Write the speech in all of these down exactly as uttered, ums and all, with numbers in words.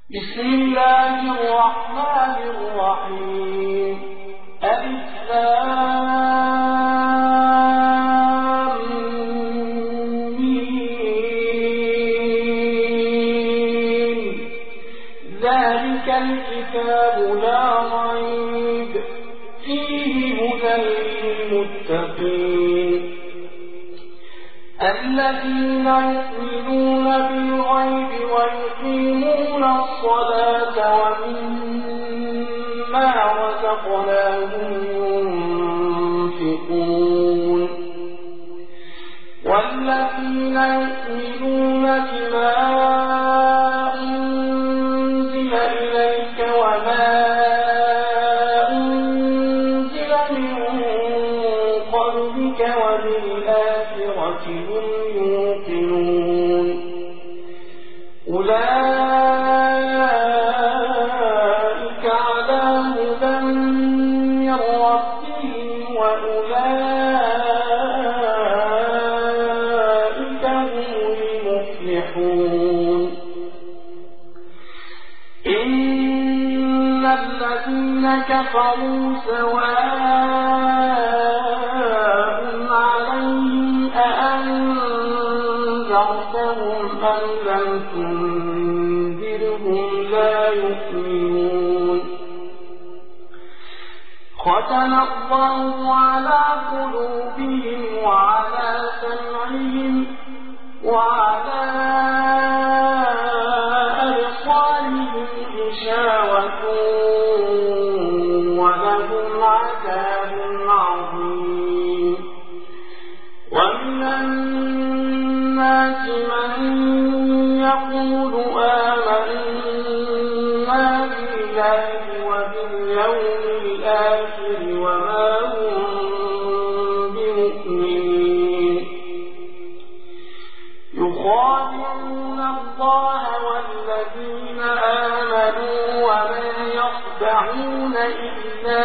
بسم الله الرحمن الرحيم. ألف لام ميم. ذلك الكتاب لا ريب فيه هدى للمتقين الذين يؤمنون بالغيب ويقيمون الصلاة ومما رزقناهم ينفقون والذين يؤمنون بما أنزل إليك وما أنزل من قبلك وبالآخرة هم يوقنون أولئك على هدى من ربهم وأولئك هم المفلحون. إن الذين كفروا سواء عليهم أأنذرتهم أم لم تنذرهم لا يؤمنون. ختم الله على قلوبهم وعلى سمعهم وعلى أبصارهم غشاوة ولهم عذاب عظيم. ومن الناس من يقول آمنا بالله وباليوم الآخر وما هم بمؤمنين يخادعون الله والذين آمنوا وما يخدعون إلا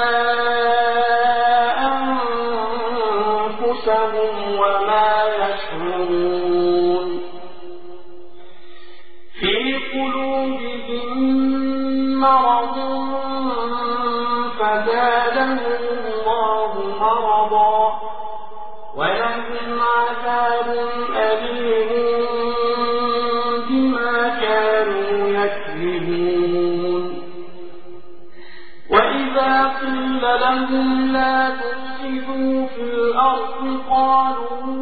أنفسهم وما يشعرون. في قلوبهم مرض فزادهم الله مرضا ولهم عذاب أليم بما كانوا يكذبون. وإذا قيل لهم لا تفسدوا في الأرض قالوا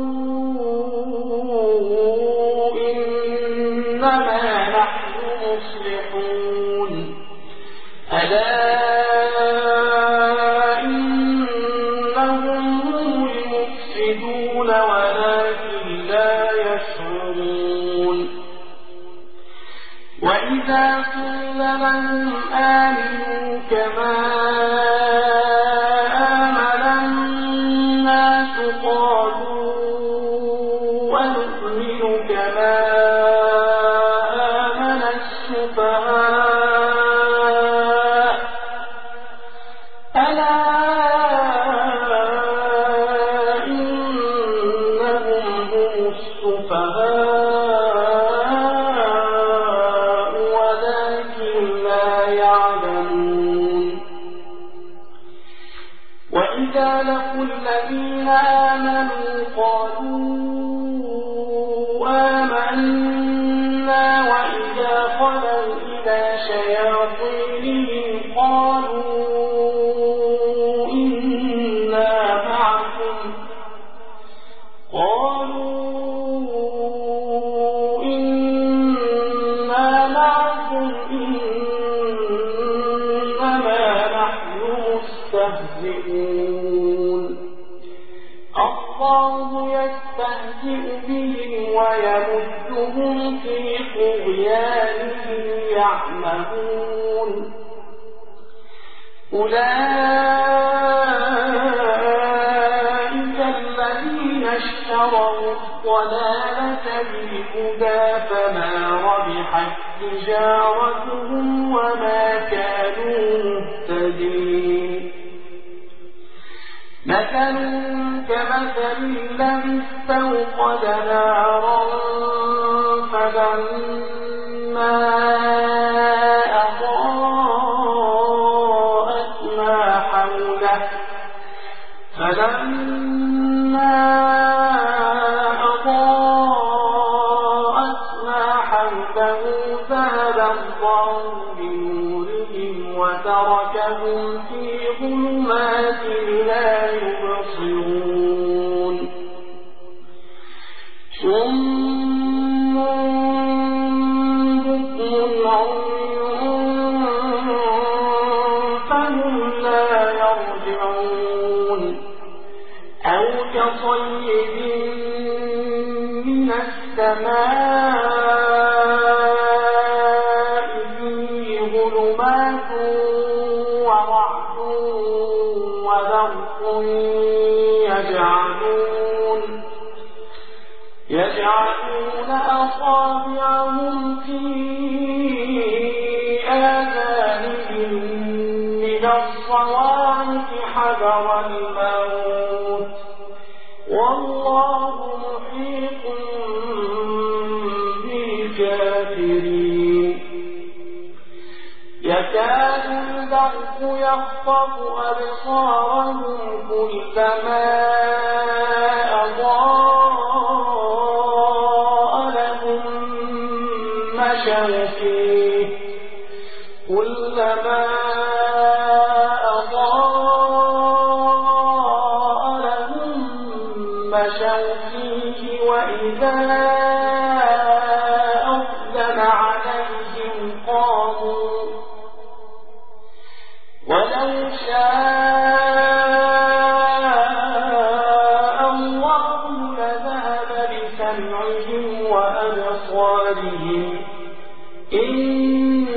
إنما نحن مصلحون. ألا إنهم هم المفسدون ولكن لا يشعرون. وإذا قيل لهم آمنوا كما آمن الناس قالوا ونؤمن كما آمن السفهاء. ألا إنهم هم السفهاء ولكن لا يعلمون. وإذا لقوا الذين آمنوا قالوا آمنا وإذا خلوا إلى شياطينهم قالوا إنا معكم قالوا إنا معكم إنما نحن مستهزئون. الله يستهزئ بهم ويمدهم في طغيانهم يعمهون. أولئك الذين اشتروا الضلالة بالهدى فما ربحت تجارتهم وما كانوا مهتدين. مثل كمثل الذي استوقد نارا فلما ذهب الله بنورهم وتركهم في ظلمات لا يبصرون صم بكم عمي فهم لا يرجعون أو كصيب من السماء فيه ظلمات ورعد وبرق يجعلون يجعلون أصابعهم في آذانهم من الصواعق حذر الموت والله محيط بالكافرين يكاد البرق يخطف أبصارهم كلما أضاء لهم مشوا فيه كلما أضاء لهم مشوا فيه وإذا أظلم عليهم قاموا ولو شاء الله لذهب بسمعهم وأبصارهم إن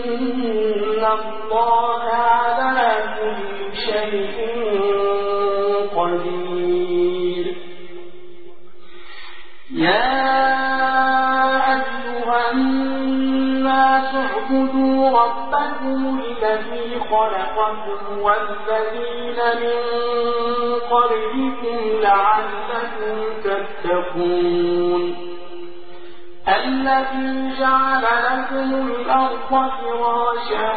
الله على كل شيء قدير يا أيها الناس اعبدوا ربكم الذي خلقكم والذين من قبلكم لعلكم تتقون الذي جعل لكم الأرض فراشا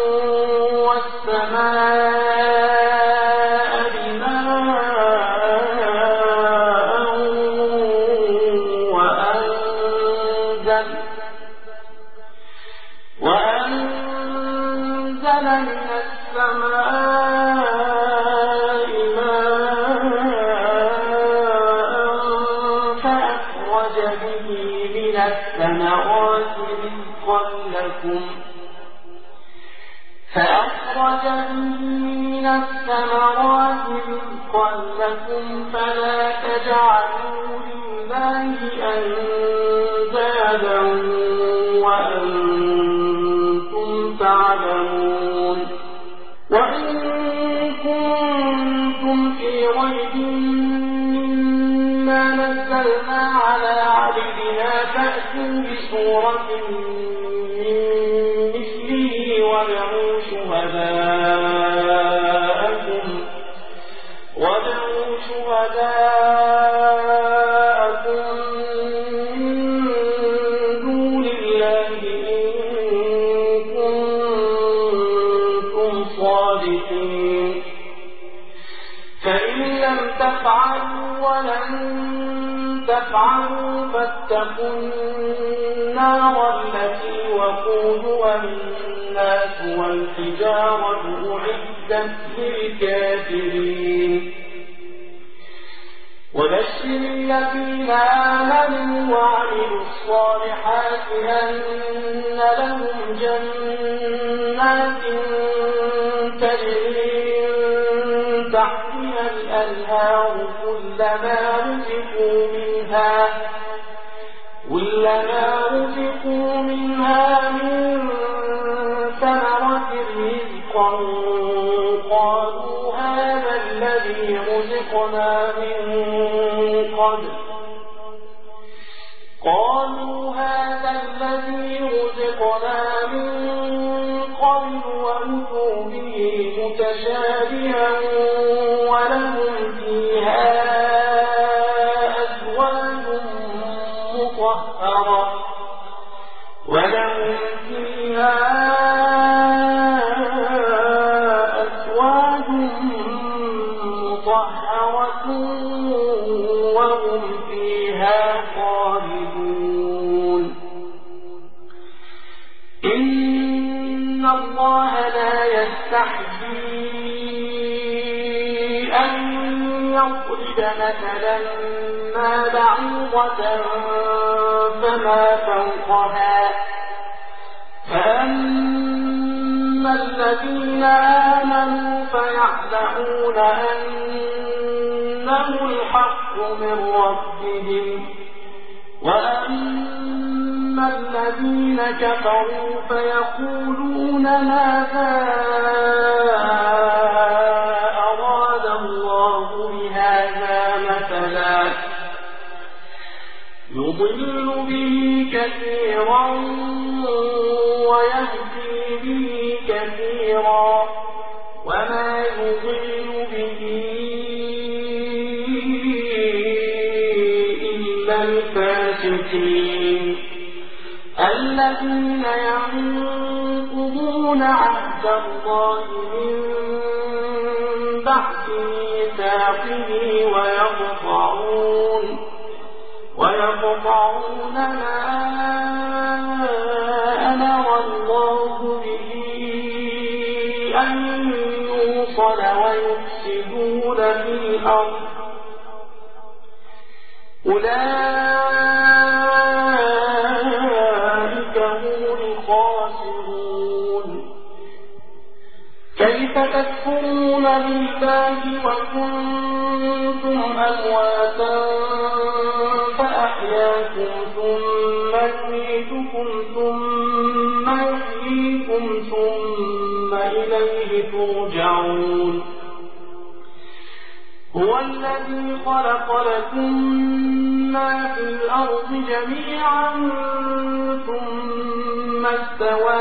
والسماء بناء وأنزل وأنزل من السماء ماء فأخرج به من الثمرات رزقا لكم فأخرج به من الثمرات رزقا لكم فلا تجعلوا لله أندادا وأنتم تعلمون وإن كنتم في ريب مما نزلنا على عبدنا فأتوا بسورة من مثله وادعوا شهداءكم وادعوا شهداءكم من دون الله إن كنتم صادقين فإن لم تفعلوا ولن تفعلوا فاتقوا النار التي وقودها الناس والحجارة أعدت للكافرين وبشر الذين آمنوا وعملوا الصالحات أن لهم جنات تجري من تحتها الأنهار كلما رزقوا منها كلما رزقوا منها من ثمرة رزقا قالوا هذا الذي رزقنا من قبل قالوا هذا الذي رزقنا من قبل وأتوا به متشابها ولهم فيها أزواج مطهرة ولهم فيها أزواج مطهرة وهم فيها خالدون إن الله لا يستحيي أن يضرب مثلا ما بعوضة فما فوقها فأما الذين آمنوا فيعلمون أنه الحق من ربهم وأما الذين كفروا فيقولون ماذا أراد الله بهذا مثلا يضل به كثيرا ويهدي به كثيرا وما يضل به إلا الفاسقين الذين ينقضون عهد الله من بعد ميثاقه ويقطعون ويقطعون ما أمر الله به أن يوصل ويفسدون في الأرض أولئك هم الخاسرون كيف تكفرون بالله وكنتم أمواتا فأحياكم ثم يميتكم ثم يحييكم ثم إليه ترجعون هو الذي خلق لكم ما في الأرض جميعا ثم استوى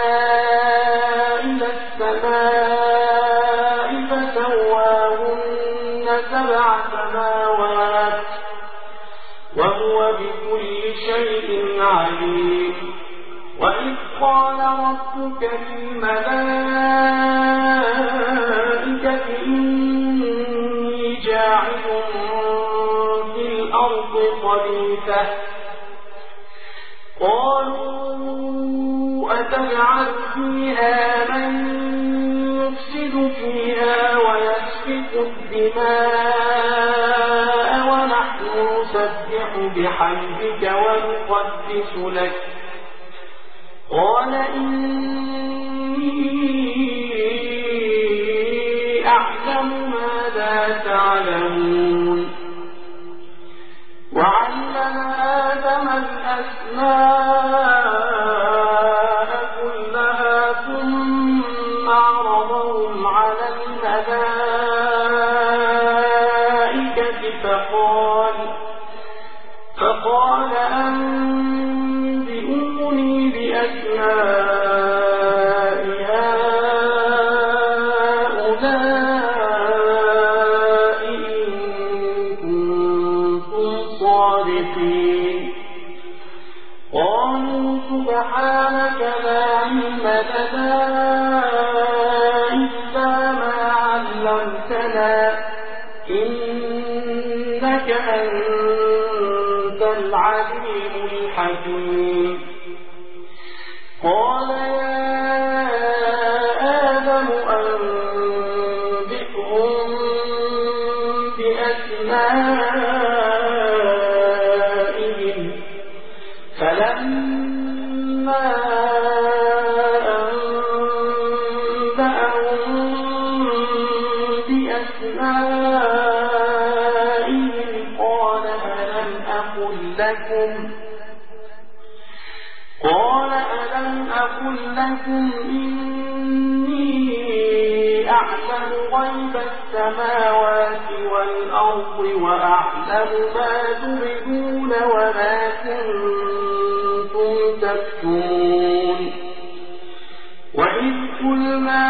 إلى السماء فسواهن سبع سماوات وهو بكل شيء عليم وإذ قال ربك للملائكة إني جاعل في الأرض خليفة قالوا أتجعل فيها من يفسد فيها ويسفك الدماء ونحن نسبح بحمدك ونقدس لك قال إني أعلم ما لا تعلمون وعلم آدم الأسماء كلها ثم عرضهم على الملائكة فقال فقال أنبئوني بأسماء هؤلاء إن كنتم صادقين قالوا سبحانك لا علم لنا إلا ما علمتنا إنك أنت العليم الحكيم قال يا آدم أنبئهم بأسمائهم فلما أنبأهم بأسمائهم قال ألم أقل لكم قال ألم أقل لكم إني أعلم غيب السماوات والأرض وأعلم ما تبدون وما كنتم تكتمون وإذ قلنا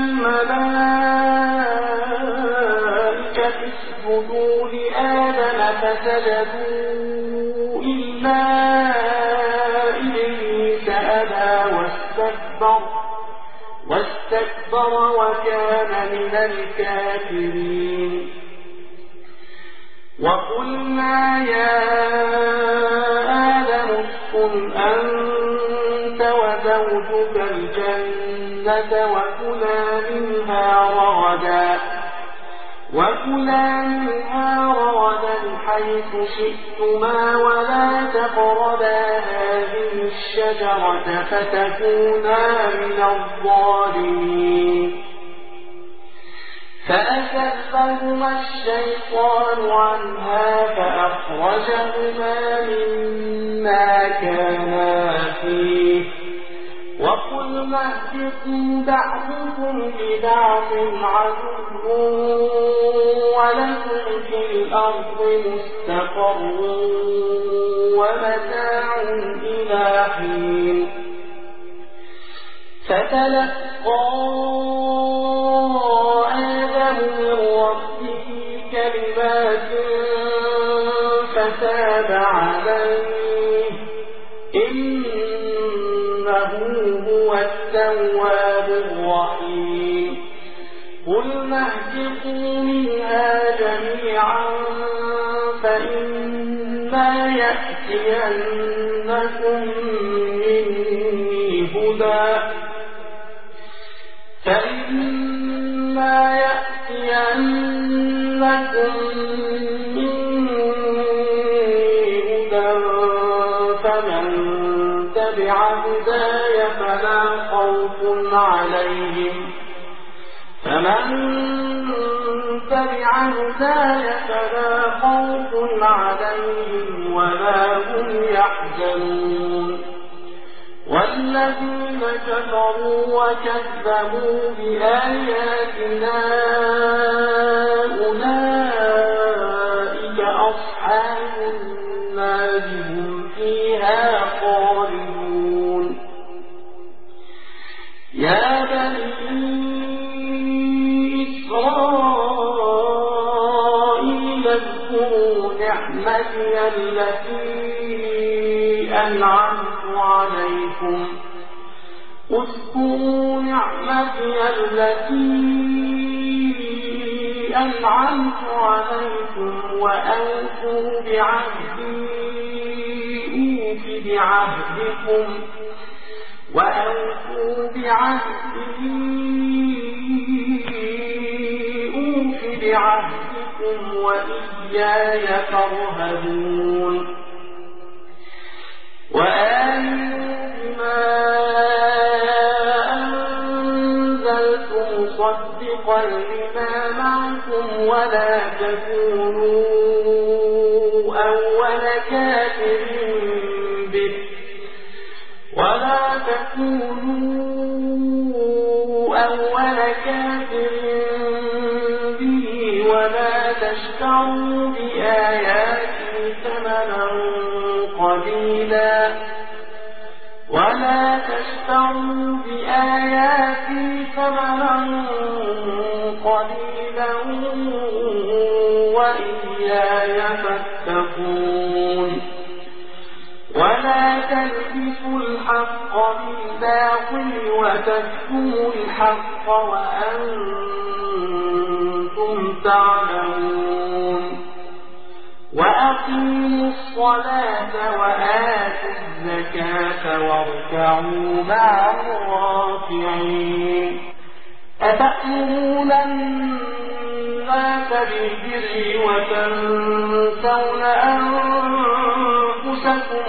للملائكة اسجدوا لآدم فسجدوا إلا إبليس أبى واستكبر واستكبر وكان من الكافرين وقلنا يا آدم اسكن أنت وزوجك الجنة وكلا منها رغدا وكلا منها رغدا حيث شئتما ولا تقربا هذه الشجرة فتكونا من الظالمين فأزلهما الشيطان عنها فأخرجهما مما كانا فيه وقلنا اهبطوا بعضكم لبعض عدو ولكم في الأرض مستقر ومتاع إلى حين فتلقى آدم من ربه كلمات فتاب عليه إنه هو التواب الرحيم قلنا اهبطوا منها جميعا فإما يأتينكم مني هدى فإما يأتينكم مني هدى فمن تبع هداي فلا خوف عليهم فمن تبع هداي فلا خوف عليهم ولا هم يحزنون والذين كفروا وكذبوا بآياتنا أولئك أصحاب النار هم فيها خالدون يا بني إسرائيل اذكروا نعمتي التي أنعمت عليكم اذكروا نعمتي التي أنعمت عليكم وأوفوا بعهدي أوف بعهدكم وأوفوا بعهدي أوف بعهدكم وإياي فارهبون وآمنوا بما أنزلت مصدقا لما معكم ولا تكونوا أول كافر به ولا تكونوا أول كافر به ولا تشتروا بآياتي ثمنا قليلا ولا تشتروا بآياتي ثمنا قليلا وإياي فاتقون ولا تلبسوا الحق بالباطل وتكتموا الحق وأنتم تعلمون وأقيموا الصلاة وآتوا الزكاة واركعوا مع الراكعين أتأمرون الناس بالبر وتنسون أنفسكم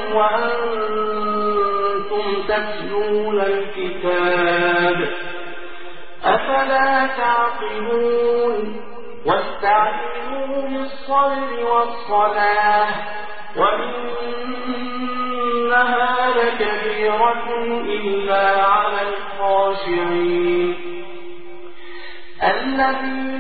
وأنتم تتلون الكتاب أفلا تعقلون واستعينوا بالصبر والصلاة وإنها لكبيرة إلا على الخاشعين الذين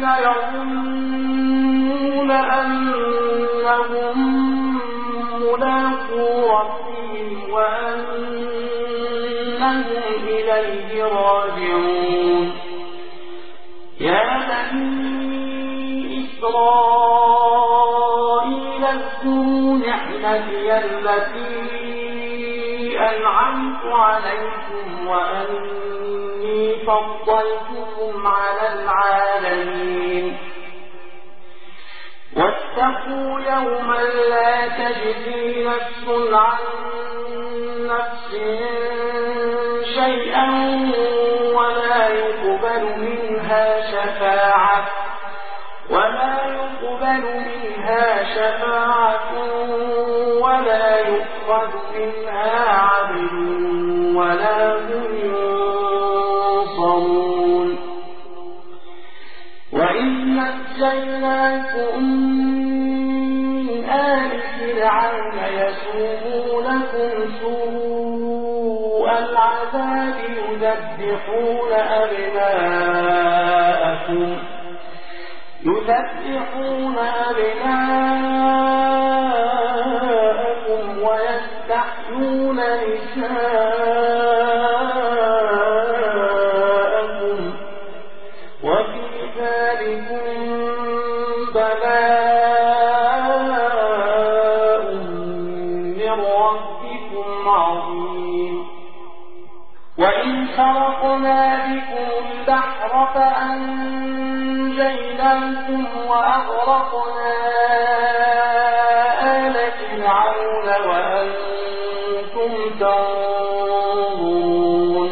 يظنون أنهم ملاقو ربهم وأنهم إليه راجعون يا بني إسرائيل اذكروا نعمتي التي أنعمت عليكم وأني فضلتكم على العالمين واتقوا يوما لا تجزي نفس عن نفس شيئا ولا يقبل منها شفاعة ولا يقبل منها شفاعة ولا يؤخذ منها عدل ولا هم ينصرون. وإذ نجيناكم من آل فرعون يسومونكم سوء العذاب يذبحون أبناءكم يذبحون أبناءكم ويستحيون نساءكم وفي ذلكم بلاء من ربكم عظيم. وإن فرقنا بكم البحر فأنجيناكم وأغرقنا آل فرعون وأنتم تنظرون.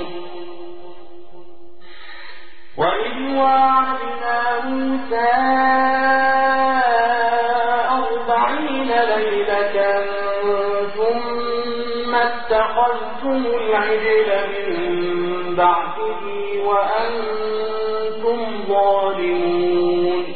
وإذ واعدنا موسى أربعين ليلة ثم اتخذتم العجل من بعده وأنتم ظالمون.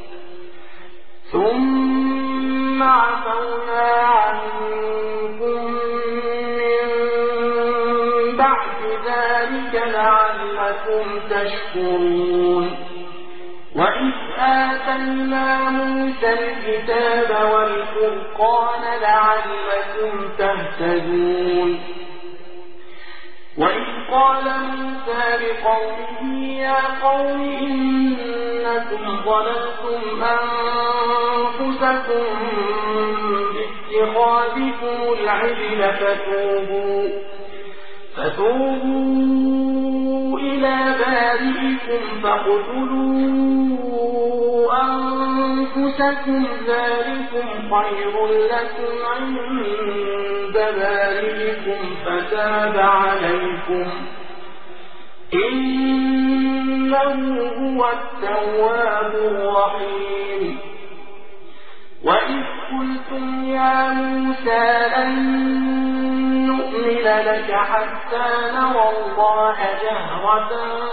ثم عفونا عنكم من بعد ذلك لعلكم تشكرون. وإذ آتينا موسى الكتاب والفرقان لعلكم تهتدون. وإذ قال موسى لقومه يا قوم إنكم ظلمتم أنفسكم باتخاذكم العجل فتوبوا فتوبوا إلى بارئكم فاقتلوا أنفسكم ذلكم خير لكم عند بارئكم فتاب عليكم إنه هو التواب الرحيم. وإذ قلتم يا موسى لن نؤمن لك حتى نرى الله جهرة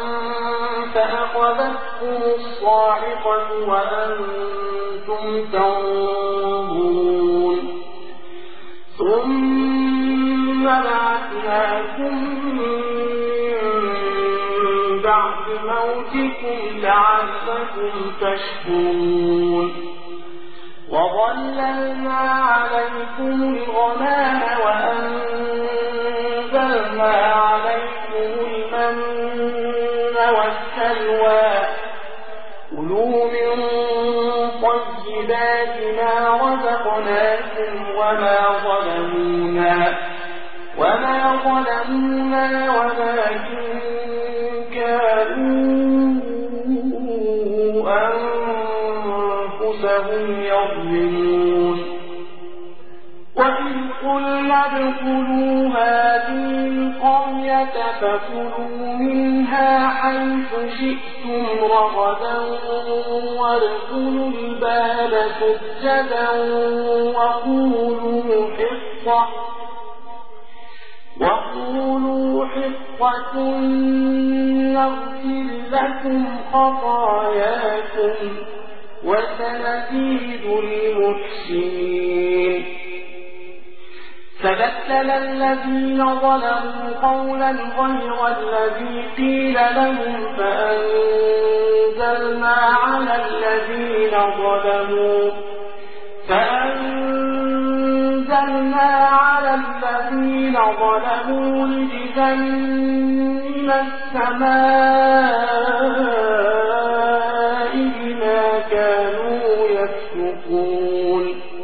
فأخذتكم الصاعقة وأنتم تنظرون. ثم بعثناكم من بعد موتكم لعلكم تشكرون. وظللنا عليكم الغمام وأنزلنا عليكم المن والسلوى كلوا من طيبات ما رزقناكم وما ظلمونا وما ظلمونا ولكن كانوا أنفسهم يظلمون. وإذ قلنا ادخلوا هذه القرية فكلوا منها حيث شئتم رغدا وادخلوا الباب سجدا وقولوا حطة وقولوا حطة نغفر لكم خطاياكم وسنزيد المحسنين. فبدل الذين ظلموا قولا غير الذي قيل لهم فأنزلنا على الذين ظلموا فأنزلنا على الذين ظلموا رجزا من السماء بما كانوا يفسقون.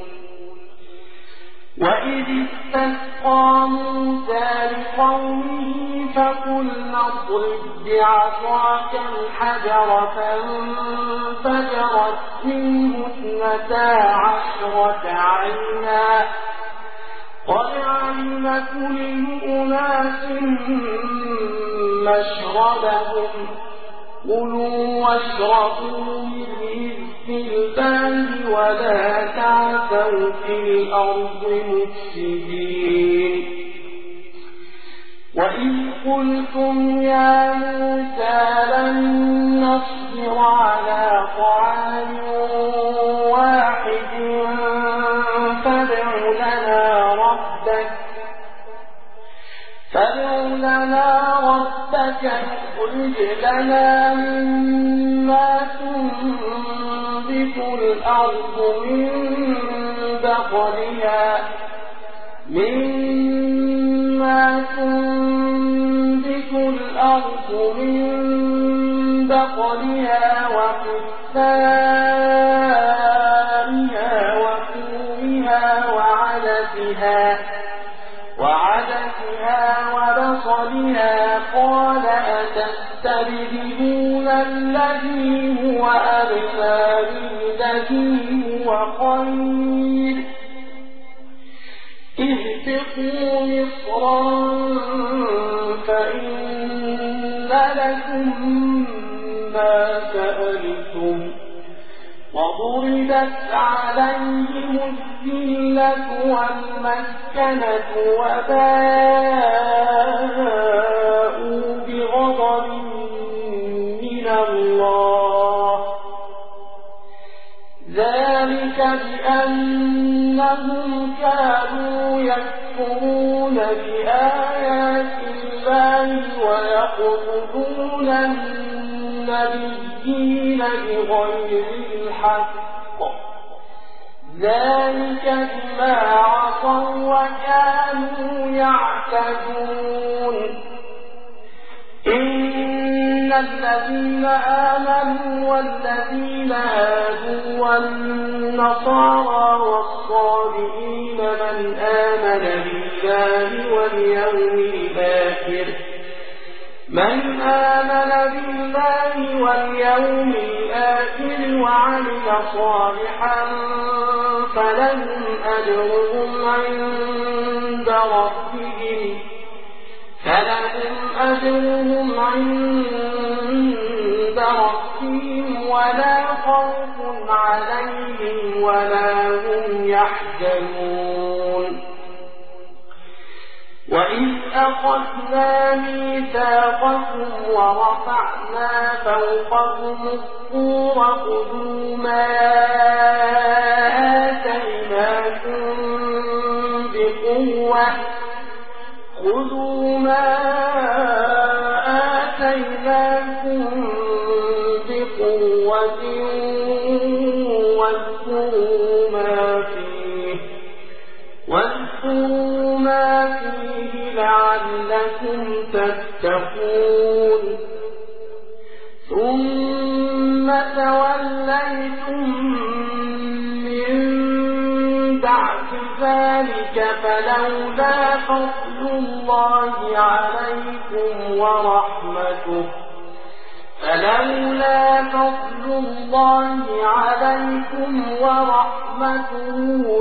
وإذ استسقى موسى لقومه فقلنا اضرب بعصاك الحجر فانفجرت منه اثنتا عشرة عينا قد علم كل أناس مشربهم كلوا واشربوا من رزق الله ولا تعثوا في الأرض مفسدين وإذ قلتم يا موسى لن نصبر على طعام واحد فادع لنا ربك فادع لنا ربك يخرج لنا مما تنبت الأرض من بقلها مما تنبت الأرض من بقلها وقثائها وفومها وعدسها وعدسها وبصلها قال أتستبدلون الذي هو أدنى بالذي هو خير اهبطوا مصرا فإن لكم ما سألتم وضربت عليهم الذلة والمسكنة وباءوا بغضب من الله ذلك بأنهم كانوا يكفرون بآيات الله ويقتلون النبيين بغير الحق ذلك بما عصوا وكانوا يعتدون إن الذين آمنوا والذين هادوا والنصارى والصابئين من آمن بالله واليوم الآخر من آمن بالله واليوم الآخر وعمل صالحا فلهم أجرهم عند ربهم فلهم أجرهم عند ربهم ولا خوف عليهم ولا هم يحزنون وإذ أخذنا ميثاقكم ورفعنا فوقكم الطور خذوا ما آتيناكم بقوة خذوا ما آتيناكم بقوة واذكروا ما فيه واذكروا ما فيه لعلكم تتقون ثم توليتم من بعد ذلك فلولا فضل الله عليكم ورحمته فلولا فضل الله عليكم ورحمته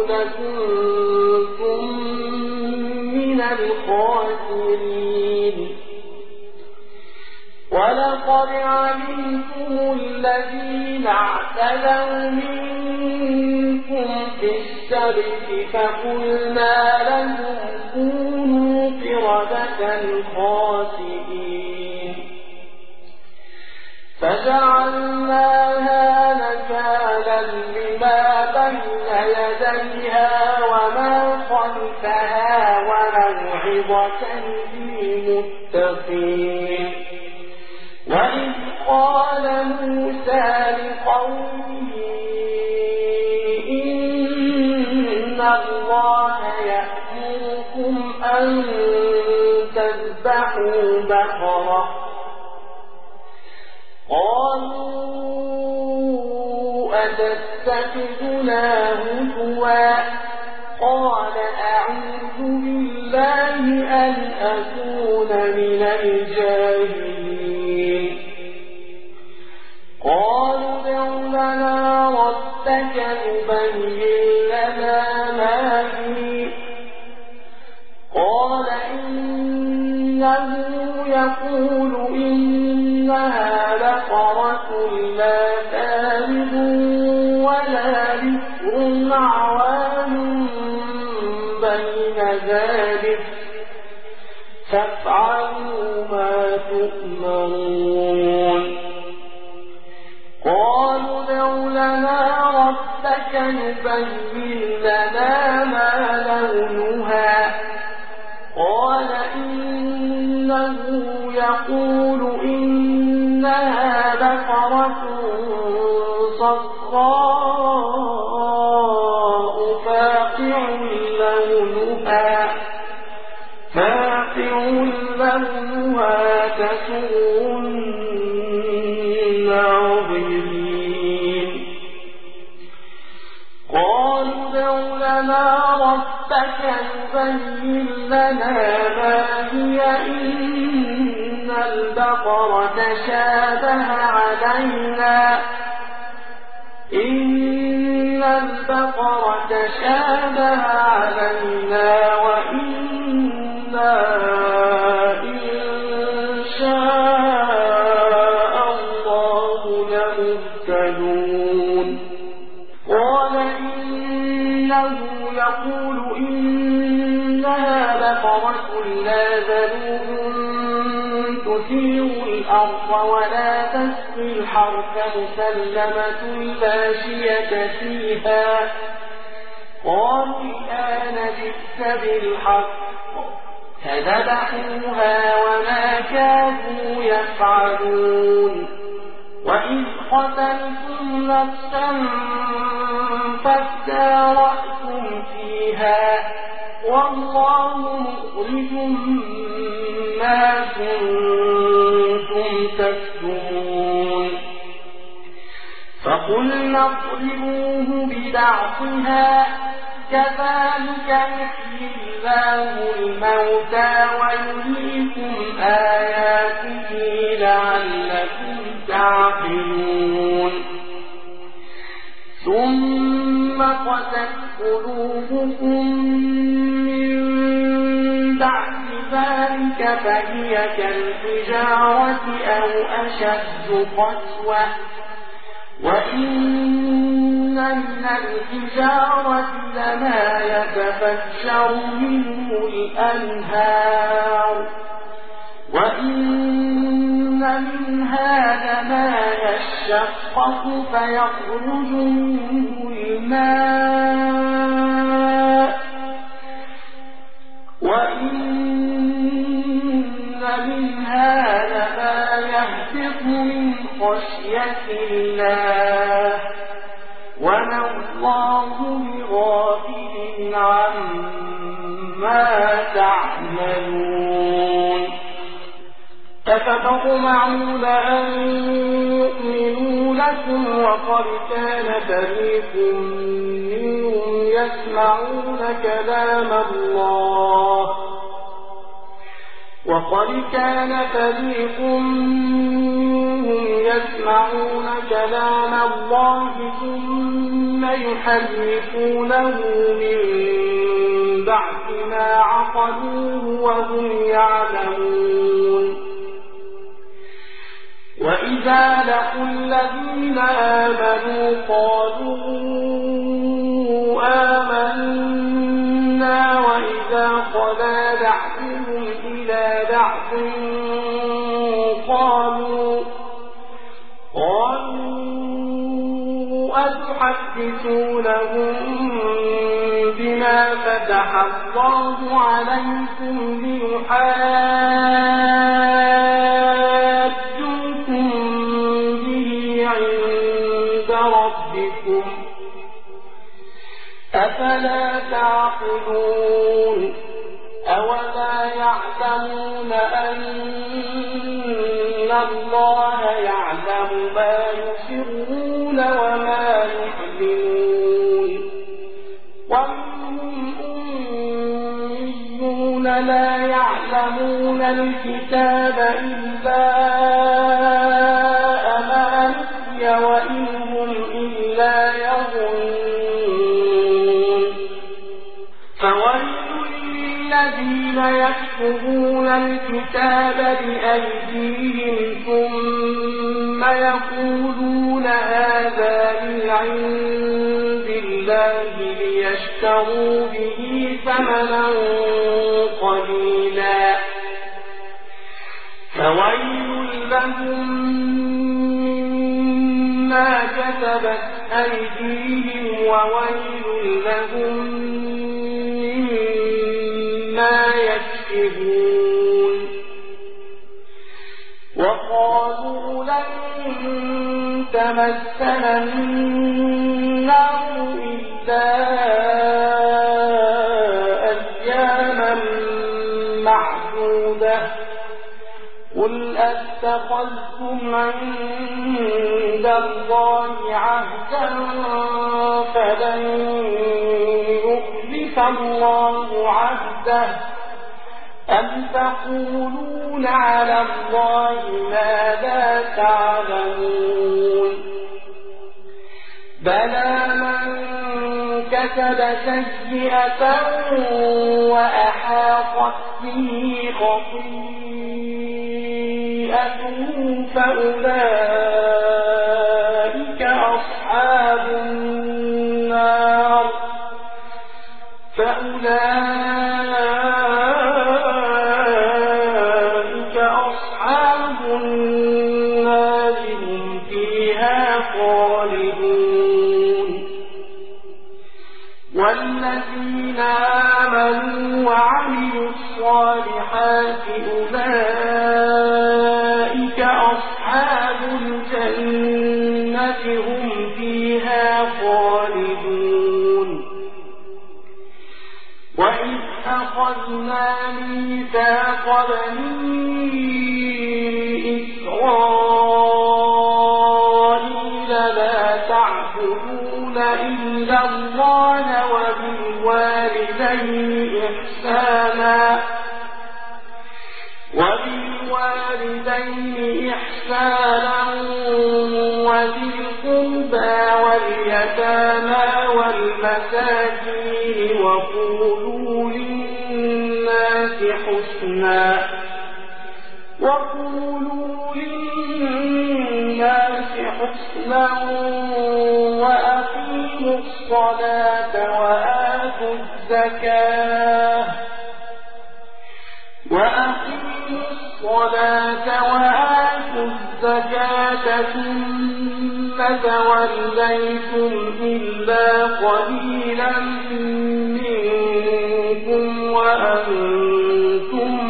لكنتم من الخاسرين ولقد علمتم الذين اعتدوا منكم في السبت فقلنا لهم كونوا قردة خاسئين فجعلناها نكالا لما بين يديها وما خلفها وموعظة للمتقين وإذ قال موسى لقومه إن الله يأمركم أن تذبحوا بقرة قالوا أتتخذنا هزوا قال أعوذ بالله أن أكون من الجاهلين قالوا ادع لنا ربك يبين لنا ما هي قال إنه يقول إنها بقرة لا فارض ولا بكر عوان بين ذلك فافعلوا ما تؤمرون قالوا ادع لنا ربك يبين لنا ما لونها قال إنه يقول إنها بقرة صفراء فاقع لونها فاقع لونها تسر الناظرين قالوا ادع لنا ربك يبين لنا ما هي إن البقرة تشابه علينا إن البقرة تشابه علينا وإنا إن شاء الله لمهتدون قال إنه يقول إنها بقرة لا ذلول تثير الأرض ولا تسقي الحرث مسلمة لا شية فيها قالوا الآن جئت بالحق فذبحوها وما كادوا يفعلون وإذ قتلتم نفسا فادارأتم فيها والله مخرج ما كنتم تكتمون فقلنا اضربوه ببعضها كذلك يحيي الله الموتى ويريكم آياته لعلكم تعقلون ثم قست قلوبكم من بعد ذلك فهي كالحجارة أو أشد قسوة وإن من الحجارة لما يتفجر منه الأنهار وإن منها لما يشقق فيخرج منه الماء وإن منها لما يهبط من خشية الله وما الله بغافل عما تعملون أفتطمعون أن يؤمنوا لكم وقد كان فريق منهم يسمعون كلام الله وقد كان فريق منهم يسمعون كلام الله ثم يحرفونه من بعد ما عقلوه وهم يعلمون وإذا لقوا الذين آمنوا قالوا آمنا وإذا خلا بعضهم إلى بعض قالوا قالوا أتحدثونهم بما فتح الله عليكم ليحاجوكم به عند ربكم أفلا تعقلون أولا يعلمون أن الله يعلم ما يسرون وما يعلنون ومنهم أميون لا يعلمون الكتاب إلا أماني وإن هم إلا يظنون فويل للذين يكتبون الكتاب بأيديهم أيديهم ثم يقولون هذا من عند الله ليشتروا به ثمنا قليلا فويل لهم مما كسبت أيديهم وويل لهم مما يكسبون وقالوا لن تمسنا النار إلا أياما معدودة قل أتخذتم عند الله عهدا فلن يخلف الله عهده أم تقولون على الله ما لا تعلمون بلى من كسب سيئة وأحاطت به خطيئته فأولئك أصحاب النار فأولئك أصحاب النار هم فيها خالدون والذين آمنوا وعملوا الصالحات أولئك أصحاب الجنة هم فيها خالدون وإذ أخذنا ميثاق بني إسرائيل لا تعبدون إلا الله وبالوالدين إحسانا وبالوالدين إحسانا وذي القربى واليتامى والمساكين وقولوا للناس حسنا وقولوا للناس حسنا وأقيموا الصلاة وآتوا الزكاة وأقيموا الصلاة وآتوا الزكاة ثم توليتم إلا قليلا منكم وأنتم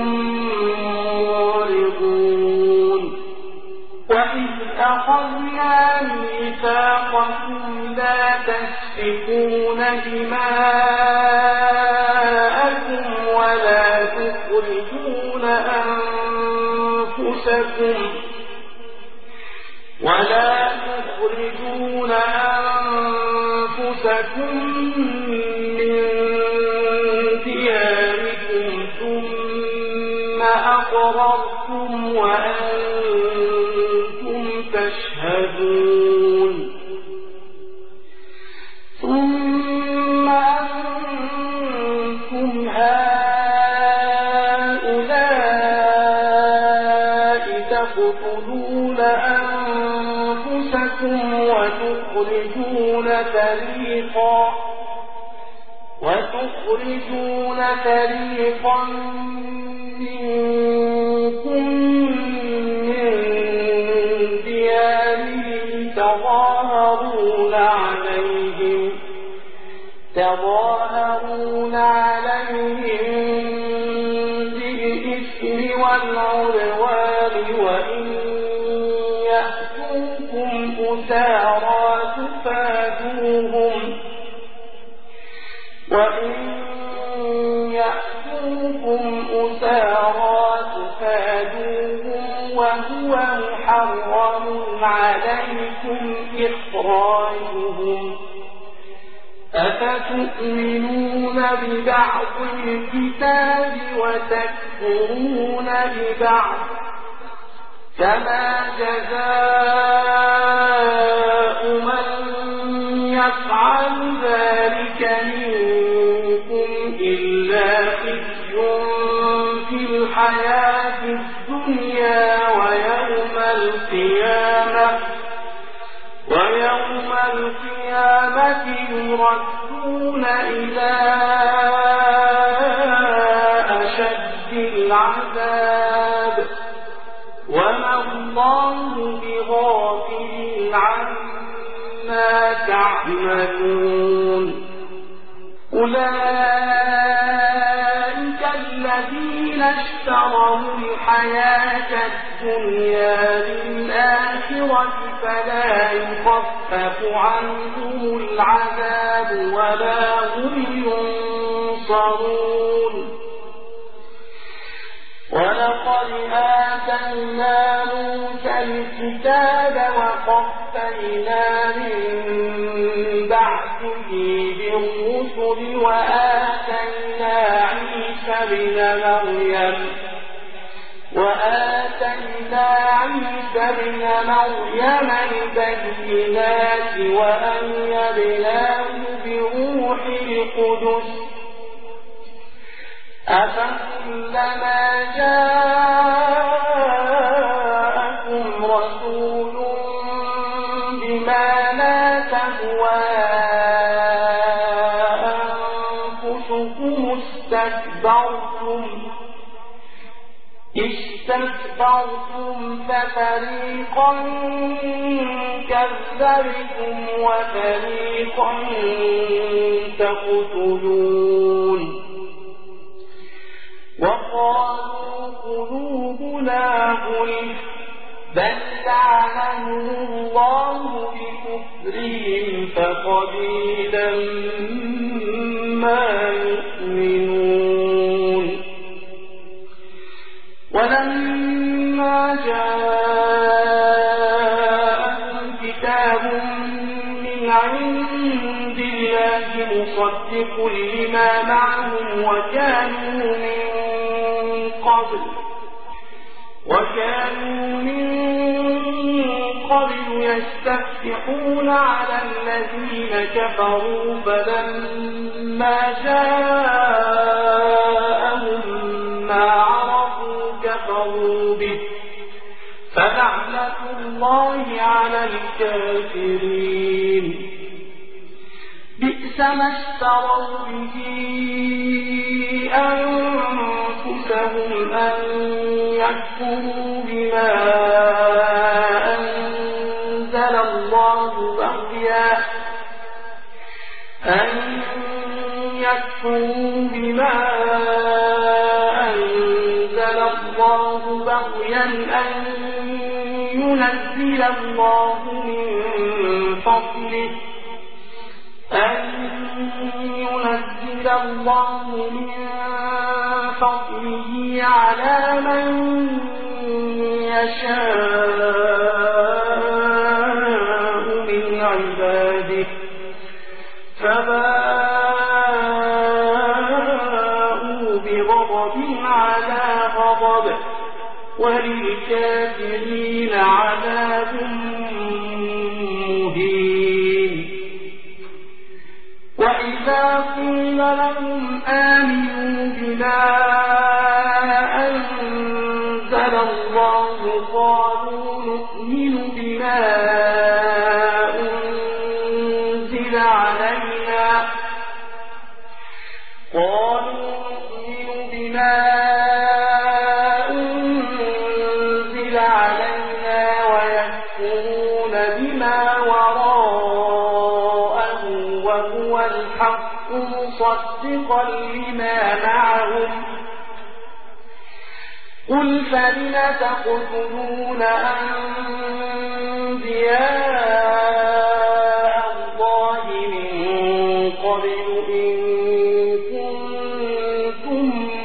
معرضون وإذ أخذنا ميثاقكم لا تسفكون دماءكم ولا تخرجون أنفسكم ولا تخرجون أنفسكم من دياركم ثم أقررتم وأنتم تشهدون ثم أنتم هؤلاء تقتلون أنفسكم وتخرجون فريقا وتخرجون فريقا منكم من ديارهم تظاهرون عليهم تظاهرون عليهم بالإثم والعدوان وإن يأتوكم أسارى تفادوهم وإن يأتوكم أسارى تفادوهم وهو محرم عليكم إخراجهم أفتؤمنون ببعض الكتاب وتكفرون ببعض فما جزاء من يفعل ذلك منكم إلا خزي في الحياة الدنيا القيامة ويوم القيامة يردون إلى أشد العذاب وما الله بغافل عما تعملون أولئك الذين اشتروا الحياة الدنيا بالآخرة فلا يخفف عنهم العذاب ولا هم ينصرون ولقد آتينا موسى الكتاب وقفينا من بعده بالرسل وآتينا عيسى ابن مريم وآتينا عيسى ابن مريم البينات وأيدناه بروح القدس أفكلما جاءكم رسول بما لا تهوى أنفسكم استكبرتم استكبرتم ففريقا كذبتم وفريقا تقتلون وقالوا قلوبنا غلف بل لعنهم الله بكفرهم فقليلا ما يؤمنون ولما جاءهم كتاب من عند الله مصدق لما معهم وكانوا من قبل وكانوا من قبل يستفتحون على الذين كفروا فلما جاءهم ما عرفوا كفروا به فلعنة الله على الكافرين بئس ما اشتروا به أنفسهم أن يكفروا بما أنزل الله بغيا أن يكفروا بما أنزل الله بغيا أن ينزل الله من فضله أن ينزل الله من فضله على من يشاء من عباده فباءوا بغضب على غضب وللكافرين عذاب مهين وإذا قيل لهم آمنوا بما أنزل الله قالوا نؤمن بما أنزل علينا قالوا نؤمن بما أنزل علينا ويكفرون بما وراءه وهو الحق مصدقا لما معهم قل فلم تقتلون أنبياء الله من قبل إن كنتم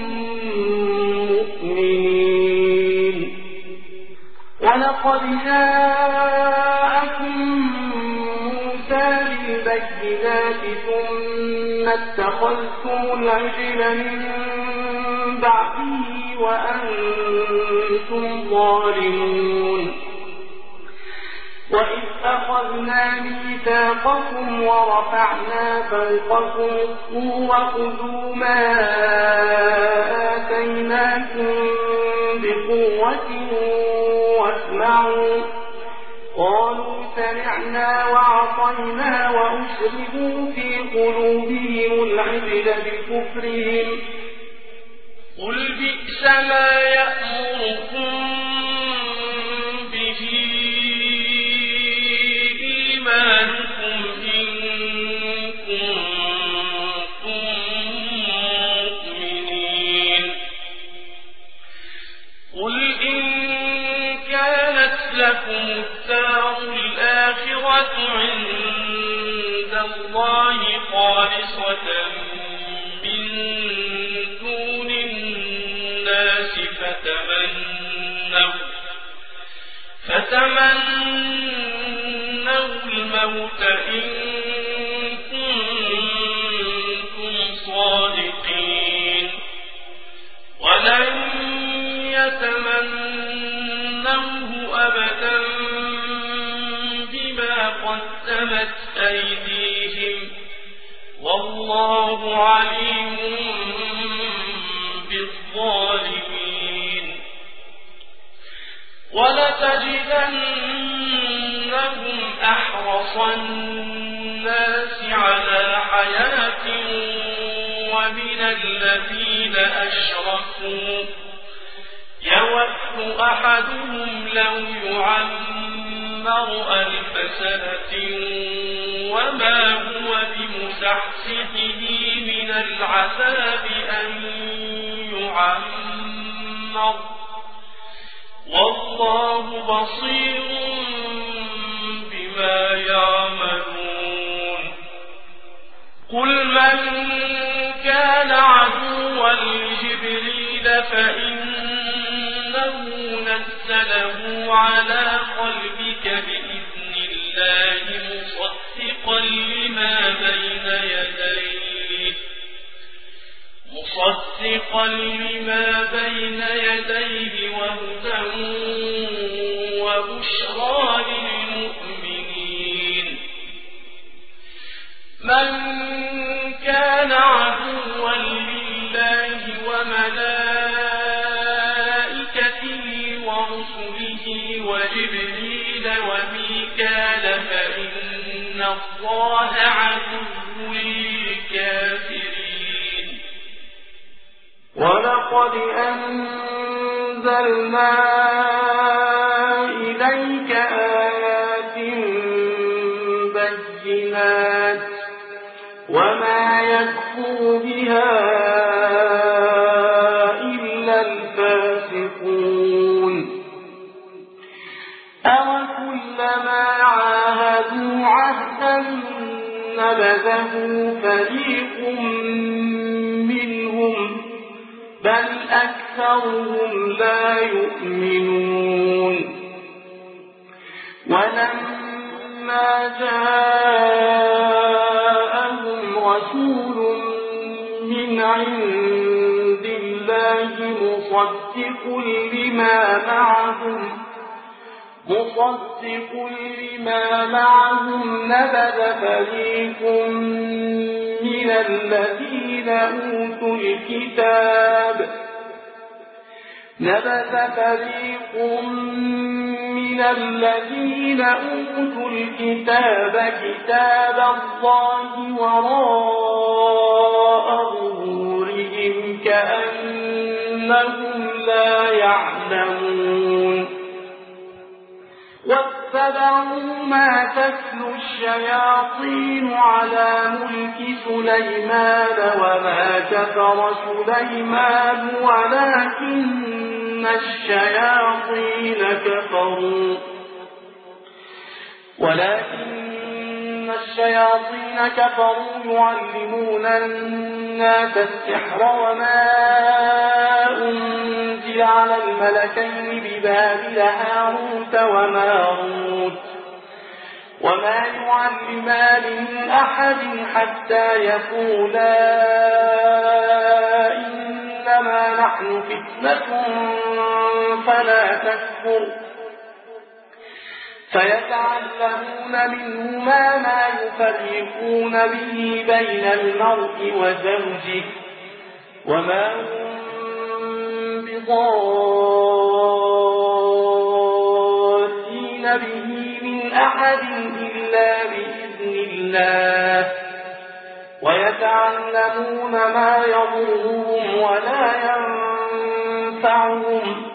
مؤمنين ولقد جاءكم موسى بالبينات ثم اتخذتم العجل من بعده وأنتم ظالمون وإذ أخذنا ميثاقكم ورفعنا فوقكم الطور خذوا ما آتيناكم بقوة واسمعوا قالوا سمعنا وعصينا وأشربوا في قلوبهم العجل بكفرهم قل بئس ما يأمركم به إيمانكم إن كنتم مؤمنين قل إن كانت لكم الدار الآخرة عند الله خالصة من دون الناس فتمنوا فتمنوا الموت إن كنتم صادقين ولن يتمنوه أبدا بما قدمت أيديهم والله عليم بالظالمين ولتجدنهم أحرص الناس على حياة ومن الذين أشركوا يود أحدهم لو يعمر ألف سنة وما هو بمزحزحه من العذاب أن يعمر والله بصير بما يعملون قل من كان عدوا لجبريل فإنه نزله على قلبك بإذن الله مصدقا لما بين يديه مصدقا لما بين يديه وهدى وبشرى للمؤمنين من كان عدوا لله وملائكته ورسله وجبريل وميكال فإن الله عدو للكافرين ولقد أنزلنا إليك آيات بينات وما يكفر بها إلا الفاسقون أوكلما عاهدوا عهدا نبذه فريق منهم بل أكثرهم لا يؤمنون ولما جاءهم رسول من عند الله مصدق لما معهم مصدق لما معهم نبذ فريق من الذين أوتوا الكتاب نبذ فريق من الذين أوتوا الكتاب كتاب الله وراء ظهورهم كأنهم لا يعلمون واتبعوا ما تتلو الشياطين على ملك سليمان وما كفر سليمان ولكن الشياطين كفروا ولكن الشياطين كفروا يعلمون الناس السحر وما أنزل على الملكين ببابل هاروت وماروت وما يعلمان من أحد حتى يقولا إنما نحن فتنة فلا تكفر فيتعلمون منهما ما يفرقون به بين المرء وزوجه وما هم بضارين به من أحد إلا بإذن الله ويتعلمون ما يضرهم ولا ينفعهم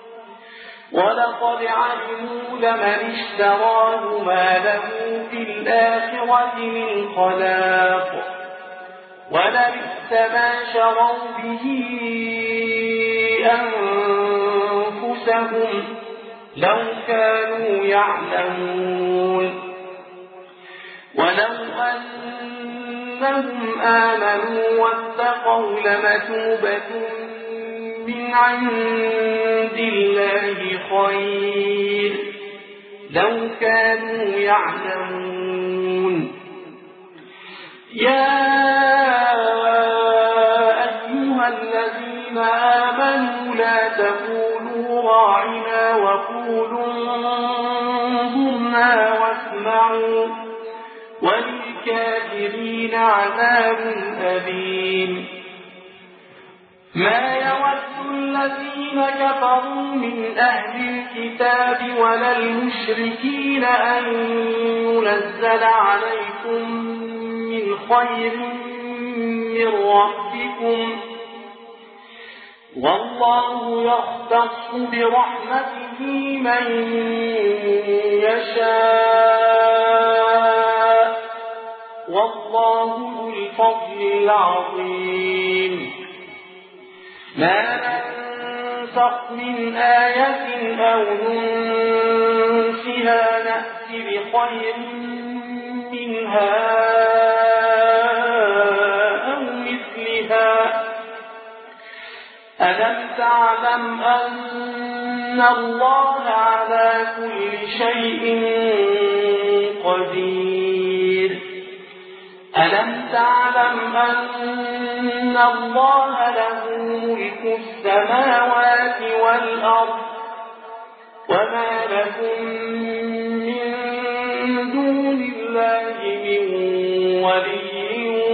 ولقد علموا لمن اشتراه ما له في الآخرة من خلاق ولبئس ما شروا به أنفسهم لو كانوا يعلمون ولو أنهم آمنوا واتقوا لمثوبة من عند الله خير لو كانوا يعلمون يا أيها الذين آمنوا لا تقولوا راعنا وقولوا انظرنا واسمعوا وللكافرين عذاب أليم ما يود الذين كفروا من أهل الكتاب ولا المشركين أن ينزل عليكم من خير من ربكم والله يختص برحمته من يشاء والله ذو الفضل العظيم ما ننسخ من آية أو ننسها نأت بخير منها أو مثلها ألم تعلم أن الله على كل شيء قدير ألم تعلم أن الله له ملك السماوات والأرض وما لكم من دون الله من ولي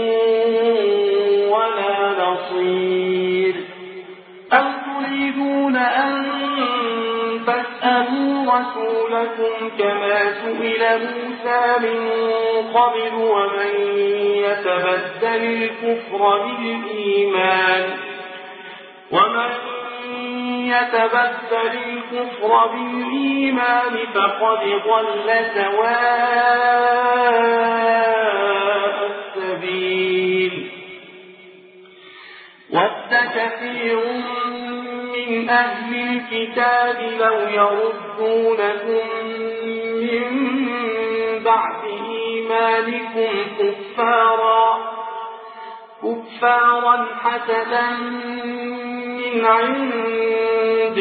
ولا نصير أم تريدون أن تسألوا رسولكم كما سئل موسى من قبل ومن يتبدل الكفر بالإيمان ومن يتبدل الكفر بالإيمان فقد ضل سواء السبيل ود كثير من أهل الكتاب لو يردونكم من بعد إيمانكم كفارا كفارا حسدا من عند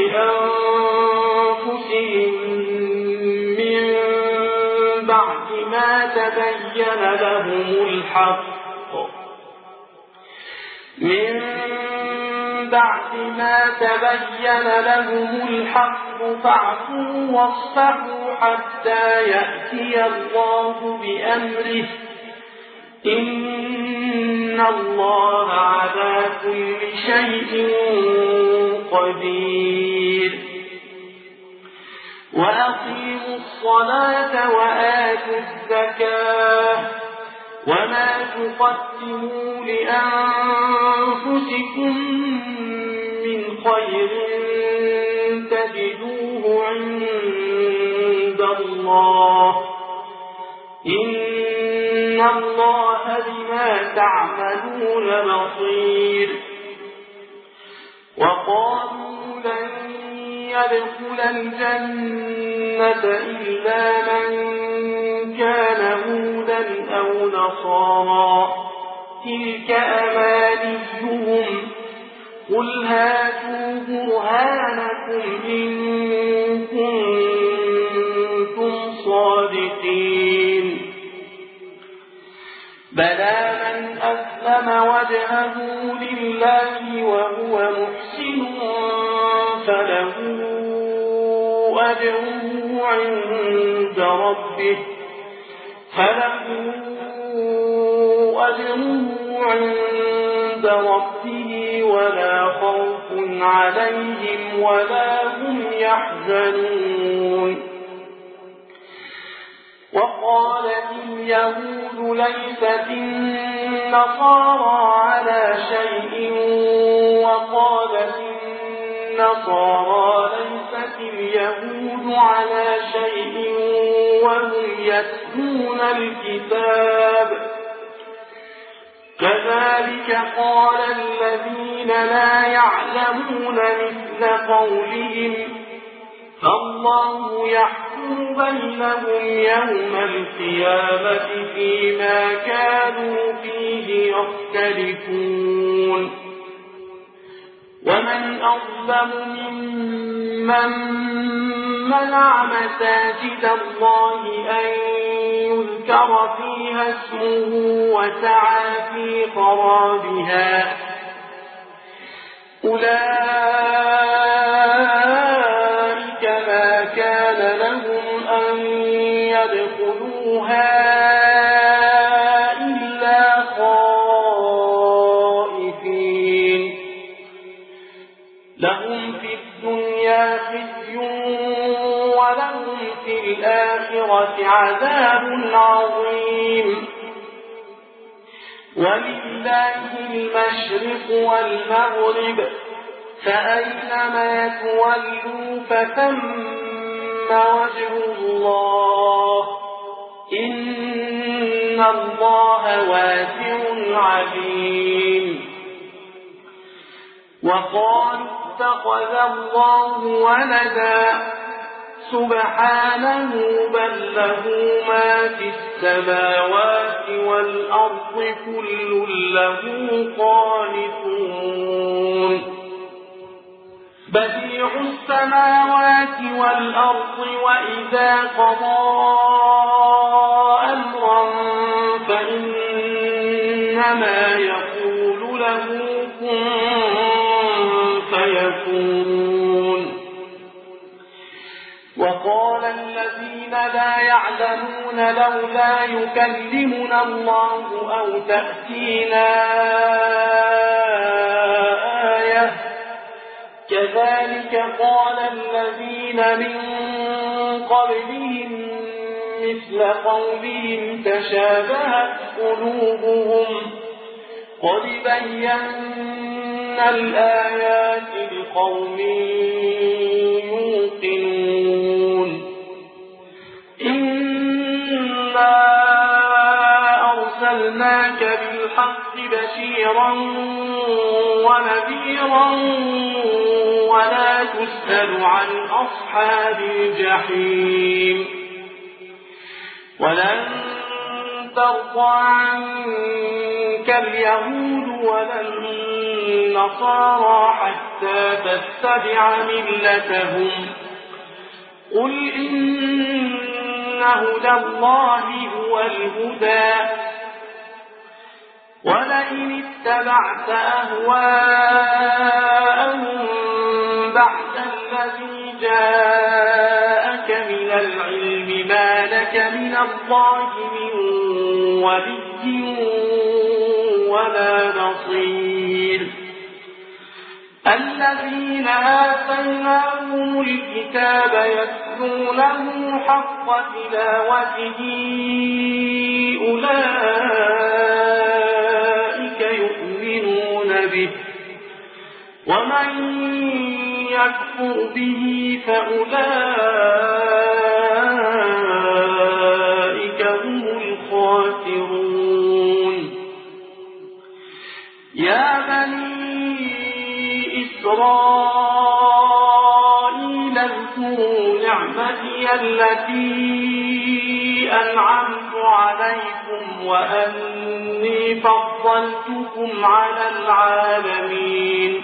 أنفسهم من بعد ما تبين لهم الحق من بعد ما تبين لهم الحق فاعفوا واصفحوا حتى يأتي الله بأمره إن الله على كل شيء قدير وأقيموا الصلاة وآتوا الزكاة وما تقدموا لأنفسكم من خير تجدوه عند الله إن الله بما تعملون بصير وقالوا لن يدخل الجنة إلا من كان هودا أو نصارى تلك أمانيهم قل هاتوا برهانكم إن كنتم صادقين بلى من أسلم وجهه لله وهو محسن فله أجره عند ربه فله أجره عند ربه ولا خوف عليهم ولا هم يحزنون وقالت اليهود ليست النصارى على شيء وقالت النصارى ليست اليهود على شيء وهم يتلون الكتاب كذلك قال الذين لا يعلمون مثل قولهم فالله يحكم بينهم يوم القيامة فيما كانوا فيه يختلفون ومن أظلم ممن منع مساجد الله أن يذكر فيها اسمه وسعى في خرابها أولئك ما كان لهم أن يدخلوها إلا خائفين لهم في الدنيا خزي ولهم في الآخرة عذاب عظيم ولله المشرق والمغرب فأينما تولوا فثم وجه الله إن الله واسع عليم وقالوا اتخذ الله ولدا سبحانه بل له ما في السماوات والأرض كل له قانتون بديع السماوات والأرض وإذا قضى أمرا فإنما يقول له كن فيكون وقال الذين لا يعلمون لولا يكلمنا الله أو تأتينا آية كذلك قال الذين من قبلهم مثل قولهم تشابهت قلوبهم قد بينا الآيات لقوم يوقنون إنا أرسلناك بالحق بشيرا ونذيرا ولا تسأل عن أصحاب الجحيم ولن ترضى عنك اليهود ولا النصارى حتى تتبع ملتهم قل إن هدى الله هو الهدى ولئن اتبعت أهواءهم بعد الذي جاءك من العلم ما لك من الله من ولي ولا نصير الذين آتيناهم الكتاب يتلونه حق تلاوته أولئك يؤمنون به ومن يكفر به فأولئك هم الخاسرون يا بني إسرائيل اذكروا نعمتي التي أنعمت عليكم وأني فضلتكم على العالمين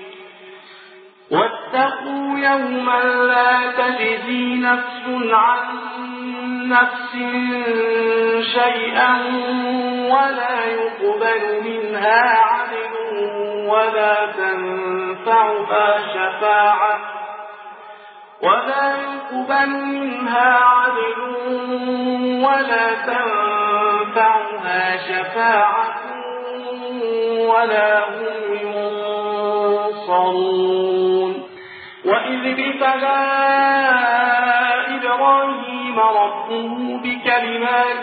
واتقوا يوما لا تجزي نفس عن نفس شيئا ولا يقبل منها عدل ولا تنفعها شفاعة ولا يقبل منها عدل ولا تنفعها شفاعة ولا هم ينصرون وإذ ابتلى إبراهيم إبراهيم ربه بكلمات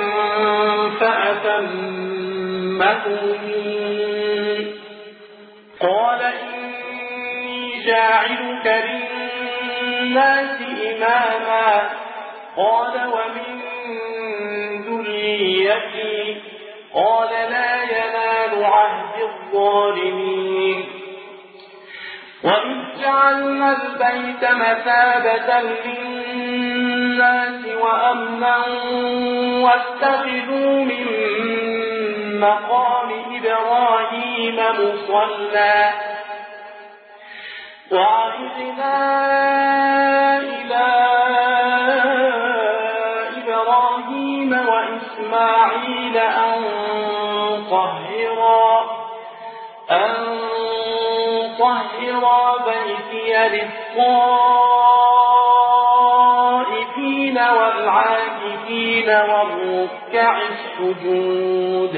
فأتمهن قال إني جاعلك للناس إماما قال ومن ذريتي قال لا ينال عهد الظالمين وإذ جعلنا البيت مثابة للناس وأمنا واتخذوا من مقام إبراهيم مصلى وعهدنا إلى إبراهيم وإسماعيل أن طهرا أن طهرا بيتي للطائفين والعاكفين والركع السجود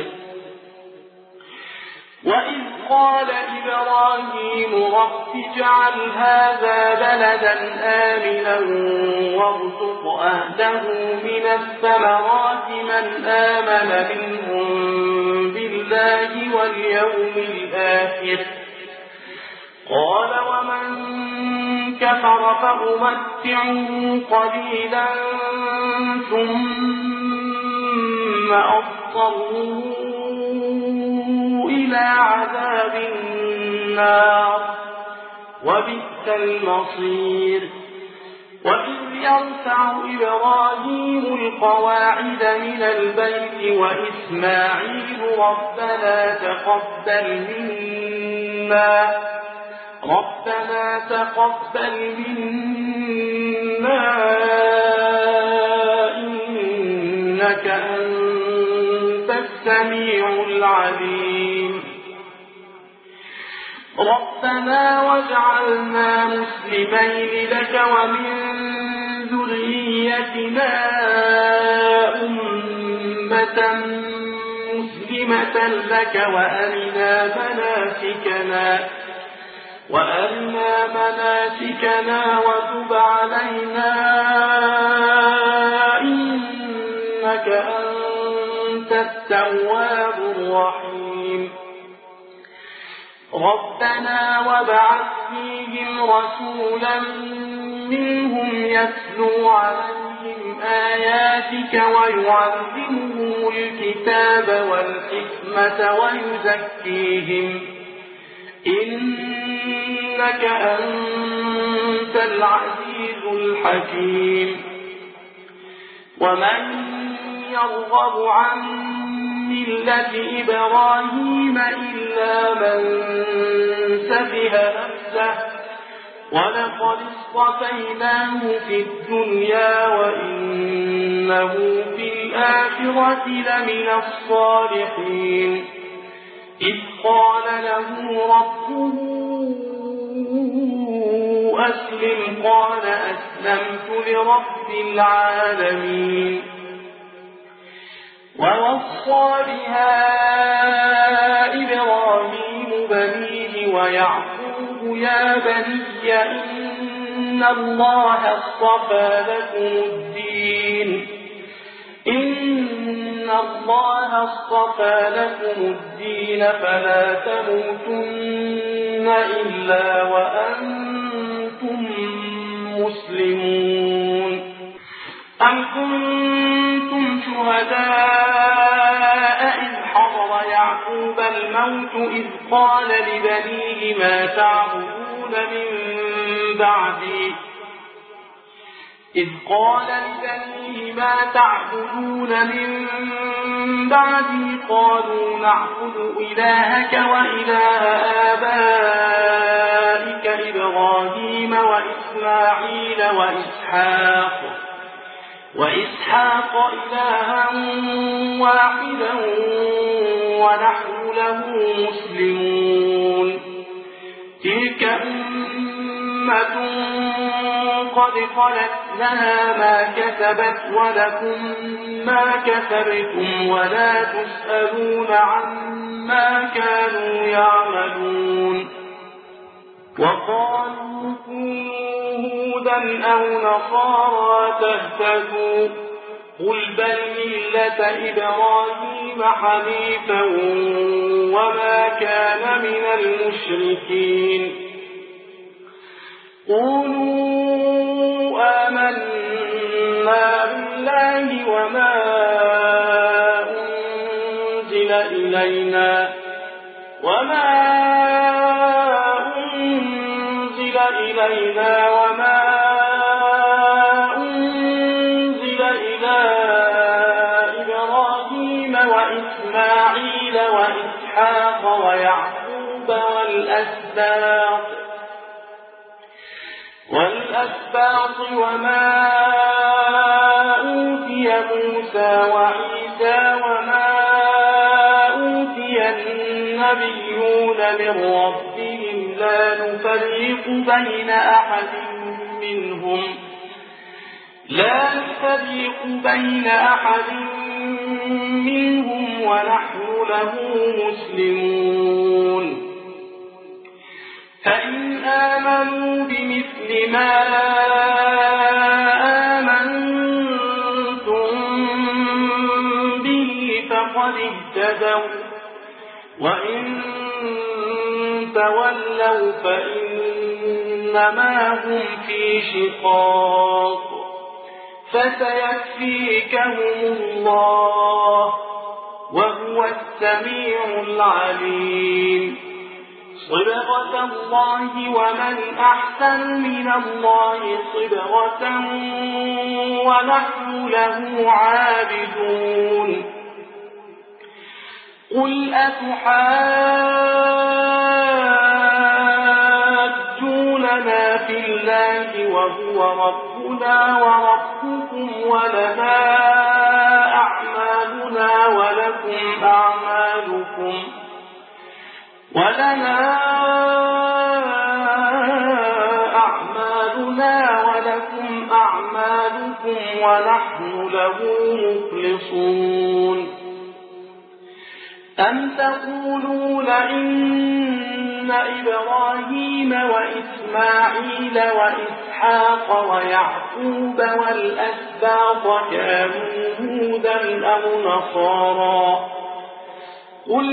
وإذ قال إبراهيم رب اجعل هذا بلدا آمنا وارزق أهله من الثمرات من آمن منهم بالله واليوم الآخر قال ومن كفر فأمتعه قليلا ثم أضطره إلى عذاب النار وبئس المصير وإذ يرفع إبراهيم القواعد من البيت وإسماعيل ربنا تقبل منا ربنا تقبل منا إنك أنت السميع العليم ربنا واجعلنا مسلمين لك ومن ذريتنا أمة مسلمة لك وأرنا مناسكنا وأرنا مناسكنا وتب علينا إنك أنت التواب الرحيم ربنا وابعث فيهم رسولا منهم يتلو عليهم آياتك ويعلمهم الكتاب والحكمة ويزكيهم إنك أنت العزيز الحكيم ومن يرغب عن ملة إبراهيم إلا من سفه نفسه ولقد اصطفيناه في الدنيا وإنه في الآخرة لمن الصالحين إذ قال له ربه أسلم قال أسلمت لرب العالمين ووصى بها إبراهيم بنيه ويعقوب يا بني إن الله اصطفى لكم الدين إن الله اصطفى لكم الدين فلا تموتن إلا وأنتم مسلمون أم كنتم شهداء إذ حضر يعقوب الموت إذ قال لبنيه ما تعبدون من بعدي إذ قال لبنيه ما تعبدون من بعدي قالوا نعبد إلهك وإله آبائك إبراهيم وإسماعيل وإسحاق وإسحاق إلها واحدا ونحن له مسلمون تلك أمة قد خلت لها ما كسبت ولكم ما كسبتم ولا تسألون عما كانوا يعملون وقالوا كونوا هودا أو نصارى تهتدوا قل بل ملة إبراهيم حنيفا وما كان من المشركين قولوا آمنا بالله وما أنزل إلينا وما أنزل إلينا وما أنزل إلى إبراهيم وإسماعيل وإسحاق ويعقوب والأسباط والأسباط وما أوتي موسى وعيسى وما أوتي النبيون من ربهم لا نفرق بين أحد منهم لا نفرق بين أحد منهم ونحن له مسلمون فإن آمنوا بمثل ما آمنتم به فقد اهتدوا وإن تولوا فإنما هم في شقاق فسيكفيكهم الله وهو السميع العليم صبغة الله ومن أحسن من الله صبغة ونحن له عابدون قل أتحاجوننا في الله وهو ربنا وربكم ولنا أعمالنا ولكم أعمالكم ولنا أعمالنا ولكم أعمالكم ونحن له مخلصون أم تقولون إن إبراهيم وإسماعيل وإسحاق ويعقوب والأسباط كانوا هودا أو نصارى قل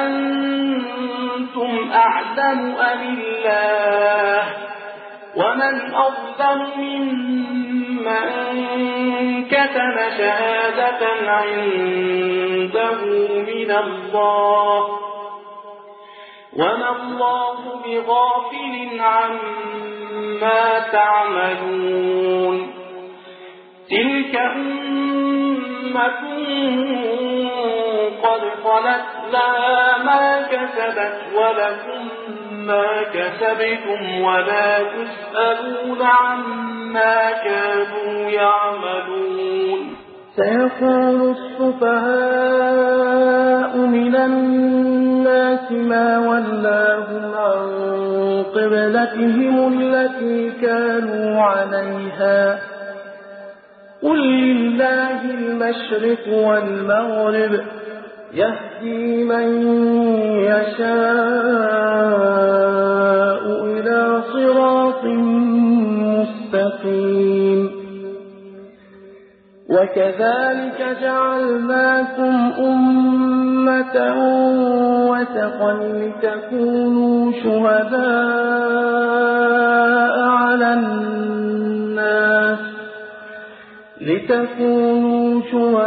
أنتم أعلم أم الله ومن أظلم ممن كتم شهادة عنده من الله وما الله بغافل عما تعملون تلك أمة قد خلت لها ما كسبت ولكم ما كسبتم ولا تسألون عما كانوا يعملون سيقول السفهاء من الناس ما ولاهم عن قبلتهم التي كانوا عليها قل لله المشرق والمغرب يهدي من يشاء إلى صراط مستقيم وكذلك جعلناكم أمة وسطا لتكونوا شهداء على الناس لتكونوا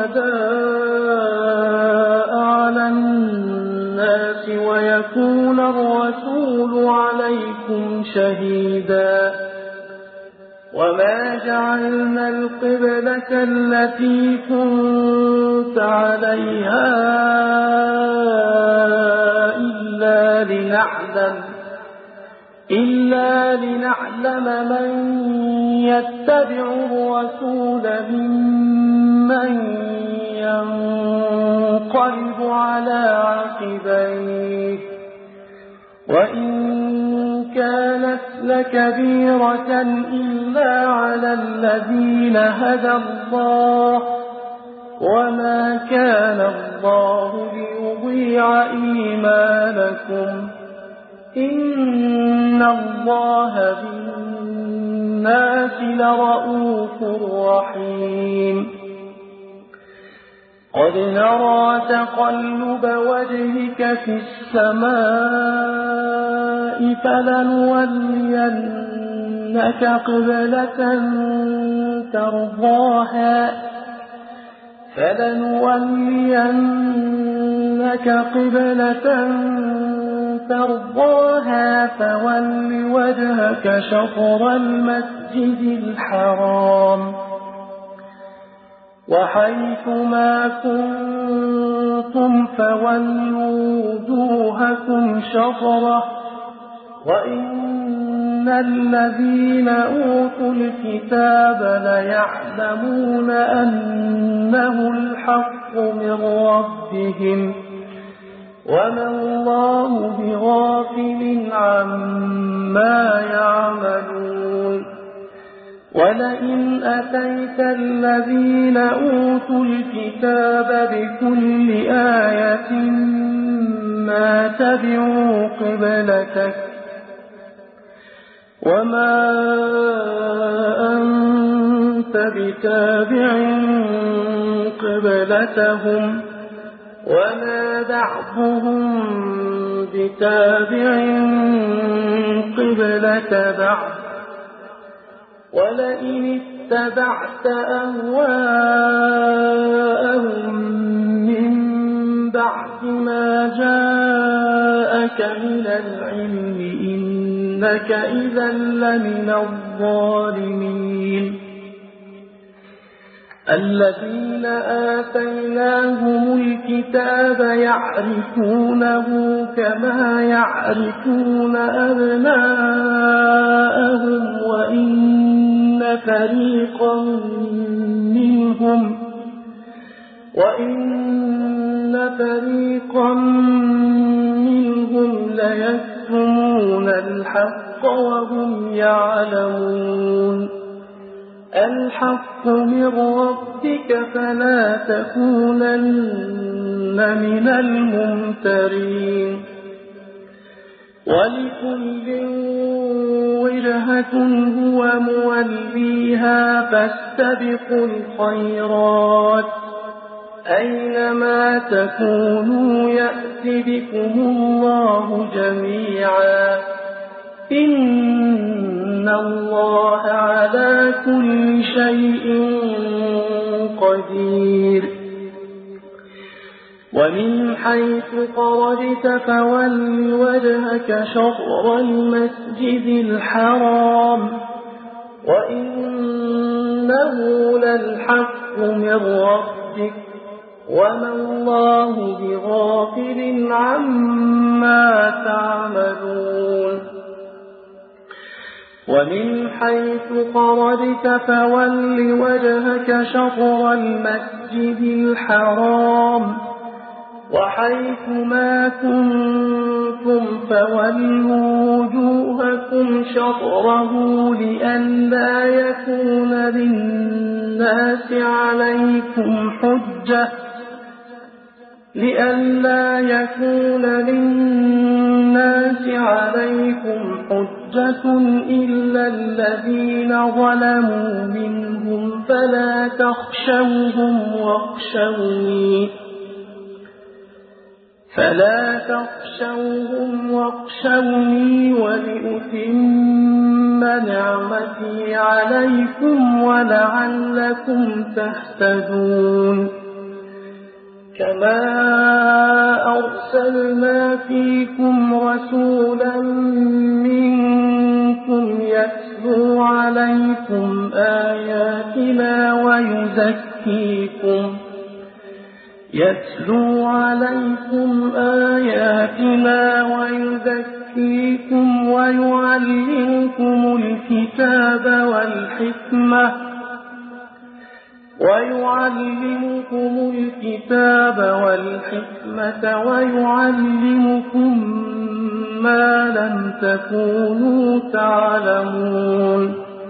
شهداء على الناس ويكون الرسول عليكم شهيدا وما جعلنا القبلة التي كنت عليها إلا لنعلم إلا لنعلم من يتبع الرسول ممن ينقلب على عقبيه وإن كانت لكبيرة إلا على الذين هدى الله وما كان الله ليضيع إيمانكم إن الله بالناس لرءوف رحيم قد نرى تقلب وجهك في السماء فلنولينك قبلة ترضاها فلنولينك قبلة ترضاها فول وجهك شطر المسجد الحرام وحيث ما كنتم فولوا وجوهكم شطره وإن الذين أوتوا الكتاب ليعلمون أنه الحق من ربهم وما الله بغافل عما يعملون ولئن أتيت الذين أوتوا الكتاب بكل آية ما تبعوا قبلتك وما أنت بتابع قبلتهم وما بعضهم بتابع قبلة بعض ولئن اتبعت أهواءهم من بعد ما جاءك من العلم إنك إذا لمن الظالمين الذين آتيناهم الكتاب يعرفونه كما يعرفون أبناءهم وإن فريقا منهم وإن فريقا منهم ليكتمون الحق وهم يعلمون الحق من ربك فلا تكونن من الممترين ولكل وجهة هو موليها فاستبقوا الخيرات أينما تكونوا يأت بكم الله جميعا إن الله على كل شيء قدير ومن حيث خرجت فول وجهك شطر المسجد الحرام وإنه للحق من ربك وما الله بغافل عما تعملون ومن حيث خرجت فول وجهك شطر المسجد الحرام وحيث ما كنتم فولوا وجوهكم شطره لئلا يكون للناس عليكم حجة لئلا يكون للناس عليكم حجة إلا الذين ظلموا منهم فلا تخشوهم واخشوني فلا تخشوهم واخشوني ولأتم نعمتي عليكم ولعلكم تهتدون كما أرسلنا فيكم رسولا منكم يتلو عليكم آياتنا ويزكيكم يتلو عليكم آياتنا ويزكيكم ويعلمكم الكتاب والحكمة ويعلمكم الكتاب والحكمة ويعلمكم ما لم تكونوا تعلمون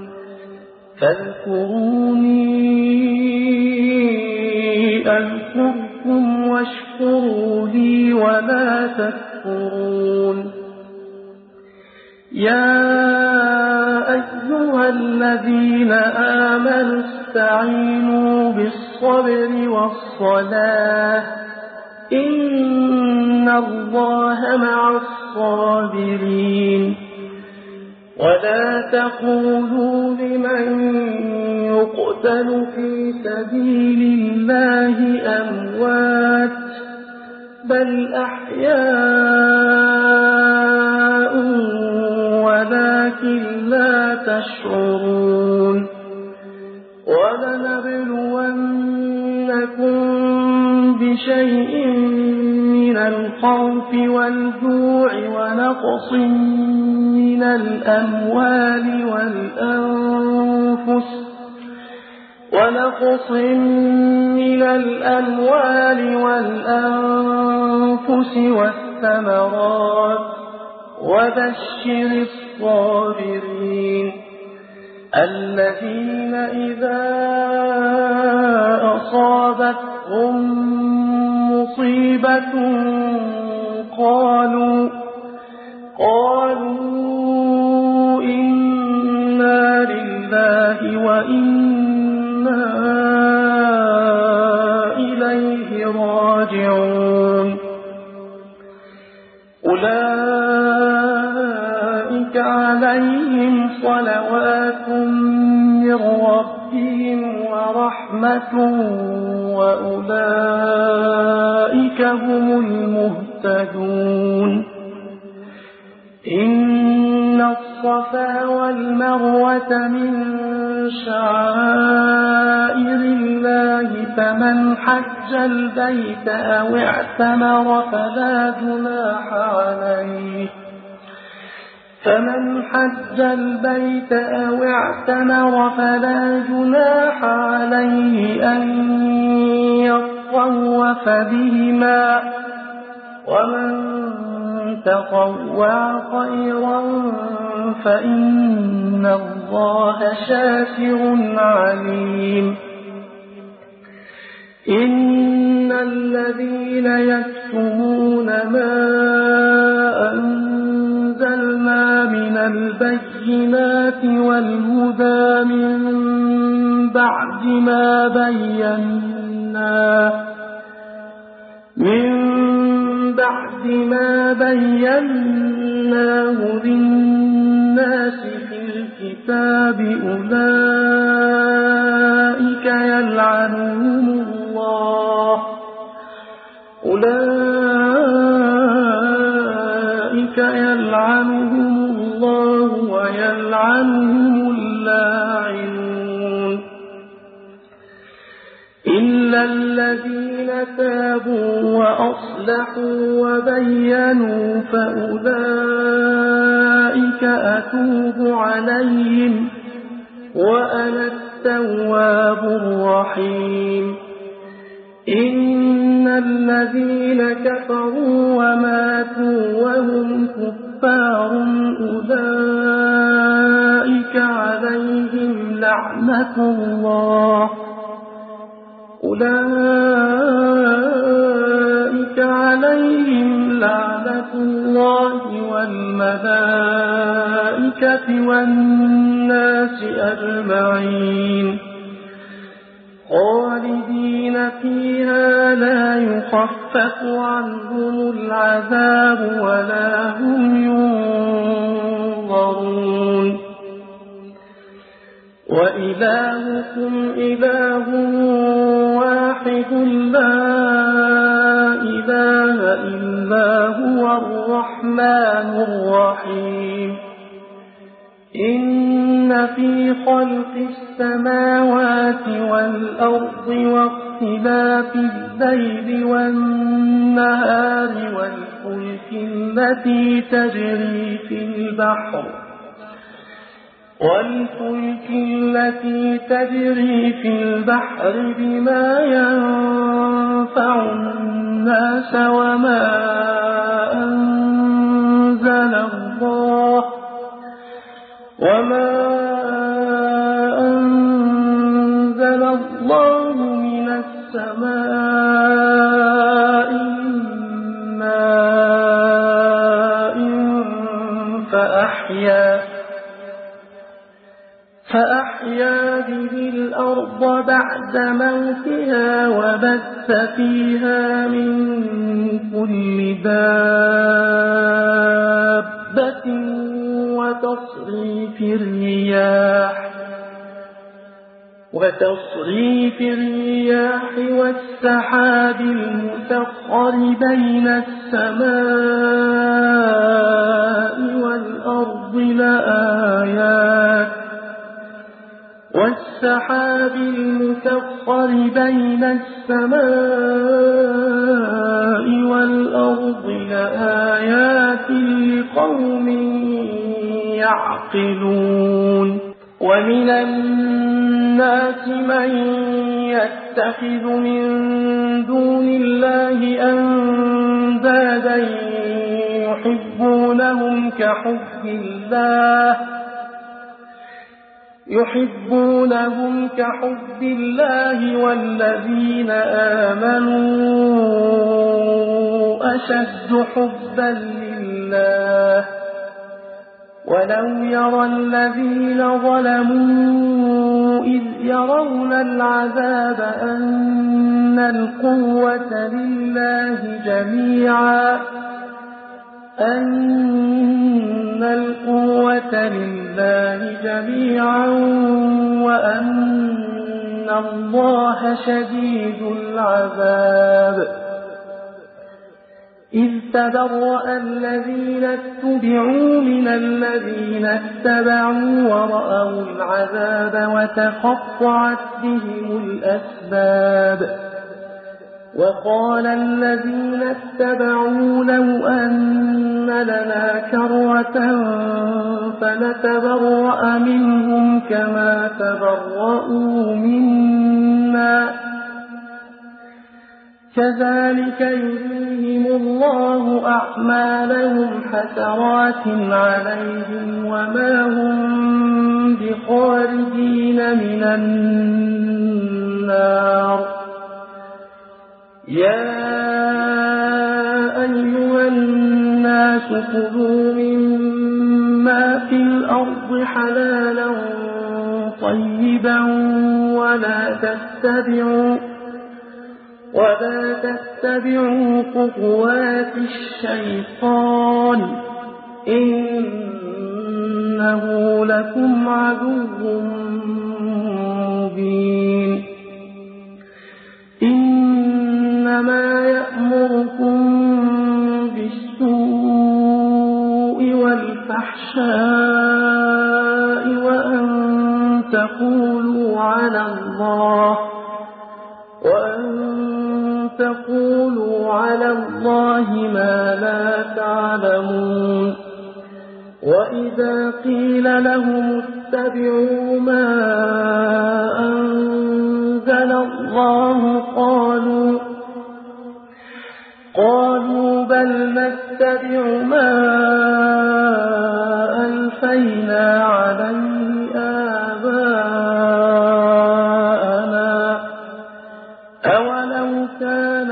فاذكروني أذكركم واشكروا لي ولا تكفرون يا أيها الذين آمنوا استعينوا بالصبر والصلاة إن الله مع الصابرين ولا تقولوا لمن يقتل في سبيل الله أموات بل أحياء ولكن لا تشعرون ولنبلونكم بشيء من الخوف والجوع ونقص من الأموال والأنفس ونقص من الأموال والأنفس والثمرات وبشر الصابرين الذين إذا أصابتهم مصيبة قالوا قالوا إنا لله وإنا إليه راجعون أولئك عليهم صلوات من ربهم ورحمة وأولئك هم المهتدون إن الصفا والمروة من شعائر الله فمن حج البيت أو اعتمر فلا جناح عليه فمن حج البيت أو اعتمر فلا جناح عليه أن يطوف بهما ومن تطوع خيرا فإن الله شاكر عليم إن الذين يكتمون ما أنزلنا من البينات والهدى من بعد ما بينا من بعد ما بيناه للناس في الكتاب أولئك يلعنهم الله أولئك يلعنهم الله ويلعنهم اللاعنون إلا الذين تابوا وأصلحوا وبينوا فأولئك أتوب عليهم وأنا التواب الرحيم إن الذين كفروا وماتوا وهم كفار أولئك عليهم لعنة الله أولئك عليهم لعنة الله والملائكة والناس أجمعين خالدين فيها لا يخفف عنهم العذاب ولا هم ينظرون وإلهكم إله واحد لا إله إلا هو الرحمن الرحيم إن في خلق السماوات والأرض واختلاف الليل والنهار والفلك التي تجري في البحر والفلك التي تجري في البحر بما ينفع الناس وما أنزل الله وما أنزل الله من السماء من ماء فأحيا والأرض بعد موتها وبث فيها من كل دابة وتصريف الرياح وتصريف الرياح والسحاب المسخر بين السماء والأرض لآيات والسحاب المسخر بين السماء والأرض لآيات لقوم يعقلون ومن الناس من يتخذ من دون الله أندادا يحبونهم كحب الله يحبونهم كحب الله والذين آمنوا أشد حبا لله ولو يرى الذين ظلموا إذ يرون العذاب أن القوة لله جميعا أن القوة لله جميعا وأن الله شديد العذاب إذ تبرأ الذين اتبعوا من الذين اتبعوا ورأوا العذاب وتقطعت بهم الأسباب وقال الذين اتبعوا لو أن لنا كرة فنتبرأ منهم كما تبرؤوا منا كذلك يريهم الله أعمالهم حسرات عليهم وما هم بخارجين من النار يا أيها الناس كلوا مما في الأرض حلالا طيبا ولا تتبعوا ولا تتبعوا خطوات الشيطان إنه لكم عدو مبين إنما يأمركم بالسوء والفحشاء وأن تقولوا على الله وأن تقولوا على الله ما لا تعلمون وإذا قيل لهم اتبعوا ما أنزل الله قالوا قالوا بل نتبع ما ألفينا عليه آباءنا أولو كان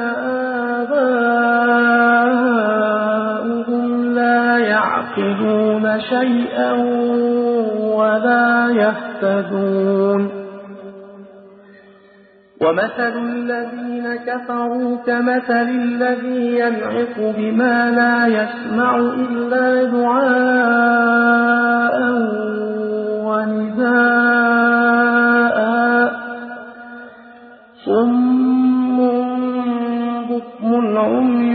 آباؤهم لا يعقلون شيئا ولا يهتدون ومثل الذين كفروا كمثل الذي ينعق بما لا يسمع إلا دعاء ونداء صم بكم عمي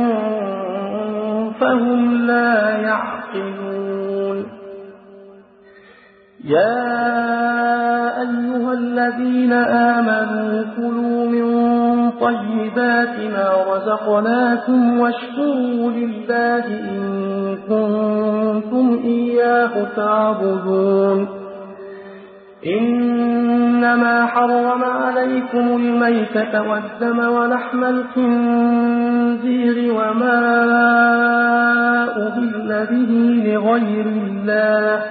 فهم لا يعقلون يا أيها الذين آمنوا كلوا من طيبات ما رزقناكم واشكروا لله إن كنتم إياه تعبدون إنما حرم عليكم الميتة والدم ولحم الخنزير وما أهل به لغير الله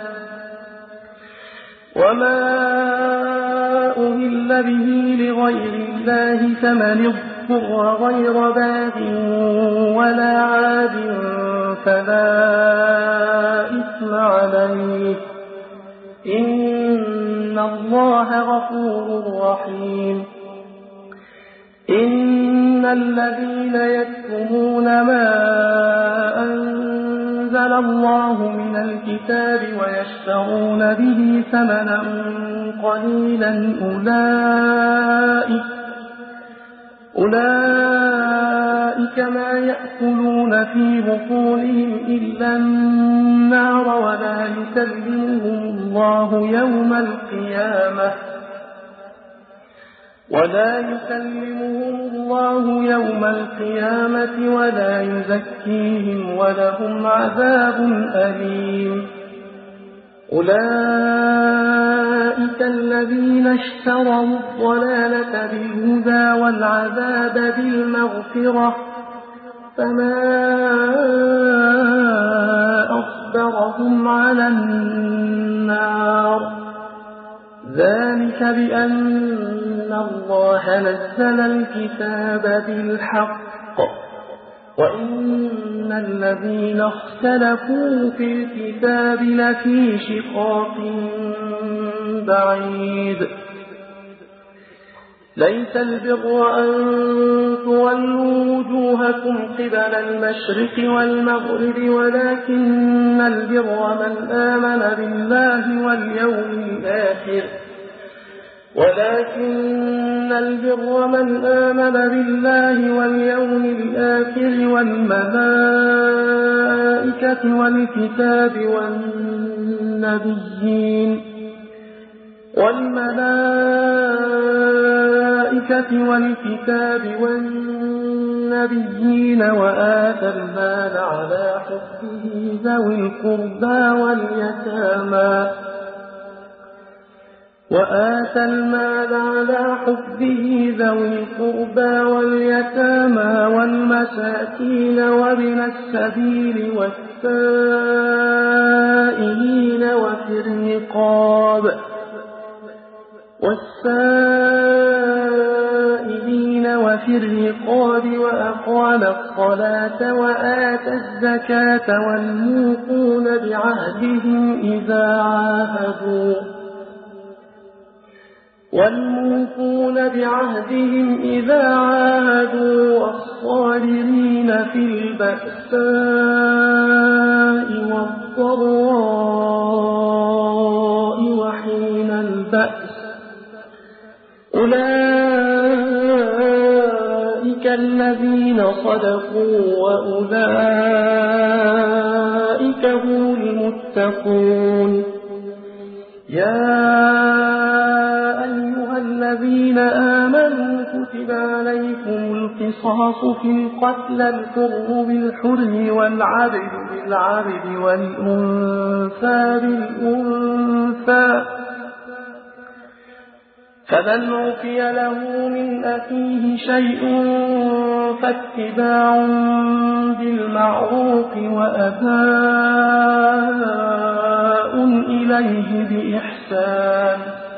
وما أهل به لغير الله فمن اضطر غير باغ ولا عاد فلا إثم عليه إن إن الله غفور رحيم إن الذين يكتمون ما أنزل الله من الكتاب ويشترون به ثمنا قليلا أولئك أولئك ما يأكلون في بطونهم إلا النار ولا يكلمهم الله يوم القيامة ولا يكلمهم الله يوم القيامة ولا يزكيهم ولهم عذاب أليم أولئك الذين اشتروا الضلالة بالهدى والعذاب بالمغفرة فما أصبرهم على النار ذلك بأن الله نزل الكتاب بالحق وإن الذين اختلفوا في الكتاب لفي شقاق بعيد ليس البر أن تولوا وجوهكم قبل المشرق والمغرب ولكن البر من آمن بالله واليوم الآخر ولكن البر من آمن بالله واليوم الآخر والملائكة والكتاب والنبيين والملائكة والكتاب والنبيين وآتى المال على حبه ذوي القربى واليتامى وآتى المال على حبه ذوي القربى واليتامى والمساكين وابن السبيل والسائلين وفي الرقاب والسائلين وفي الرقاب وأقام الصلاة وآتى الزكاة والموفون بعهدهم إذا عاهدوا والموفون بعهدهم إذا عاهدوا والصابرين في البأساء والضراء وحين البأس أولئك الذين صدقوا وأولئك هم المتقون يا أيها الذين آمنوا كتب عليكم القصاص في القتلى الحر بالحر والعبد بالعبد والأنثى بالأنثى فمن عفي له من أخيه شيء فاتباع بالمعروف وأداء إليه بإحسان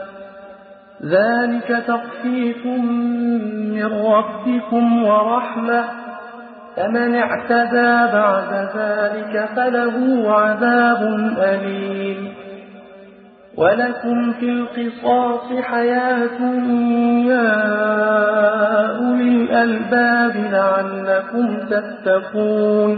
ذلك تخفيف من ربكم ورحمة فمن اعتدى بعد ذلك فله عذاب أليم ولكم في القصاص حياة يا أولي الألباب لعلكم تتقون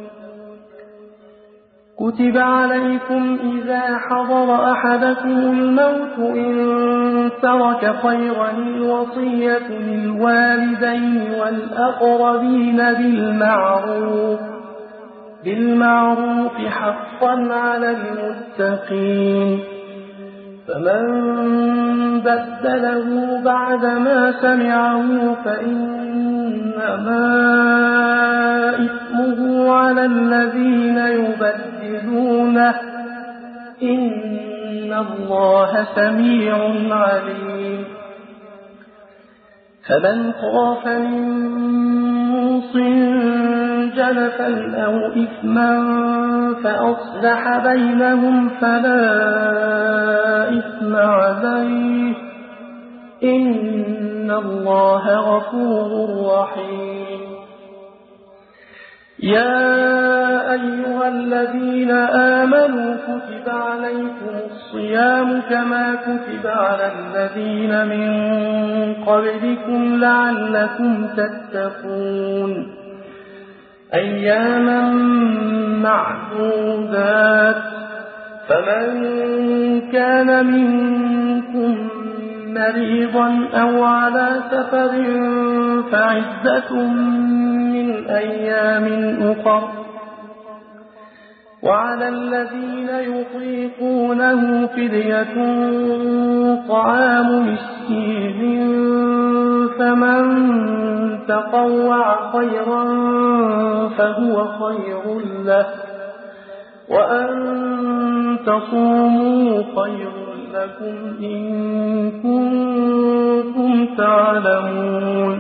كتب عليكم إذا حضر أحدكم الموت إن ترك خيرا الوصية للوالدين والأقربين بالمعروف بالمعروف حقا على المتقين فمن بدله بعدما سمعه فإنما إثمه على الذين يبدلونه إن الله سميع عليم فمن خاف من موص جنفا أو إثما فأصلح بينهم فلا إثم عليه إن الله غفور رحيم يا أيها الذين آمنوا كتب عليكم الصيام كما كتب على الذين من قبلكم لعلكم تتقون أياما معدودات فمن كان منكم مريضا أو على سفر فعدة من أيام أخر وعلى الذين يطيقونه فدية طعام مسكين فمن تطوع خيرا فهو خير له وأن تصوموا خير لكم إن كنتم تعلمون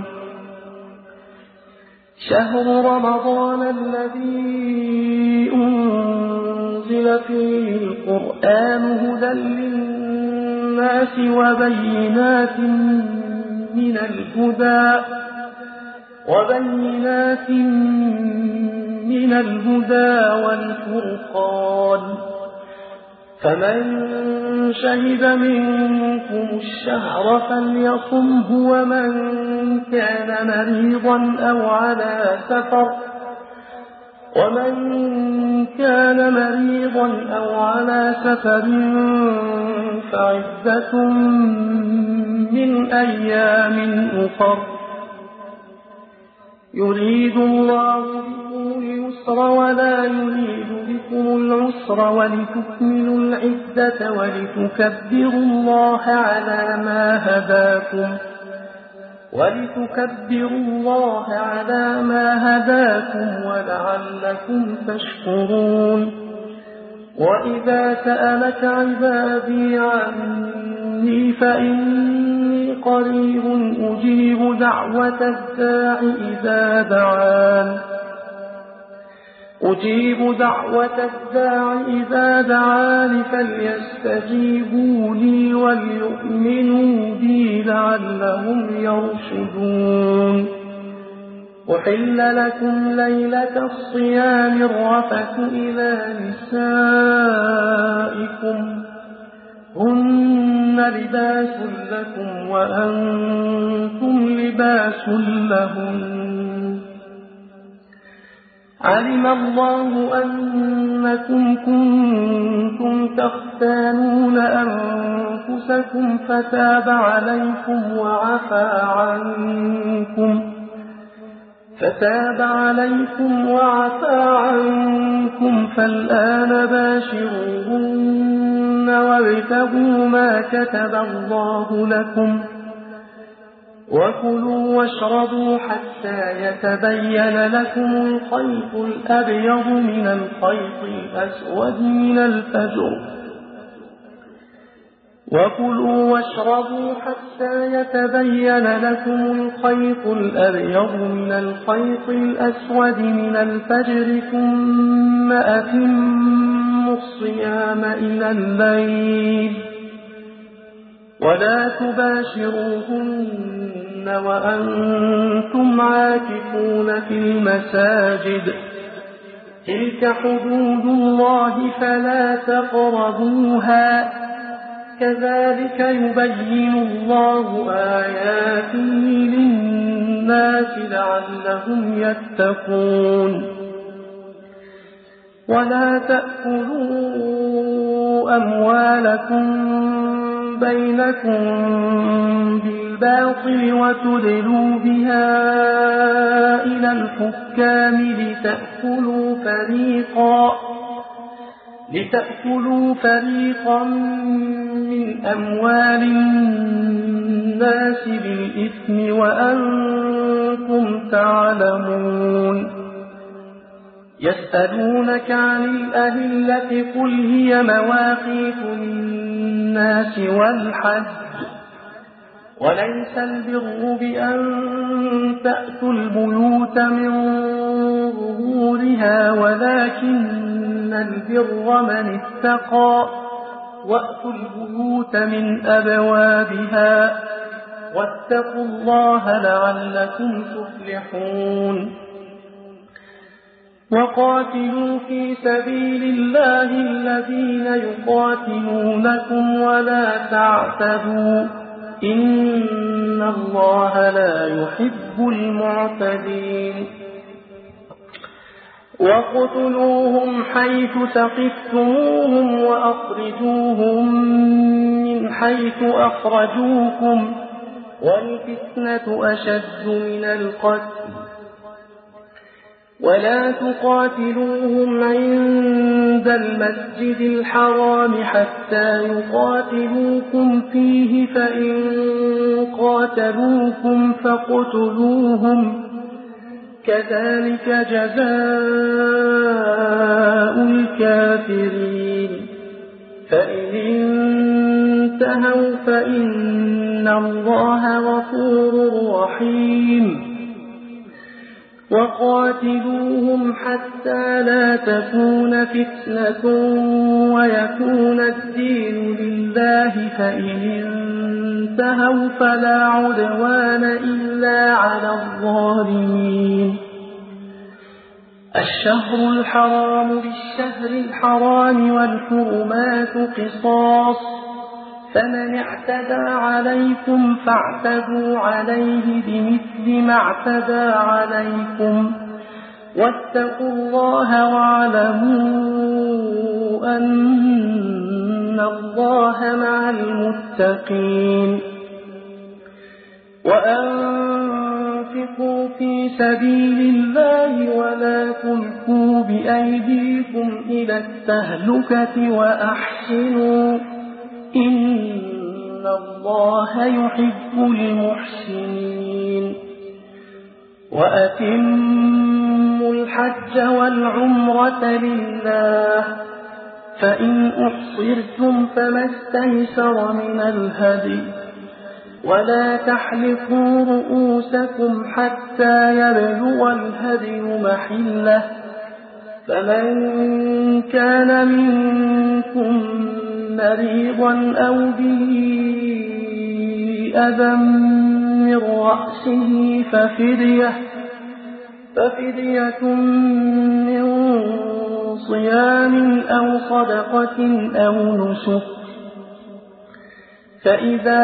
شهر رمضان الذي أنزل فيه القرآن هدى للناس وبينات من الهدى وبينات من الهدى والفرقان فمن شهد منكم الشهر فليصمه ومن كان مريضا أو على سفر ومن كان مريضا أو على سفر فعدة من أيام أخر يريد الله بكم اليسر ولا يريد بكم العسر ولتكملوا العدة ولتكبروا الله على ما هداكم ولتكبروا الله على ما هداكم ولعلكم تشكرون وإذا سألك عبادي عني فإني قريب أجيب دعوة الداع إذا دعان أجيب دعوة الداع إذا دعان فليستجيبوا لي وليؤمنوا بي لعلهم يرشدون أحل لكم ليلة الصيام الرفث إلى نسائكم هن لباس لكم وأنتم لباس لهن علم الله أنكم كنتم تختانون أنفسكم فتاب عليكم وعفى عنكم فتاب عليكم وعفى عنكم فالآن باشروهن وابتغوا ما كتب الله لكم وكلوا واشربوا حتى يتبين لكم الخيط الأبيض من الخيط الأسود من الفجر وكلوا واشربوا حتى يتبين لكم الخيط الأبيض من الخيط الأسود من الفجر ثم أتموا الصيام إلى الليل ولا تباشروهن وأنتم عاكفون في المساجد تلك حدود الله فلا تقربوها كذلك يبين الله آياته للناس لعلهم يتقون ولا تأكلوا أموالكم بينكم بالباطل وتدلوا بها إلى الحكام لتأكلوا فريقا لتأكلوا فريقا من أموال الناس بالإثم وأنتم تعلمون يسألونك عن الأهلة قل هي مواقيت للناس والحج وليس البر بأن تأتوا البيوت من ظهورها ولكن البر من اتقى وأتوا البيوت من أبوابها واتقوا الله لعلكم تفلحون وقاتلوا في سبيل الله الذين يقاتلونكم ولا تعتدوا إن الله لا يحب المعتدين وقتلوهم حيث ثقفتموهم وأخرجوهم من حيث أخرجوكم والفتنة أشد من القتل ولا تقاتلوهم عند المسجد الحرام حتى يقاتلوكم فيه فإن قاتلوكم فاقتلوهم كذلك جزاء الكافرين فإن انتهوا فإن الله غفور رحيم وقاتلوهم حتى لا تكون فتنة ويكون الدين لله فإن انتهوا فلا عدوان إلا على الظالمين الشهر الحرام بالشهر الحرام والحرمات قصاص فمن اعتدى عليكم فاعتدوا عليه بمثل ما اعتدى عليكم واتقوا الله واعلموا أن الله مع المتقين وأنفقوا في سبيل الله ولا تلقوا بأيديكم إلى التهلكة وأحسنوا إن الله يحب المحسنين وأتموا الحج والعمرة لله فإن أحصرتم فما استيسر من الهدي ولا تحلقوا رؤوسكم حتى يبلغ الهدي محله فمن كان منكم مريضا أو به أذى من رأسه ففدية ففدية من صيام أو صدقة أو نسك فإذا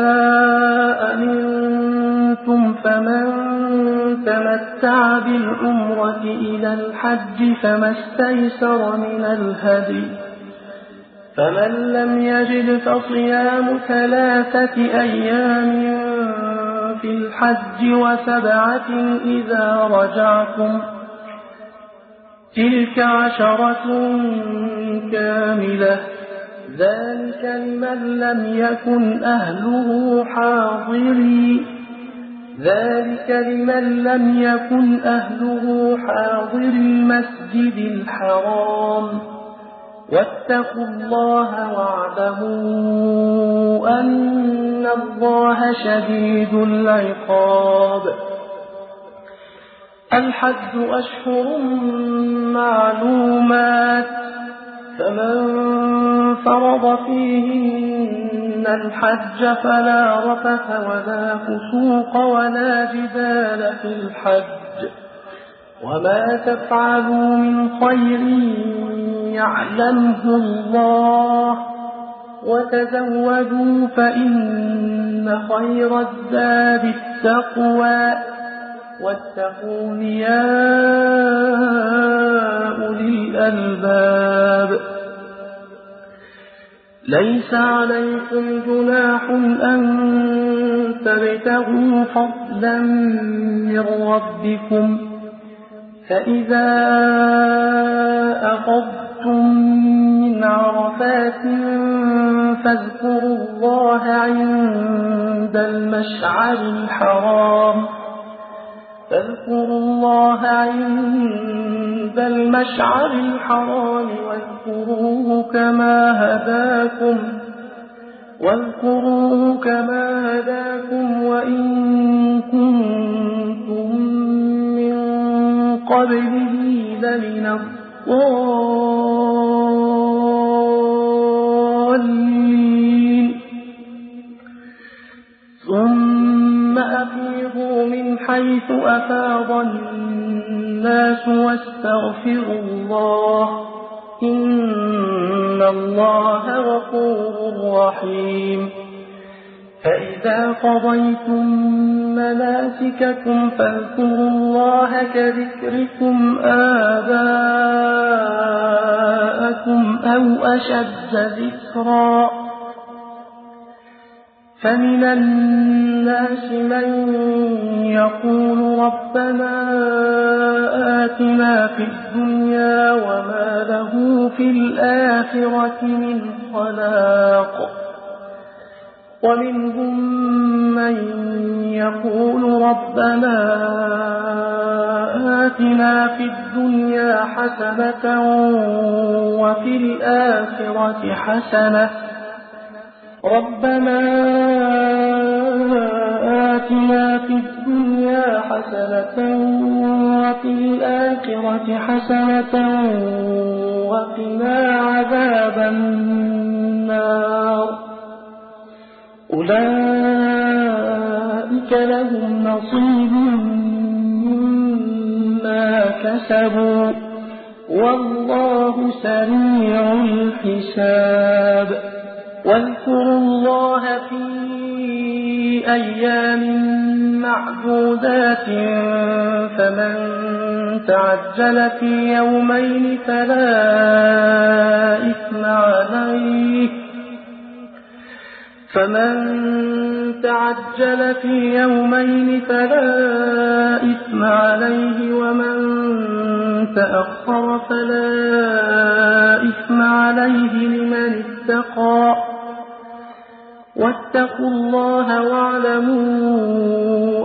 أمنتم فمن تمتع بالعمرة إلى الحج فما استيسر من الهدي فمن لم يجد فصيام ثلاثة أيام في الحج وسبعة إذا رجعتم تلك عشرة كاملة ذلك لمن لم يكن أهله حاضري ذلك لمن لم يكن أهله حاضر المسجد الحرام واتقوا الله واعلموا أن الله شديد العقاب الحج أشهر معلومات فمن فرض فيهن الحج فلا رفث ولا فسوق ولا جدال في الحج وما تفعلوا من خير يعلمه الله وتزودوا فإن خير الزاد التقوى واتقون يا أولي الألباب ليس عليكم جناح أن تبتغوا فضلا من ربكم فإذا أفضتم من عرفات فاذكروا الله عند المشعر الحرام فاذكروا الله عند المشعر الحرام واذكروه كما هداكم واذكروه كما هداكم وإن كنتم من قبله لمن الضالين ثم أفيضوا من حيث أفاض الناس واستغفروا الله إن الله غفور رحيم فإذا قضيتم مناسككم فاذكروا الله كذكركم آباءكم أو أشد ذكرا فمن الناس من يقول ربنا آتنا في الدنيا وما له في الآخرة من خلاق ومنهم من يقول ربنا آتنا في الدنيا حسنة وفي الآخرة حسنة ربنا آتنا في الدنيا حسنة وفي الآخرة حسنة وقنا عذاب النار أولئك لهم نصيب مما كسبوا والله سريع الحساب واذكروا الله في أيام معدودات فمن تعجل في يومين فلا إثم عليه فمن تعجل في يومين فلا إثم عليه ومن تأخر فلا إثم عليه لمن اتقى واتقوا الله واعلموا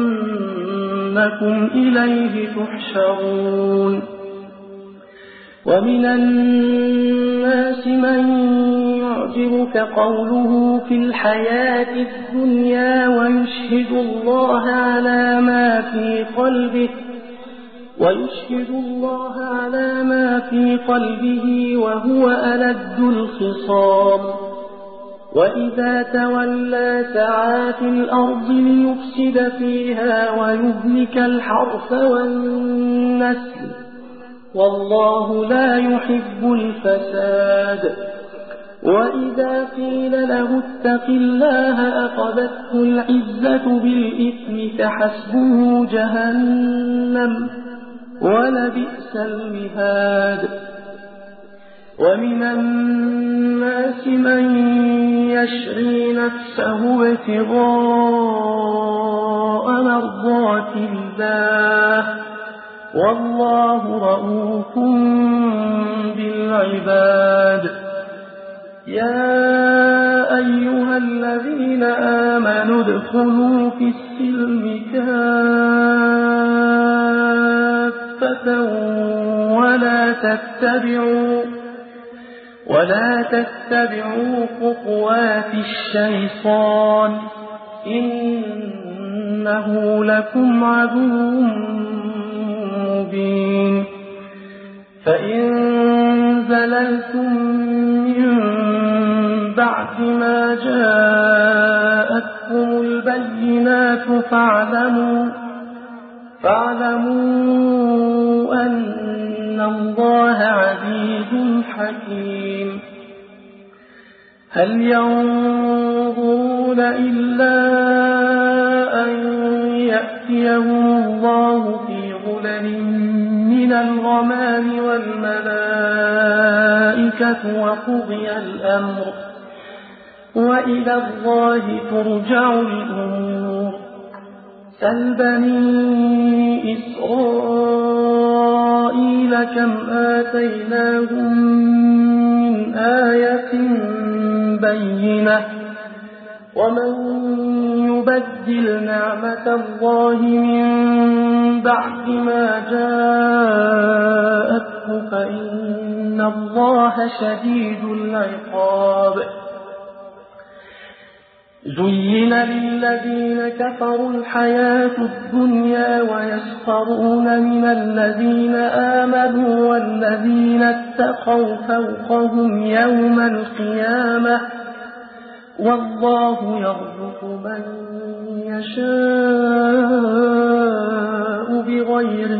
أنكم إليه تحشرون ومن الناس من يعجبك قوله في الحياة الدنيا ويشهد الله على ما في قلبه ويشهد الله على ما في قلبه وهو ألد الخصام وإذا تولى سعى في الأرض ليفسد فيها ويهلك الحرث والنسل والله لا يحب الفساد وإذا قيل له اتق الله أخذته العزة بالإثم فحسبه جهنم ولبئس المهاد ومن الناس من يشري نفسه ابتغاء مرضات الله والله رؤوف بالعباد يا أيها الذين آمنوا ادخلوا في السلم كافة ولا تتبعوا ولا تتبعوا خطوات الشيطان إنه لكم عدو مبين فإن زللتم من بعد ما جاءتكم البينات فاعلموا فاعلموا أن الله عزيز حكيم هل ينظرون إلا أن يأتيهم الله في ظلل من الغمام والملائكة وقضي الأمر وإلى الله ترجع الأمور سل بني إسرائيل كم آتيناهم من آية بينة ومن يبدل نعمة الله من بعد ما جاءته فإن الله شديد العقاب زين للذين كفروا الحياة الدنيا ويسخرون من الذين آمنوا والذين اتقوا فوقهم يوم القيامة والله يرزق من يشاء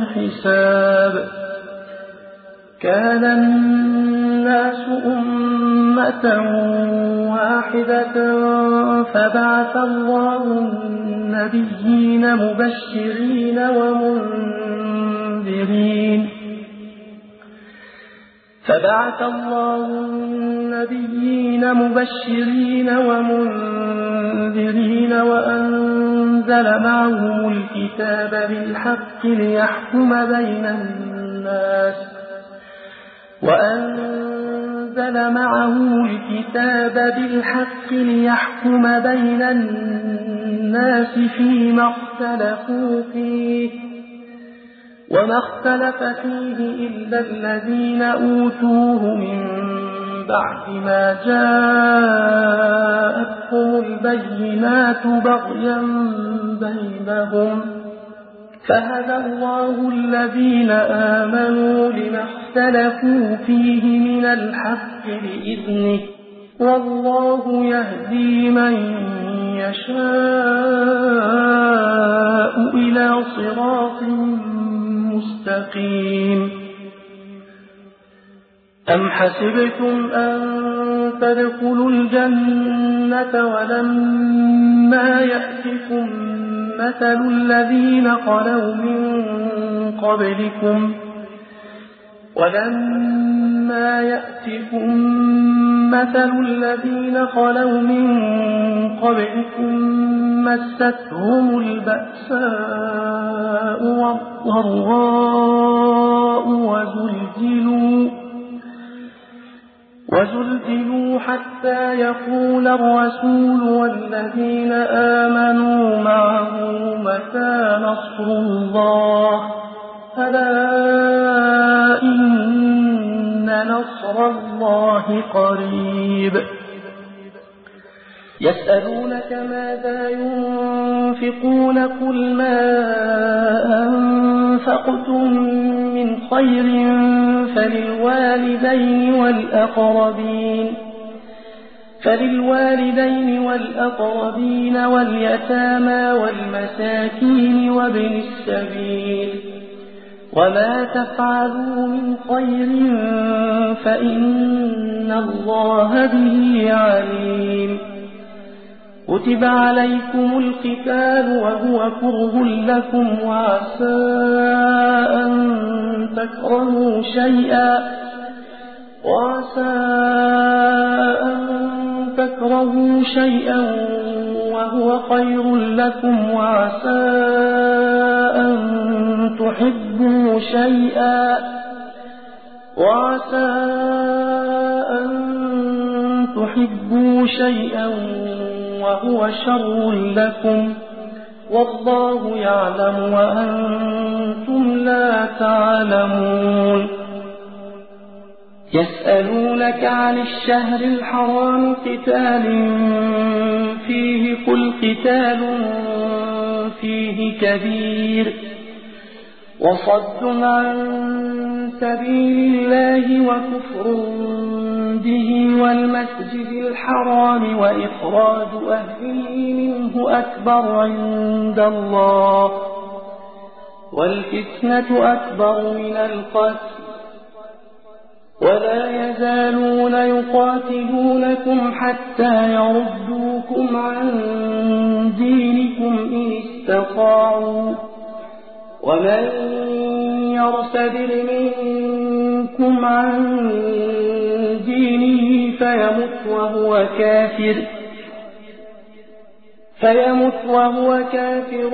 الحساب. كان الناس أمة واحدة فبعث الله النبيين مبشرين ومنذرين فبعث الله النبيين مبشرين ومنذرين وأنزل معهم الكتاب بالحق ليحكم بين الناس وأنزل معه الكتاب بالحق ليحكم بين الناس فيما اختلفوا فيه وما اختلف فيه إلا الذين أوتوه من بعد ما جاءتهم البينات بغيا بينهم فهدى الله الذين آمنوا لما اختلفوا فيه من الحق بإذنه والله يهدي من يشاء إلى صراط مستقيم. أم حسبتم أن تدخلوا الجنة ولما يأتكم مثل الذين خلوا من قبلكم ولما يأتكم مثل الذين خلوا من قبلكم مستهم البأساء والضراء وزلزلوا وزلزلوا حتى يقول الرسول والذين آمنوا معه متى نصر الله ألا إن نصر الله قريب. يسألونك ماذا ينفقون قل ما أنفقتم من خير فللوالدين والأقربين فللوالدين والأقربين واليتامى والمساكين وابن السبيل وما تفعلوا من خير فإن الله به عليم. كتب عليكم القتال وهو كره لكم وعسى أن تكرهوا شيئا وعسى أن تكرهوا شيئا وهو خير لكم وعسى أن تحبوا شيئا وعسى أن تحبوا شيئا وهو شر لكم والله يعلم وأنتم لا تعلمون. يسألونك عن الشهر الحرام قتال فيه قل قتال فيه كبير وصد عن سبيل الله وكفر به والمسجد الحرام وإخراج أهله منه أكبر عند الله والفتنة أكبر من القتل ولا يزالون يقاتلونكم حتى يردوكم عن دينكم إن استطاعوا ومن يرتد منكم عن دينه فيمت وهو كافر فيمت وهو كافر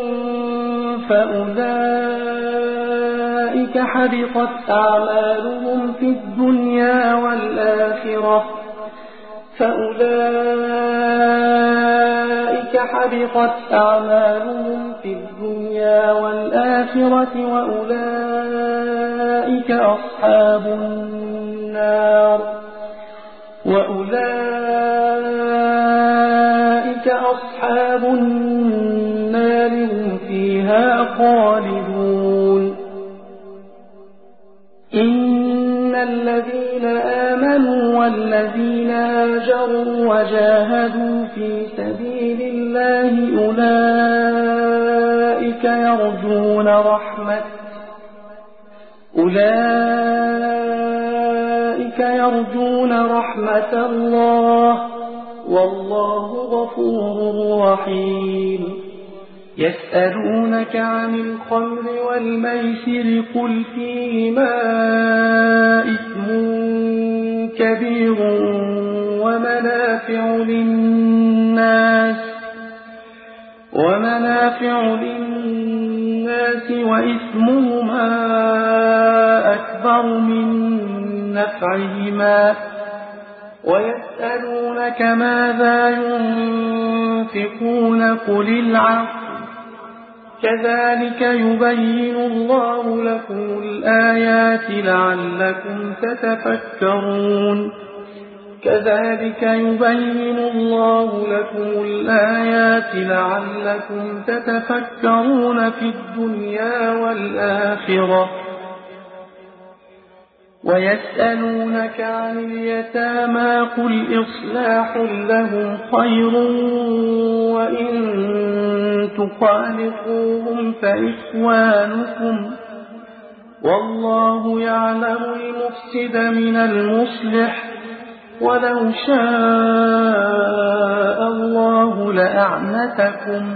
فأولئك حبطت أعمالهم في الدنيا والآخرة فأولئك حبطت أعمالهم في الدنيا والآخرة وأولئك أصحاب النار وأولئك أصحاب النار هم فيها خالدون. إن الذين آمنوا والذين هاجروا وجاهدوا في سبيل الله أولئك يرجون رحمة أولئك يرجون رحمة الله والله غفور رحيم يسألونك عن الخمر والميسر قل فيهما إثم كبير ومنافع للناس ومنافع للناس وإثمهما أكبر من نفعهما ويسألونك ماذا ينفقون قل العفو كذلك يبين الله لكم الآيات لعلكم تتفكرون كذلك يبين الله لكم الآيات لعلكم تتفكرون في الدنيا والآخرة ويسألونك عن اليتامى قل إصلاح لهم خير وإن تخالفوهم فإخوانكم والله يعلم المفسد من المصلح ولو شاء الله لأعنتكم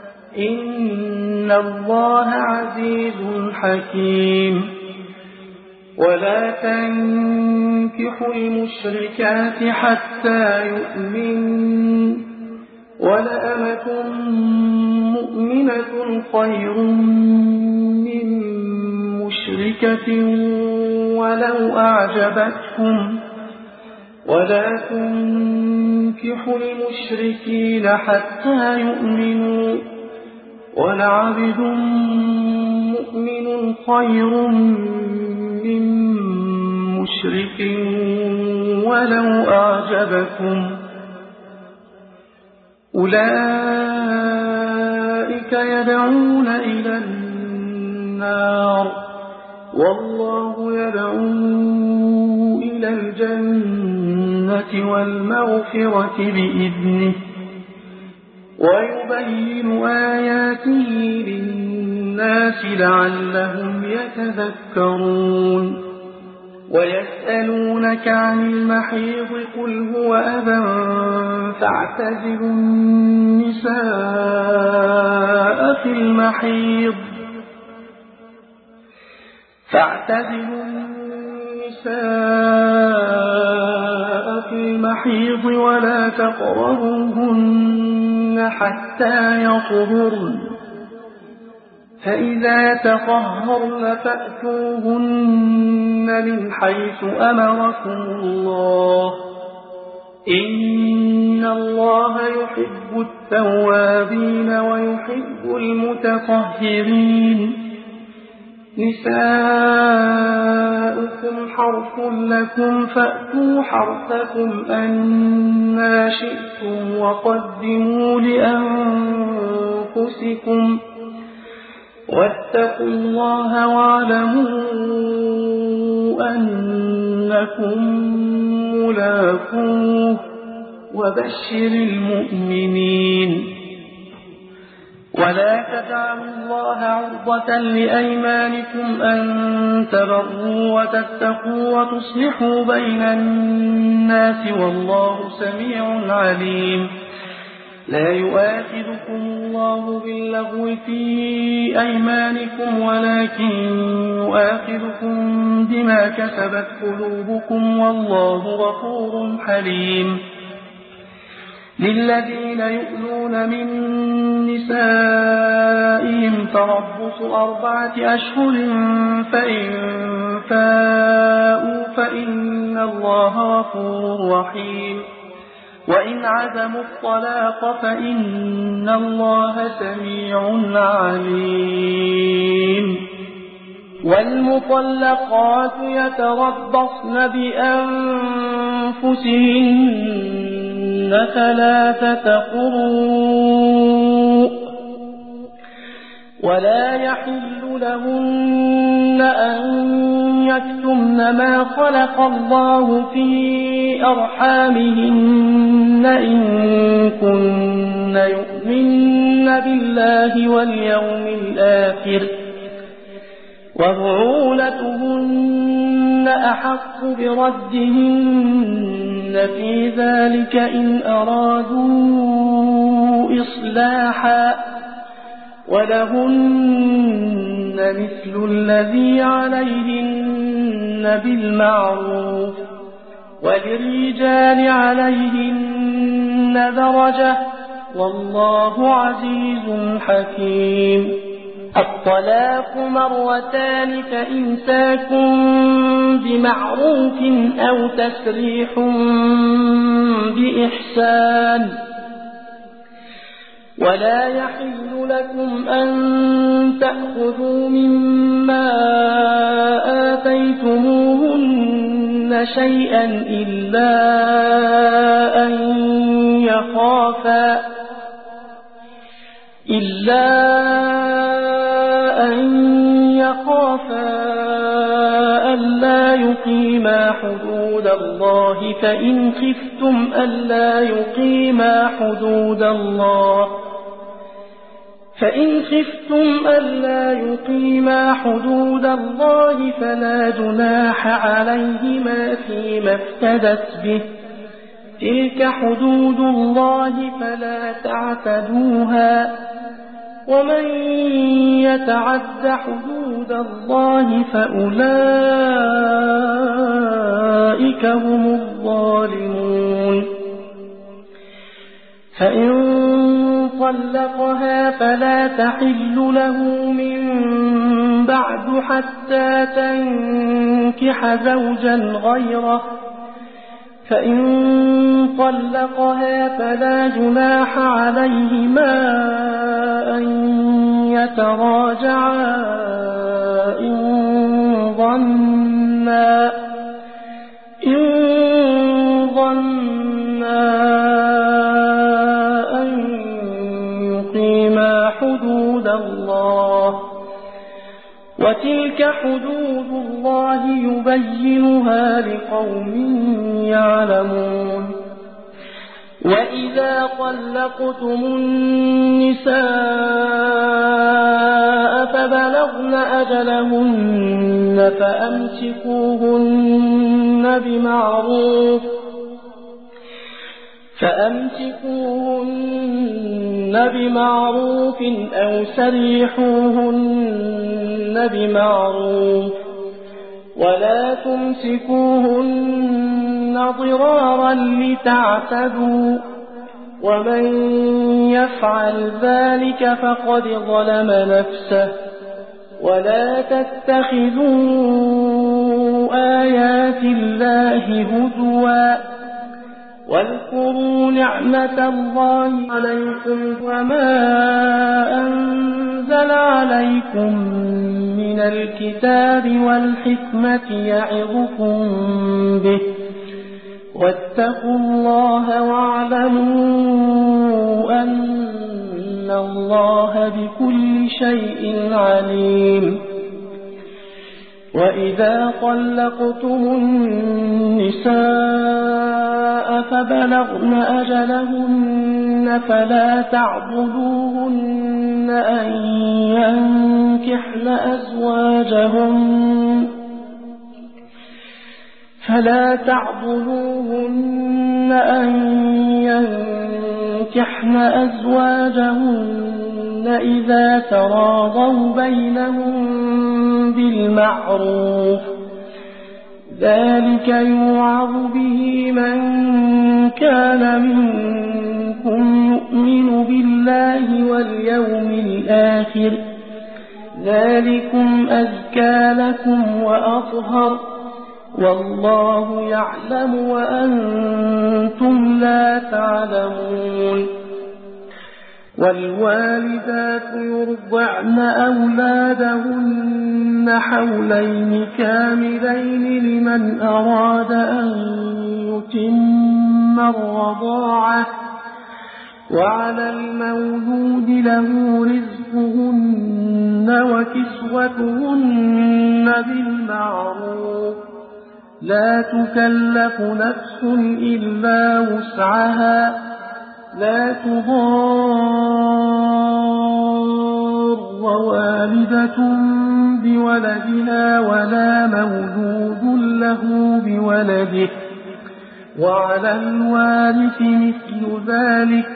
إن الله عزيز حكيم ولا تنكحوا المشركات حتى يؤمنوا ولأمة مؤمنة خير من مشركة ولو أعجبتكم ولا تنكحوا المشركين حتى يؤمنوا ولعبد مؤمن خير من مشرك ولو أعجبكم أولئك يدعون إلى النار والله يدعو إلى الجنة والمغفرة بإذنه ويبين آياته للناس لعلهم يتذكرون ويسألونك عن المحيض قل هو أذى فاعتزلوا النساء في المحيض فاعتزلوا النساء في المحيض ولا تقربوهن حتى يطهرن فإذا تطهرن فأتوهن من حيث أمركم الله إن الله يحب التوابين ويحب المتطهرين نساؤكم حرث لكم فأتوا حرثكم أنى شئتم وقدموا لأنفسكم واتقوا الله واعلموا أنكم ملاقوه وبشر المؤمنين ولا تجعلوا الله عرضة لأيمانكم أن تبروا وتتقوا وتصلحوا بين الناس والله سميع عليم لا يؤاخذكم الله باللغو في أيمانكم ولكن يؤاخذكم بما كسبت قلوبكم والله غفور حليم للذين يؤلون من نسائهم تربص أربعة أشهر فإن فاءوا فإن الله غفور رحيم وإن عزموا الطلاق فإن الله سميع عليم والمطلقات يتربصن بأنفسهن ثلاثة قروء ولا يحل لهن أن يكتمن ما خلق الله في أرحامهن إن كن يؤمن بالله واليوم الآخر وبعولتهن أحق بردهن في ذلك إن أرادوا إصلاحا ولهن مثل الذي عليهن بالمعروف وللرجال عليهن درجة والله عزيز حكيم. الطلاق مرتان فإمساك بمعروف أو تسريح بإحسان ولا يحل لكم أن تأخذوا مما آتيتموهن شيئا إلا أن يخافا إلا أن يخافا ألا يقيما حدود الله فإن خفتم ألا يقيما حدود الله فإن خفتم ألا يقيما حدود الله فلا جناح عليهما فيما افتدت به تلك حدود الله فلا تعتدوها ومن يتعد حدود الله فأولئك هم الظالمون. فإن طلقها فلا تحل له من بعد حتى تنكح زوجا غيره فإن طلقها فلا جناح عليهما أن يتراجعا إن ظنا إن ظنا أن يقيما حدود الله وتلك حدود الله يبينها لقوم يعلمون. وإذا طلقتم النساء فبلغن أجلهن فأمسكوهن بمعروف فأمسكوهن بمعروف أو سريحوهن بمعروف ولا تمسكوهن ضرارا لتعتدوا ومن يفعل ذلك فقد ظلم نفسه ولا تتخذوا آيات الله هزوا واذكروا نعمة الله عليكم وما أنزل عليكم من الكتاب والحكمة يعظكم به واتقوا الله واعلموا أن الله بكل شيء عليم. وإذا طلقتم النساء فبلغن أجلهن فلا تعضلوهن أن ينكحن أزواجهن فلا تعضلوهن أن ينكحن أزواجهن إذا تراضوا بينهم بالمعروف ذلك يوعظ به من كان منكم يؤمن بالله واليوم الآخر ذلكم أزكى لكم وأطهر والله يعلم وأنتم لا تعلمون. والوالدات يرضعن أولادهن حولين كاملين لمن أراد أن يتم الرضاعة وعلى المولود له رزقهن وكسوتهن بالمعروف لا تكلف نفس إلا وسعها لا تضار والدة بولدها ولا مولود له بولده، وعلى الوارث مثل ذلك،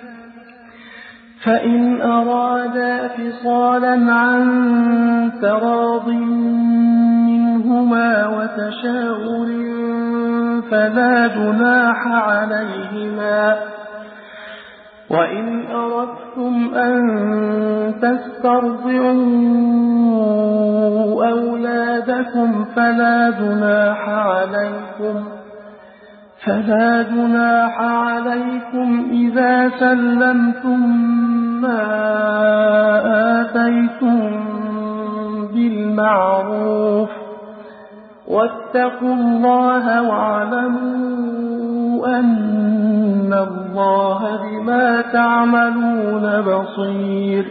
فإن أرادا فصالا عن تراض منهما وتشاور فلا جناح عليهما. وإن أردتم أن تسترضعوا أولادكم فلا جناح عليكم فلا جناح عليكم إذا سلمتم ما آتيتم بالمعروف، واتقوا الله واعلموا أن الله بما تعملون بصير.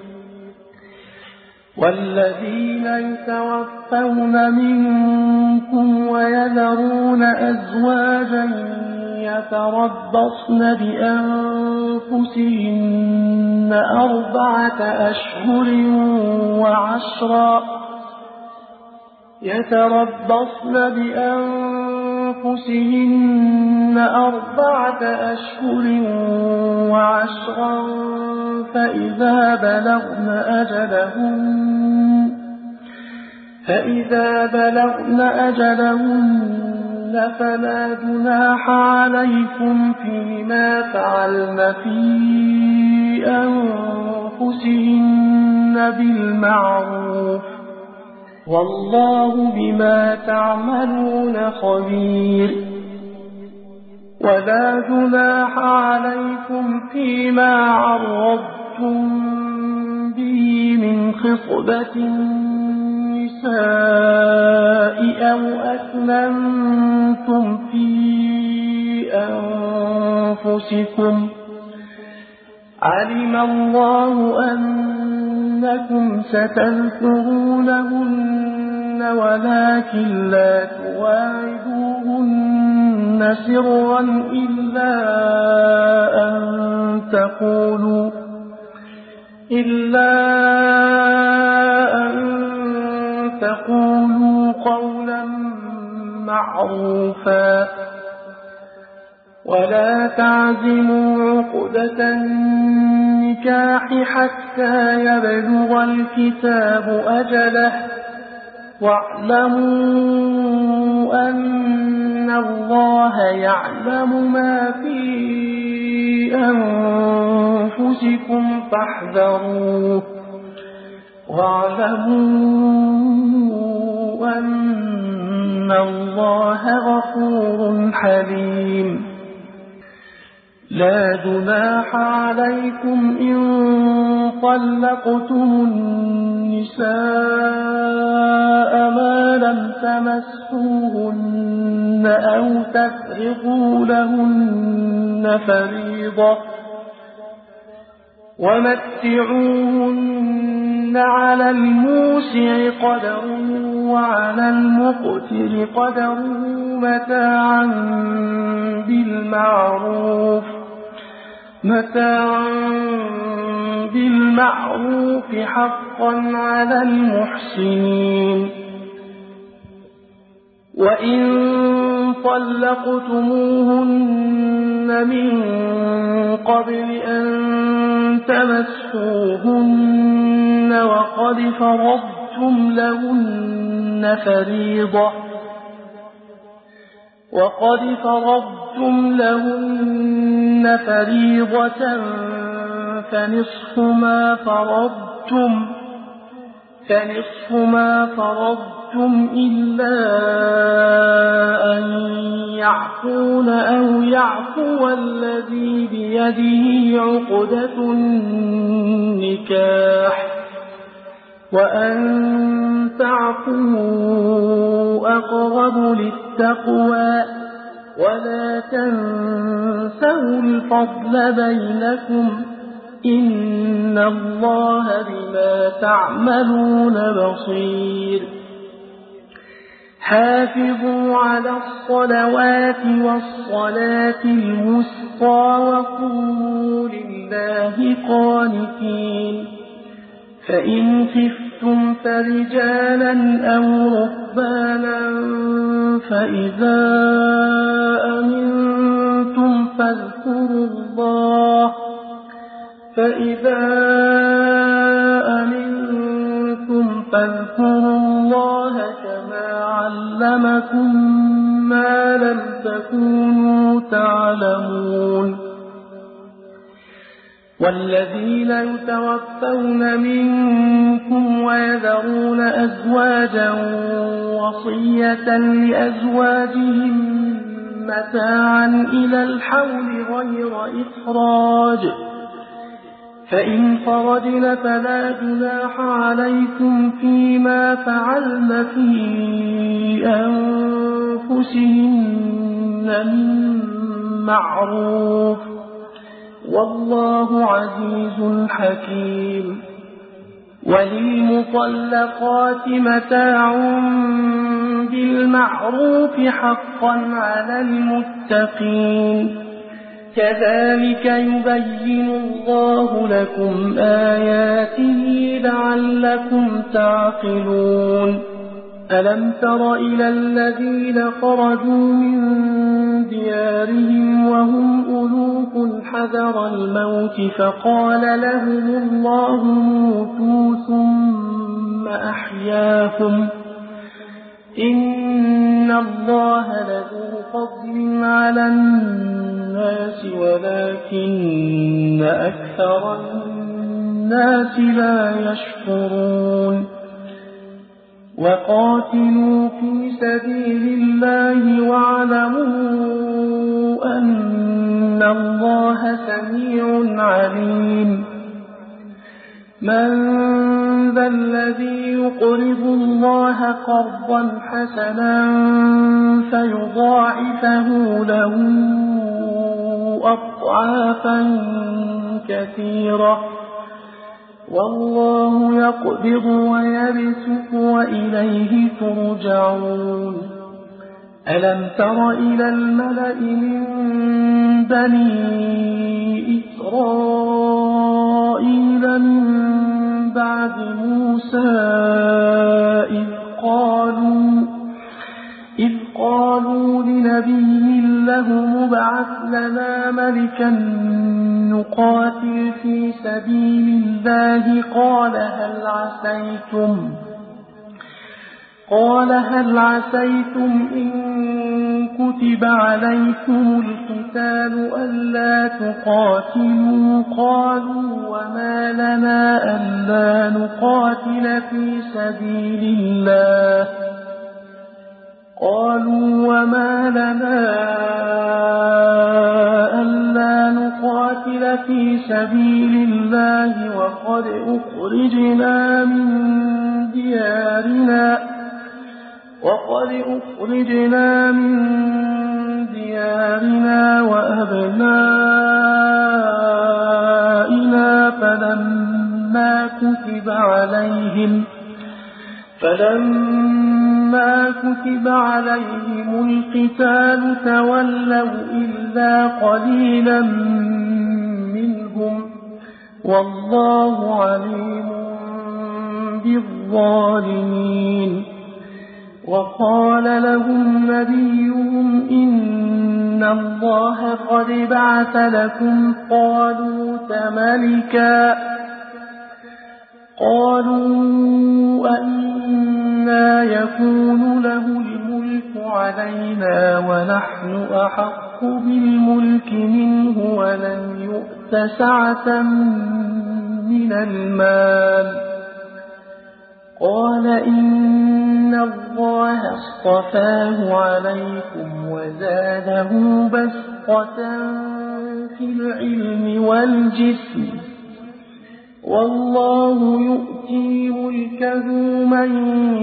والذين يتوفون منكم ويذرون أزواجا يتربصن بأنفسهن أربعة أشهر وعشرا يتربصن بأنفسهن أربعة أشهر وعشرا فإذا بلغن أجلهن فإذا بلغن أجلهن فلا جناح عليكم فيما فعلن في أنفسهن بالمعروف، والله بما تعملون خبير. ولا جناح عليكم فيما عرضتم به من خطبة النساء أو أكننتم في أنفسكم، علم الله أنكم ستذكرونهن ولكن لا تواعدوهن سرا إلا أن تقولوا إلا أن تقولوا قولا معروفا. ولا تعزموا عقدة النكاح حتى يبلغ الكتاب أجله، واعلموا أن الله يعلم ما في أنفسكم فاحذروه، واعلموا أن الله غفور حليم. لا جناح عليكم إن طلقتم النساء ما لم تمسوهن أو تفرضوا لهن فريضة، ومتعوهن على الموسع قدره وعلى المقتر قدره متاعا بالمعروف متاعا بالمعروف حقا على المحسنين. وإن طلقتموهن من قبل أن تمسوهن وقد فرضتم لهن فريضة وقد فرضتم لهن فريضة فنصف ما فرضتم فنصف ما فرضتم إلا أن يعفون أو يعفو الذي بيده عقدة النكاح، وأن تعفوا أقرب للتقوى، ولا تنسوا الفضل بينكم، إن الله بما تعملون بصير. حافظوا على الصلوات والصلاة الوسطى وقوموا لله قانتين، فإن خفتم فرجالا أو ركبانا فإذا أمنتم فاذكروا الله فإذا أمنتم فاذكروا الله كما علمكم ما لم تكونوا تعلمون والذين يتوفون منكم ويذرون أزواجا وصية لأزواجهم متاعا إلى الحول غير إخراج فإن خرجن فلا جناح عليكم فيما فعلن في أنفسهن من معروف والله عزيز حكيم وللمطلقات متاع بالمعروف حقا على المتقين كذلك يبين الله لكم آياته لعلكم تعقلون ألم تر إلى الذين خرجوا من ديارهم وهم ألوف حذر الموت فقال لهم الله موتوا ثم أحياهم إن الله لذو فضل على الناس ولكن أكثر الناس لا يشكرون وقاتلوا في سبيل الله واعلموا أن الله سميع عليم من ذا الذي يقرض الله قرضا حسنا فيضاعفه له أضعافا كثيرة والله يقبض ويبسط وإليه ترجعون ألم تر إلى الملأ من بني إسرائيل من بعد موسى إذ قالوا إذ قالوا لنبي له مبعث لنا ملكا نقاتل في سبيل الله قال هل عسيتم قال هل عسيتم إن كتب عليكم القتال ألا تقاتلوا قالوا وما لنا ألا نقاتل في سبيل الله قالوا وما لنا ألا نقاتل في سبيل الله وقد أخرجنا من ديارنا وقد أخرجنا من ديارنا وأبنائنا فلما كتب عليهم فلما كتب عليهم القتال تولوا إلا قليلا منهم والله عليم بالظالمين وقال لهم نبيهم إن الله قد بعث لكم طالوت ملكا قالوا أنا يكون له الملك علينا ونحن أحق بالملك منه ولم يؤت سعة من المال قال إن الله اصطفاه عليكم وزاده بسطة في العلم والجسم والله يؤتي ملكه من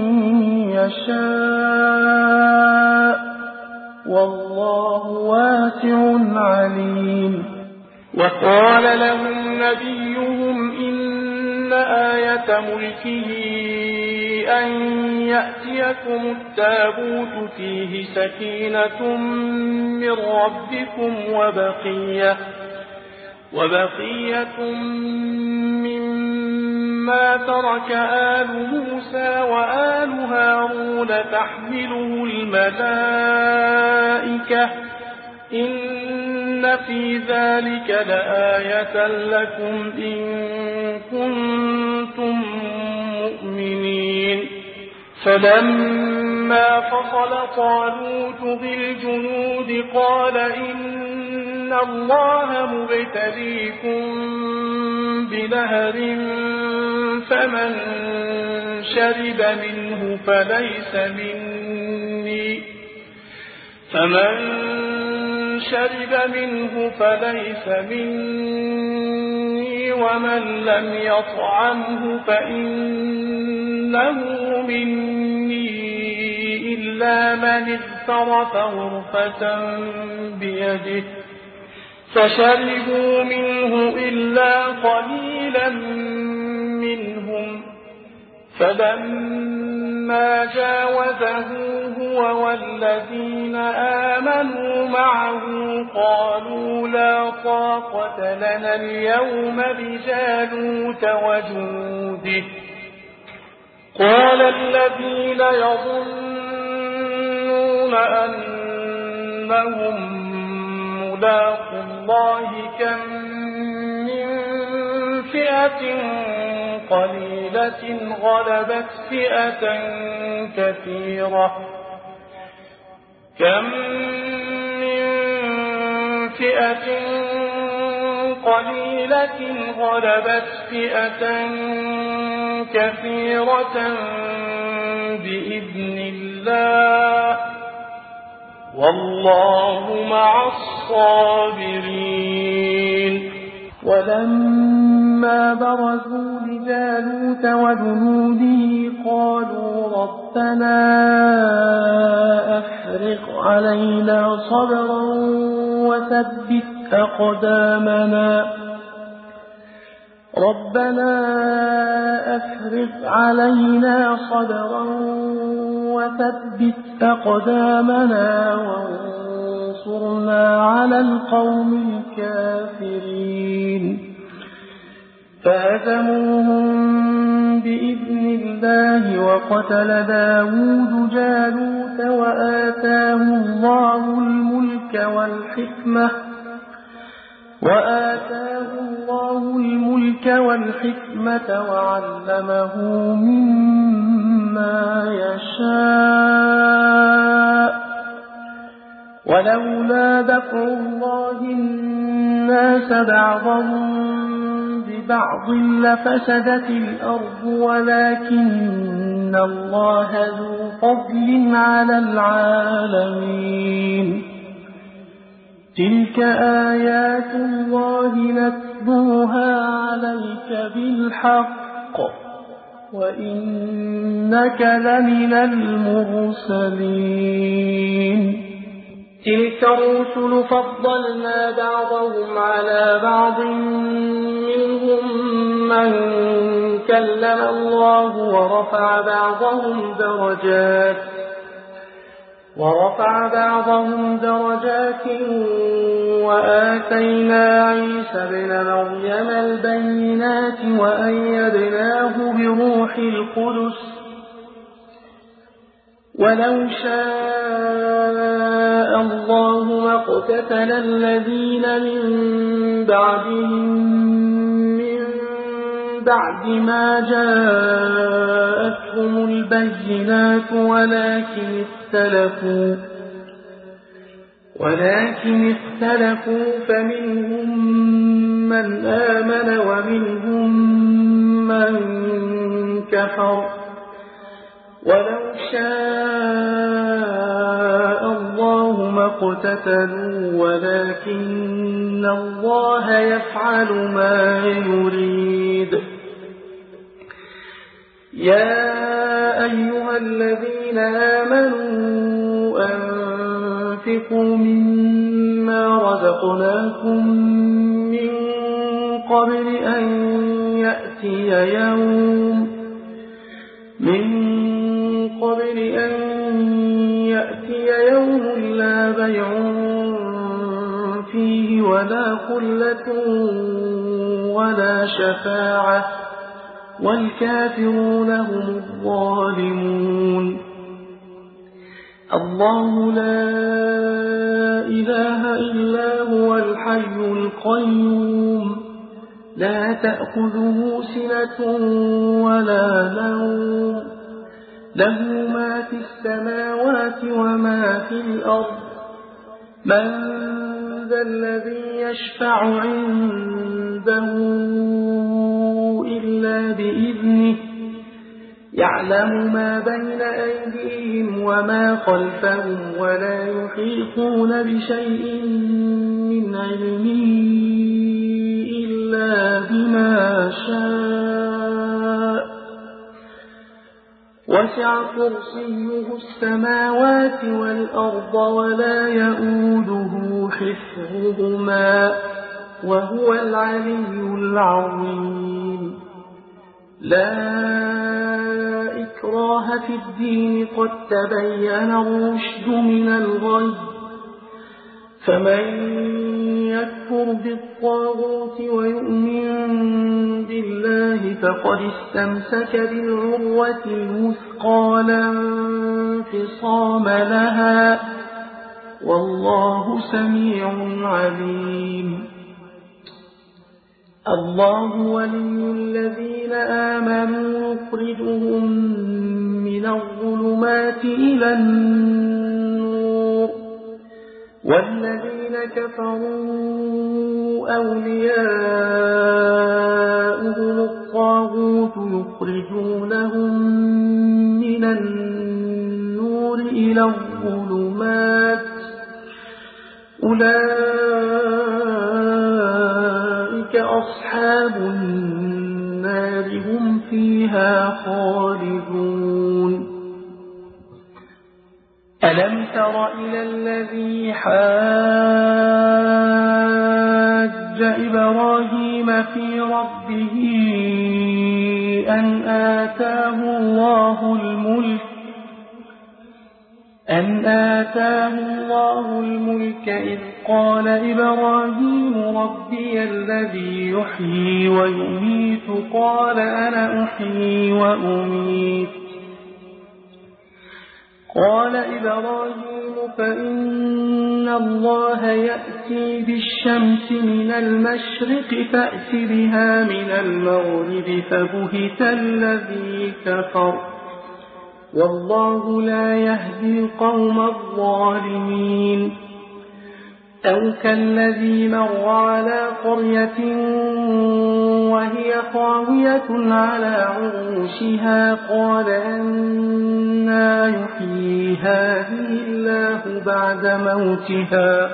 يشاء والله واسع عليم وقال لهم نبيهم إن آية ملكه أن يأتيكم التابوت فيه سكينة من ربكم وبقية وبقية مما ما ترك آل موسى وآل هارون تحمله الملائكة إن في ذلك لآية لكم إن كنتم مؤمنين فلما فصل طالوت بالجنود قال إن الله مبتليكم بنهر فمن شرب منه فليس مني فمن شرب منه فليس مني ومن لم يطعمه فإنه مني إلا من اغترف غرفة بيده فشربوا منه إلا قليلا منهم فلما جاوزه هو والذين آمنوا معه قالوا لا طاقة لنا اليوم بجالوت وجنوده قال الذين يظنون أنهم ملاقو الله كم من فئة قليلة غلبت فئة كثيرة كم من فئة قليلة غلبت فئة كثيرة بإذن الله والله مع الصابرين ولما برزوا لجالوت وجنوده قالوا ربنا أفرغ علينا صبرا وثبت أقدامنا ربنا أفرغ علينا صبرا وثبت أقدامنا وانصرنا على القوم الكافرين فهزموهم بإذن الله وقتل داود جالوت وآتاه الله الملك والحكمة وآتاه الله الملك والحكمة وعلمه مما يشاء ولولا دفع الله الناس بعضهم ببعض لفسدت الأرض ولكن الله ذو فضل على العالمين تلك آيات الله نتلوها عليك بالحق وإنك لمن المرسلين تلك الرسل فضلنا بعضهم على بعض منهم من كلم الله ورفع بعضهم درجات ورفع بعضهم درجات وآتينا عيسى ابن مريم البينات وأيدناه بروح القدس ولو شاء الله ما اقتتل الذين من بعدهم من بعد ما جاءتهم البينات ولكن اختلفوا ولكن اختلفوا فمنهم من آمن ومنهم من كفر ولو شاء الله ما اقتتلوا ولكن الله يفعل ما يريد يا أيها الذين آمنوا أنفقوا مما رزقناكم من قبل أن يأتي يوم من قبل أن يأتي يوم لا بيع فيه ولا خلة ولا شفاعة والكافرون هم الظالمون. الله لا إله إلا هو الحي القيوم لا تأخذه سنة ولا نوم له ما في السماوات وما في الأرض من ذا الذي يشفع عنده إلا بإذنه يعلم ما بين أيديهم وما خلفهم ولا يحيطون بشيء من علمه إلا بما شاء وسع كرسيه السماوات والأرض ولا يؤوده حفظهما وهو العلي العظيم. لا إكراه في الدين قد تبين الرشد من الغي فمن يكفر بالطاغوت ويؤمن بالله فقد استمسك بالعروة الوثقى لا انفصام لها والله سميع عليم. الله ولي الذين آمنوا يخرجهم من الظلمات إلى النور والذين كفروا أولياؤهم الطاغوت يخرجونهم من النور إلى الظلمات أولئك أصحاب النار هم فيها خالدون. ألم تر إلى الذي حاج إبراهيم في ربه أن آتاه الله الملك أن آتاه الله الملك إذ قال إبراهيم ربي الذي يحيي ويميت قال أنا أحيي وأميت قال إبراهيم فإن الله يأتي بالشمس من المشرق فأت بها من المغرب فبهت الذي كفر والله لا يهدي القوم الظالمين. أو كالذي مر على قرية وهي خاوية على عروشها قال أنى يحيي هذه الله بعد موتها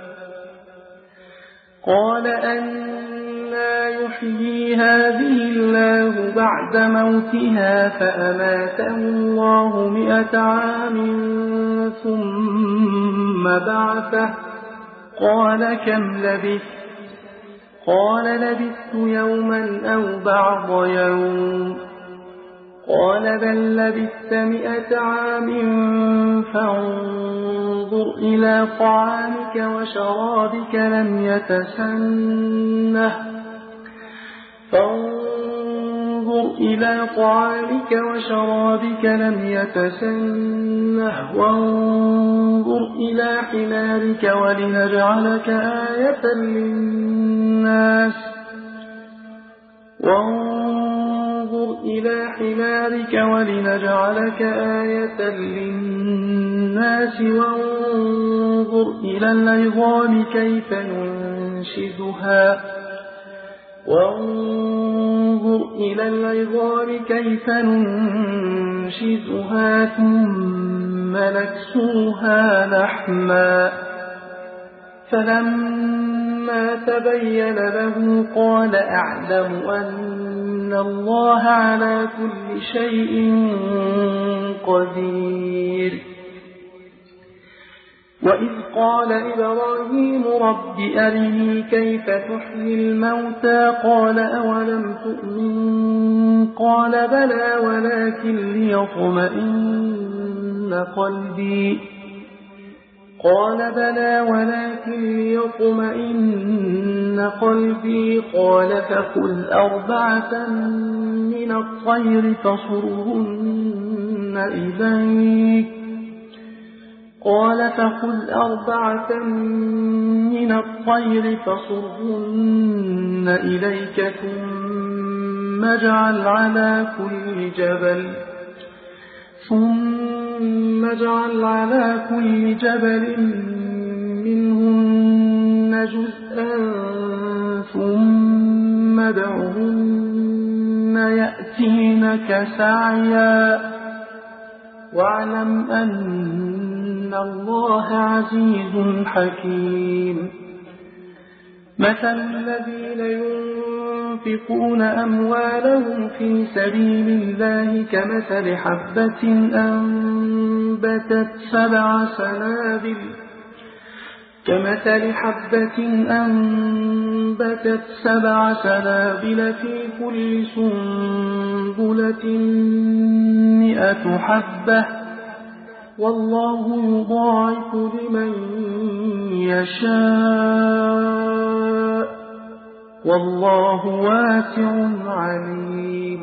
قال أنى يحيي هذه الله بعد موتها فأماته الله مئة عام ثم بعثه قال كم لبثت قال لبثت يوما أو بعض يوم قال بل لبثت مئة عام فانظر إلى طعامك وشرابك لم يتسنه فانظر إلى طعامك وشرابك لم يتسنه وانظر إلى حمارك ولنجعلك آية للناس وانظر إلى حمارك ولنجعلك آية للناس وانظر إلى العظام كيف ننشزها وانظر إلى العظام كيف ننشزها ثم نكسوها لحما فلما تبين له قال أعلم أن الله على كل شيء قدير. وإذ قال إبراهيم رب أرني كيف تحيي الموتى قال أولم تؤمن قال بلى ولكن ليطمئن قلبي قال بلى ولكن ليطمئن قلبي قال فكل أربعة من الطير فصرهن إليك قال فكل أربعة من الطير فصرهن إليك ثم اجعل على كل جبل ثم اجعل على كل جبل منهن جزءا ثم ادعهن يأتينك سعيا واعلم أن الله عزيز حكيم مثل الذين ينفقون أموالهم في سبيل الله كمثل حبة أنبتت سبع سنابل كمثل حبة أنبتت سبع سنابل في كل سنبلة مئة حبة والله يضاعف لمن يشاء والله واسع عليم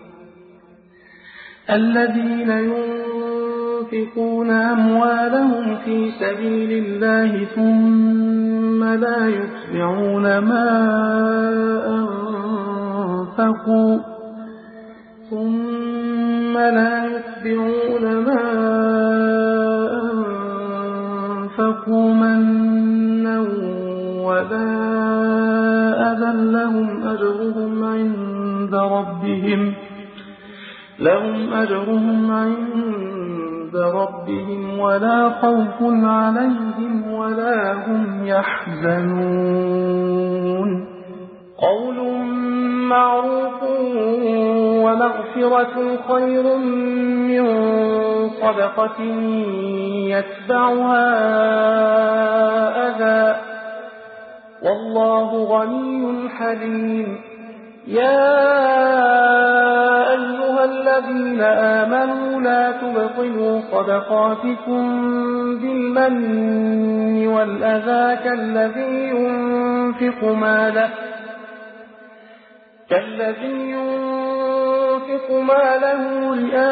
الذين ينفقون أموالهم في سبيل الله ثم لا يتبعون ما أنفقوا ثم لا يتبعون ما أنفقوا منا ولا أذى لهم أجرهم عند ربهم لهم أجرهم عند ربهم ولا خوف عليهم ولا هم يحزنون قول معروف ومغفرة خير من صدقة يتبعها أذى والله غني حليم يا أيها الذين آمنوا لا تبطلوا صدقاتكم بالمن والأذى كالذي ينفق ماله كالذي ينفق ماله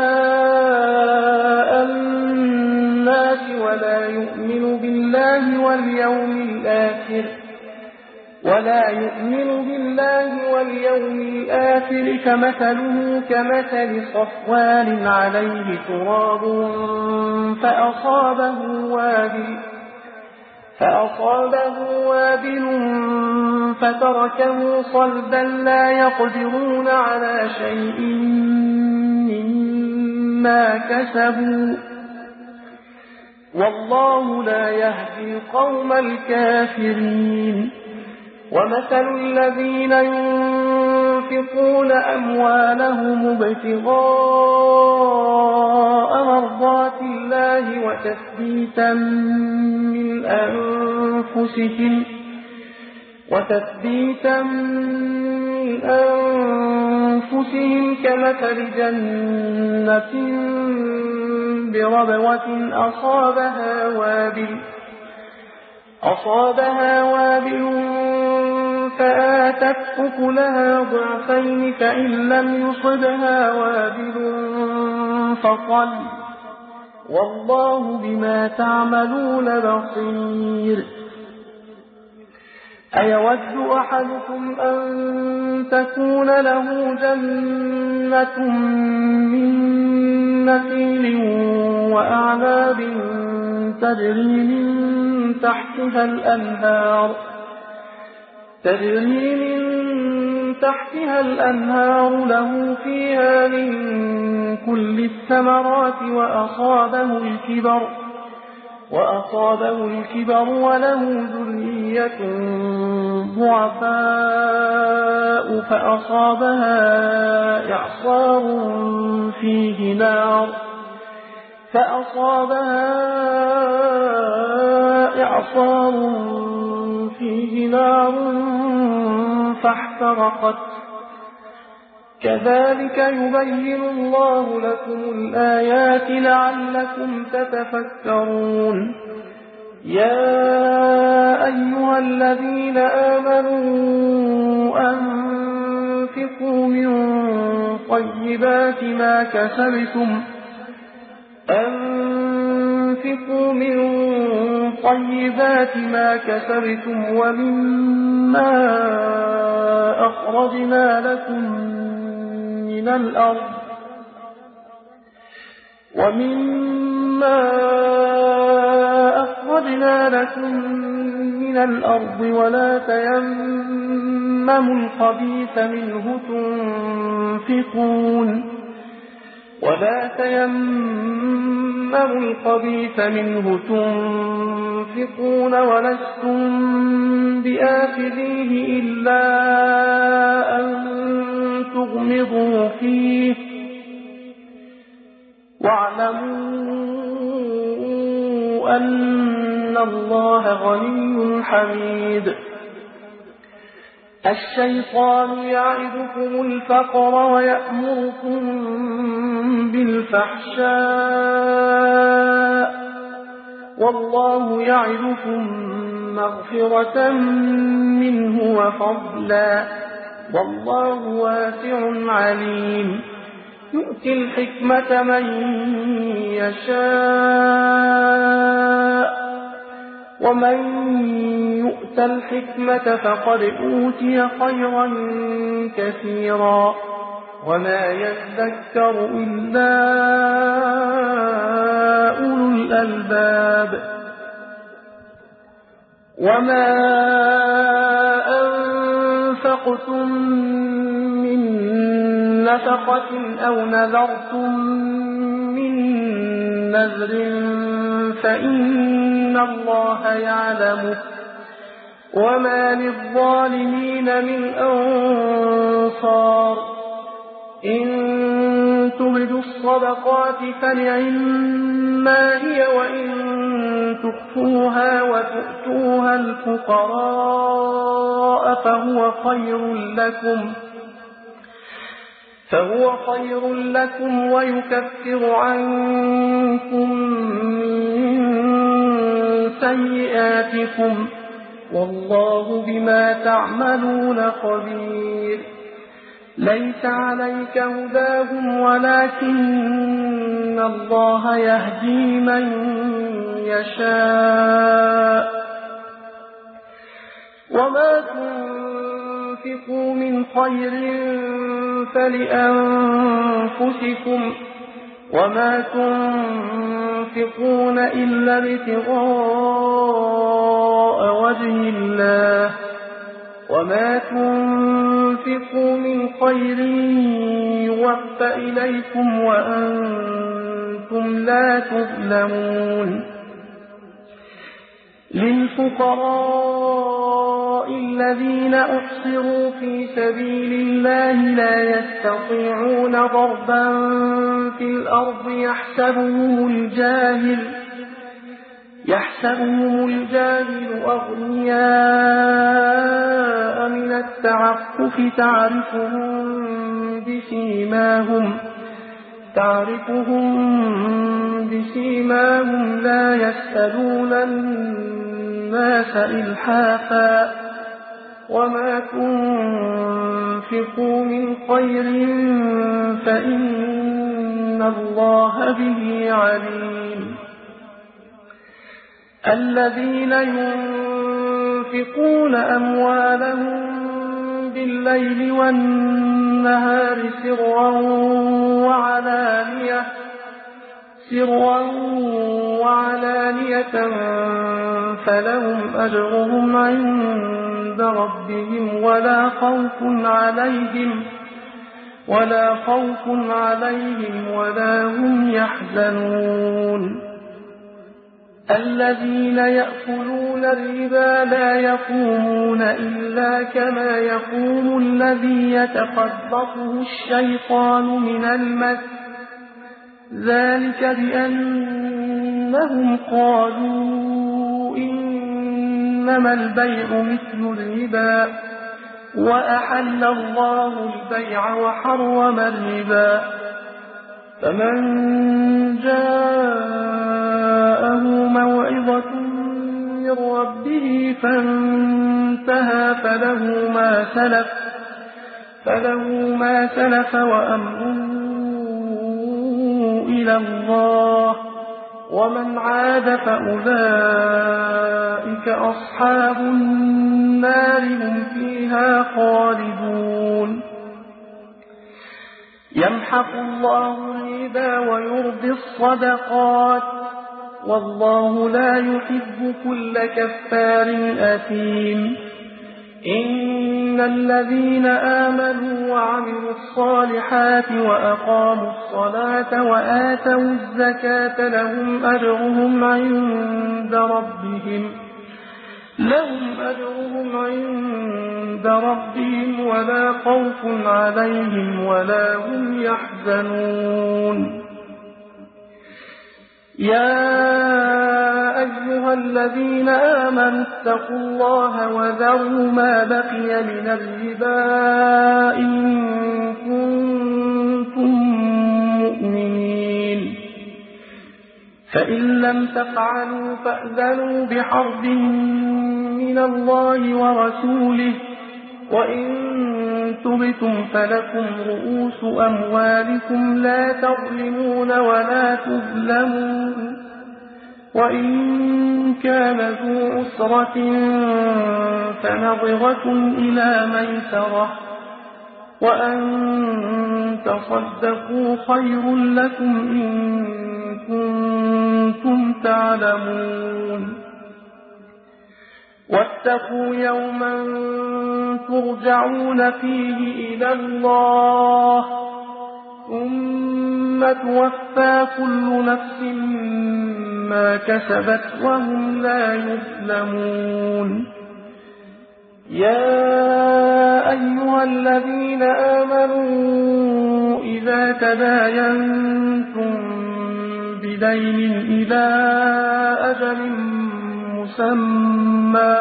رئاء الناس ولا يؤمن بالله واليوم الآخر ولا يؤمن بالله واليوم الآخر كمثله كمثل صفوان عليه تراب فأصابه وابل فأصابه وابل فتركه صلبا لا يقدرون على شيء مما كسبوا والله لا يهدي القوم الكافرين ومثل الذين ينفقون أموالهم ابتغاء مرضات الله وتثبيتا من أنفسهم وتثبيتا من أنفسهم كمثل جنة بربوة أصابها وابل أصابها وابل فآتت أكلها ضعفين فإن لم يصبها وابل فطل والله بما تعملون بصير أيود أحدكم أن تكون له جنة من نخيل وأعناب تجري من تحتها الأنهار تجري من تحتها الأنهار له فيها من كل الثمرات وأصابه الكبر وأصابه الكبر وله ذرية ضعفاء فأصابها إعصار فيه نار فأصابها إعصار فيه نار فاحترقت كذلك يبين الله لكم الآيات لعلكم تتفكرون يا أيها الذين آمنوا أنفقوا من طيبات ما كسبتم أنفقوا من طيبات ما كسبتم ومما أخرجنا لكم من الأرض ومما أخرجنا لكم من الأرض ولا تيمموا الخبيث منه تنفقون ولا تيمموا الخبيث منه تنفقون ولستم بآخذيه إلا أن تغمضوا فيه واعلموا أن الله غني حميد. الشيطان يعدكم الفقر ويأمركم بالفحشاء والله يعدكم مغفرة منه وفضلا والله واسع عليم. يؤتي الحكمة من يشاء ومن يؤت الحكمة فقد أوتي خيرا كثيرا وما يذكر إلا أولو الألباب. وما أنفقتم من نفقة أو نذرتم من نذر فإن الله يعلمه وما للظالمين من أنصار. إن تبدوا الصدقات فنعما هي وإن تخفوها وتؤتوها الفقراء فهو خير لكم فهو خير لكم ويكفر عنكم من سيئاتكم والله بما تعملون خبير. ليس عليك هداهم ولكن الله يهدي من يشاء. وما تنفقوا من خير فلأنفسكم وما تنفقون إلا ابتغاء وجه الله وما تنفقوا من خير يوفى إليكم وأنتم لا تظلمون. للفقراء الذين أحصروا في سبيل الله لا يستطيعون ضربا في الأرض يحسبهم الجاهل يحسبهم الجاهل أغنياء من التعفف تعرفهم بسيماهم تعرفهم بسيماهم لا يسألون الناس إلحافا وما تنفقوا من خير فإن الله به عليم. الذين ينفقون أموالهم بالليل والنهار سرا وعلانية سرا وعلانية فلهم أجرهم عند ربهم ولا خوف عليهم ولا خوف عليهم ولا هم يحزنون. الذين يأكلون الربا لا يقومون إلا كما يقوم الذي يتخبطه الشيطان من المس ذلك بأنهم قالوا إنما البيع مثل الربا وأحل الله البيع وحرم الربا. فمن جاءه موعظة من ربه فانتهى فله ما سلف فله ما سلف وأمره إلى الله ومن عاد فأولئك أصحاب النار هم فيها خالدون يمحق الله الربا ويربي الصدقات والله لا يحب كل كفار أثيم إن الذين آمنوا وعملوا الصالحات وأقاموا الصلاة وآتوا الزكاة لهم أجرهم عند ربهم لهم أجرهم عند ربهم ولا خوف عليهم ولا هم يحزنون يا أيها الذين آمنوا اتقوا الله وذروا ما بقي من الربا إن كنتم مؤمنين فإن لم تفعلوا فأذنوا بحرب من الله ورسوله وإن تبتم فلكم رؤوس أموالكم لا تظلمون ولا تظلمون وإن كان ذو أسرة فنظرة إلى ميسرة وأن تصدقوا خير لكم إن كنتم تعلمون واتقوا يوما ترجعون فيه إلى الله ثم توفى كل نفس ما كسبت وهم لا يظلمون يا أيها الذين آمنوا إذا تداينتم بدين إلى أجل مسمى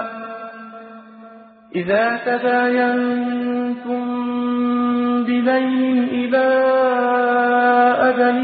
إذا تداينتم بدين إلى أجل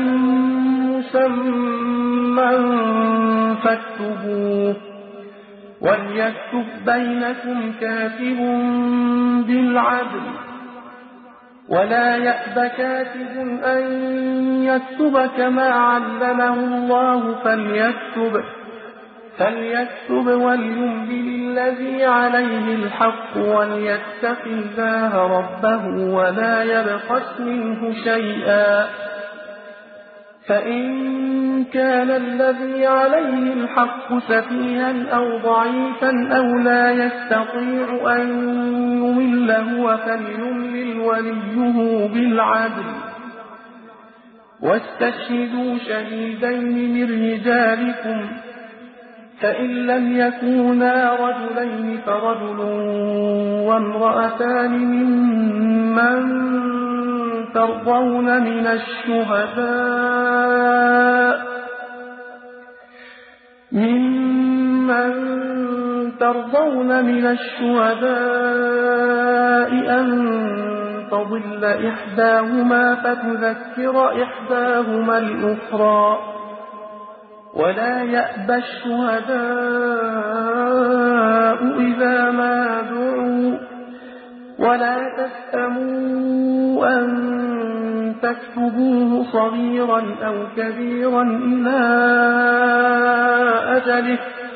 مسمى فاكتبوه وليكتب بينكم كاتب بالعدل ولا يأب كاتب أن يكتب كما علمه الله فليكتب فليكتب وليملل الذي عليه الحق وليتق الله ربه ولا يبخس منه شيئا فإن كان الذي عليه الحق سفيها أو ضعيفا أو لا يستطيع أن يمل هو فليملل وليه بالعدل واستشهدوا شهيدين من رجالكم فإن لم يكونا رجلين فرجل وامرأتان ممن ترضون من الشهداء ممن ترضون من الشهداء أن تضل إحداهما فتذكر إحداهما الأخرى ولا يأبى الشهداء إذا ما دعوا ولا تسأموا أن تكتبوه صغيرا أو كبيرا إلى أجله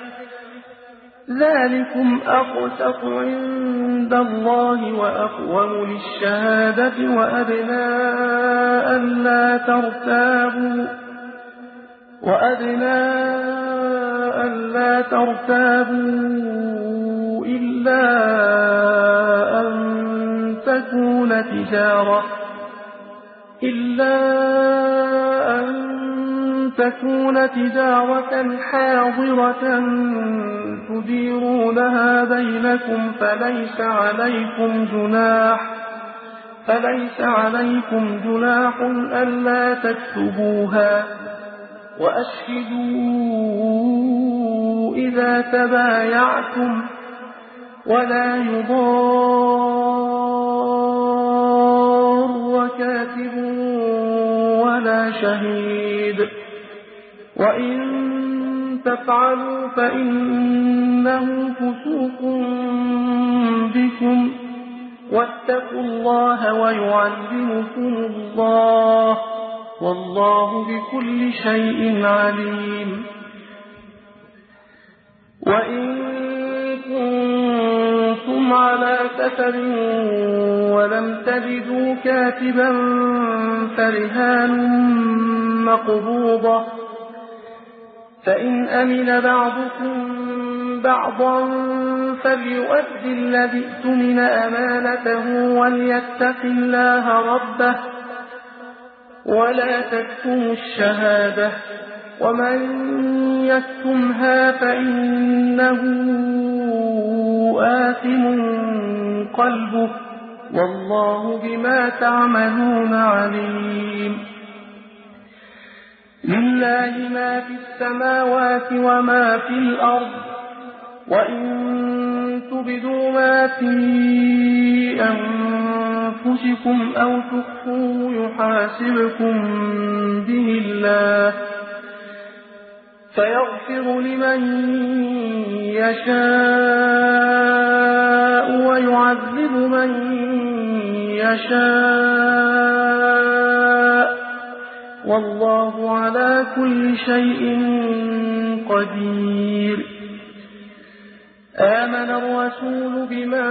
ذلكم أقسط عند الله وأقوم للشهادة وأدنى ألا ترتابوا وأدنى ألا ترتابوا إلا أن تكون تجارة إلا أن تكون تجارة حاضرة تديرونها بينكم فليس عليكم جناح فليس عليكم جناح ألا تكتبوها وأشهدوا إذا تبايعتم ولا يضار كاتب ولا شهيد وإن تفعلوا فإنه فسوق بكم واتقوا الله ويعلمكم الله والله بكل شيء عليم. وإن كنتم على سفر ولم تجدوا كاتبا فرهان مقبوضة فإن أمن بعضكم بعضا فليؤدي الذي اؤتمن أمانته وليتق الله ربه ولا تكتموا الشهادة ومن يكتمها فإنه آثم قلبه والله بما تعملون عليم. لله ما في السماوات وما في الأرض وإن تبدوا ما في أنفسكم أو تخفوه يحاسبكم به الله فيغفر لمن يشاء ويعذب من يشاء والله على كل شيء قدير. آمن الرسول بما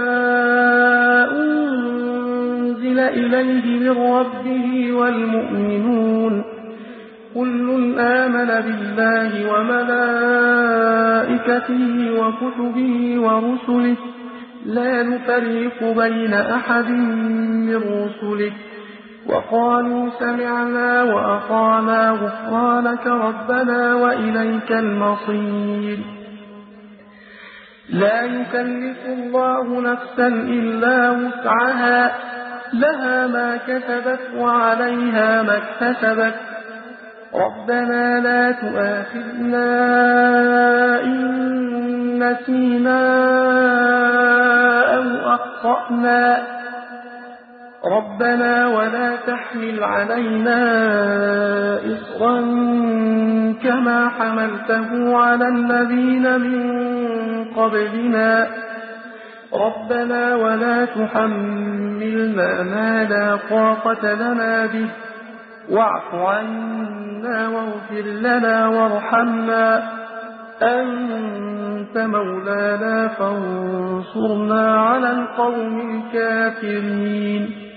أنزل إليه من ربه والمؤمنون كل آمن بالله وملائكته وكتبه ورسله لا نفرق بين أحد من رسله وقالوا سمعنا وأطعنا غفرانك ربنا وإليك المصير. لا يكلف الله نفسا إلا وسعها لها ما كسبت وعليها ما اكتسبت ربنا لا تؤاخذنا إن نسينا أو أخطأنا ربنا ولا تحمل علينا إصرا كما حملته على الذين من قبلنا ربنا ولا تحملنا ما لا طاقة لنا به واعف عنا واغفر لنا وارحمنا أنت مولانا فانصرنا على القوم الكافرين.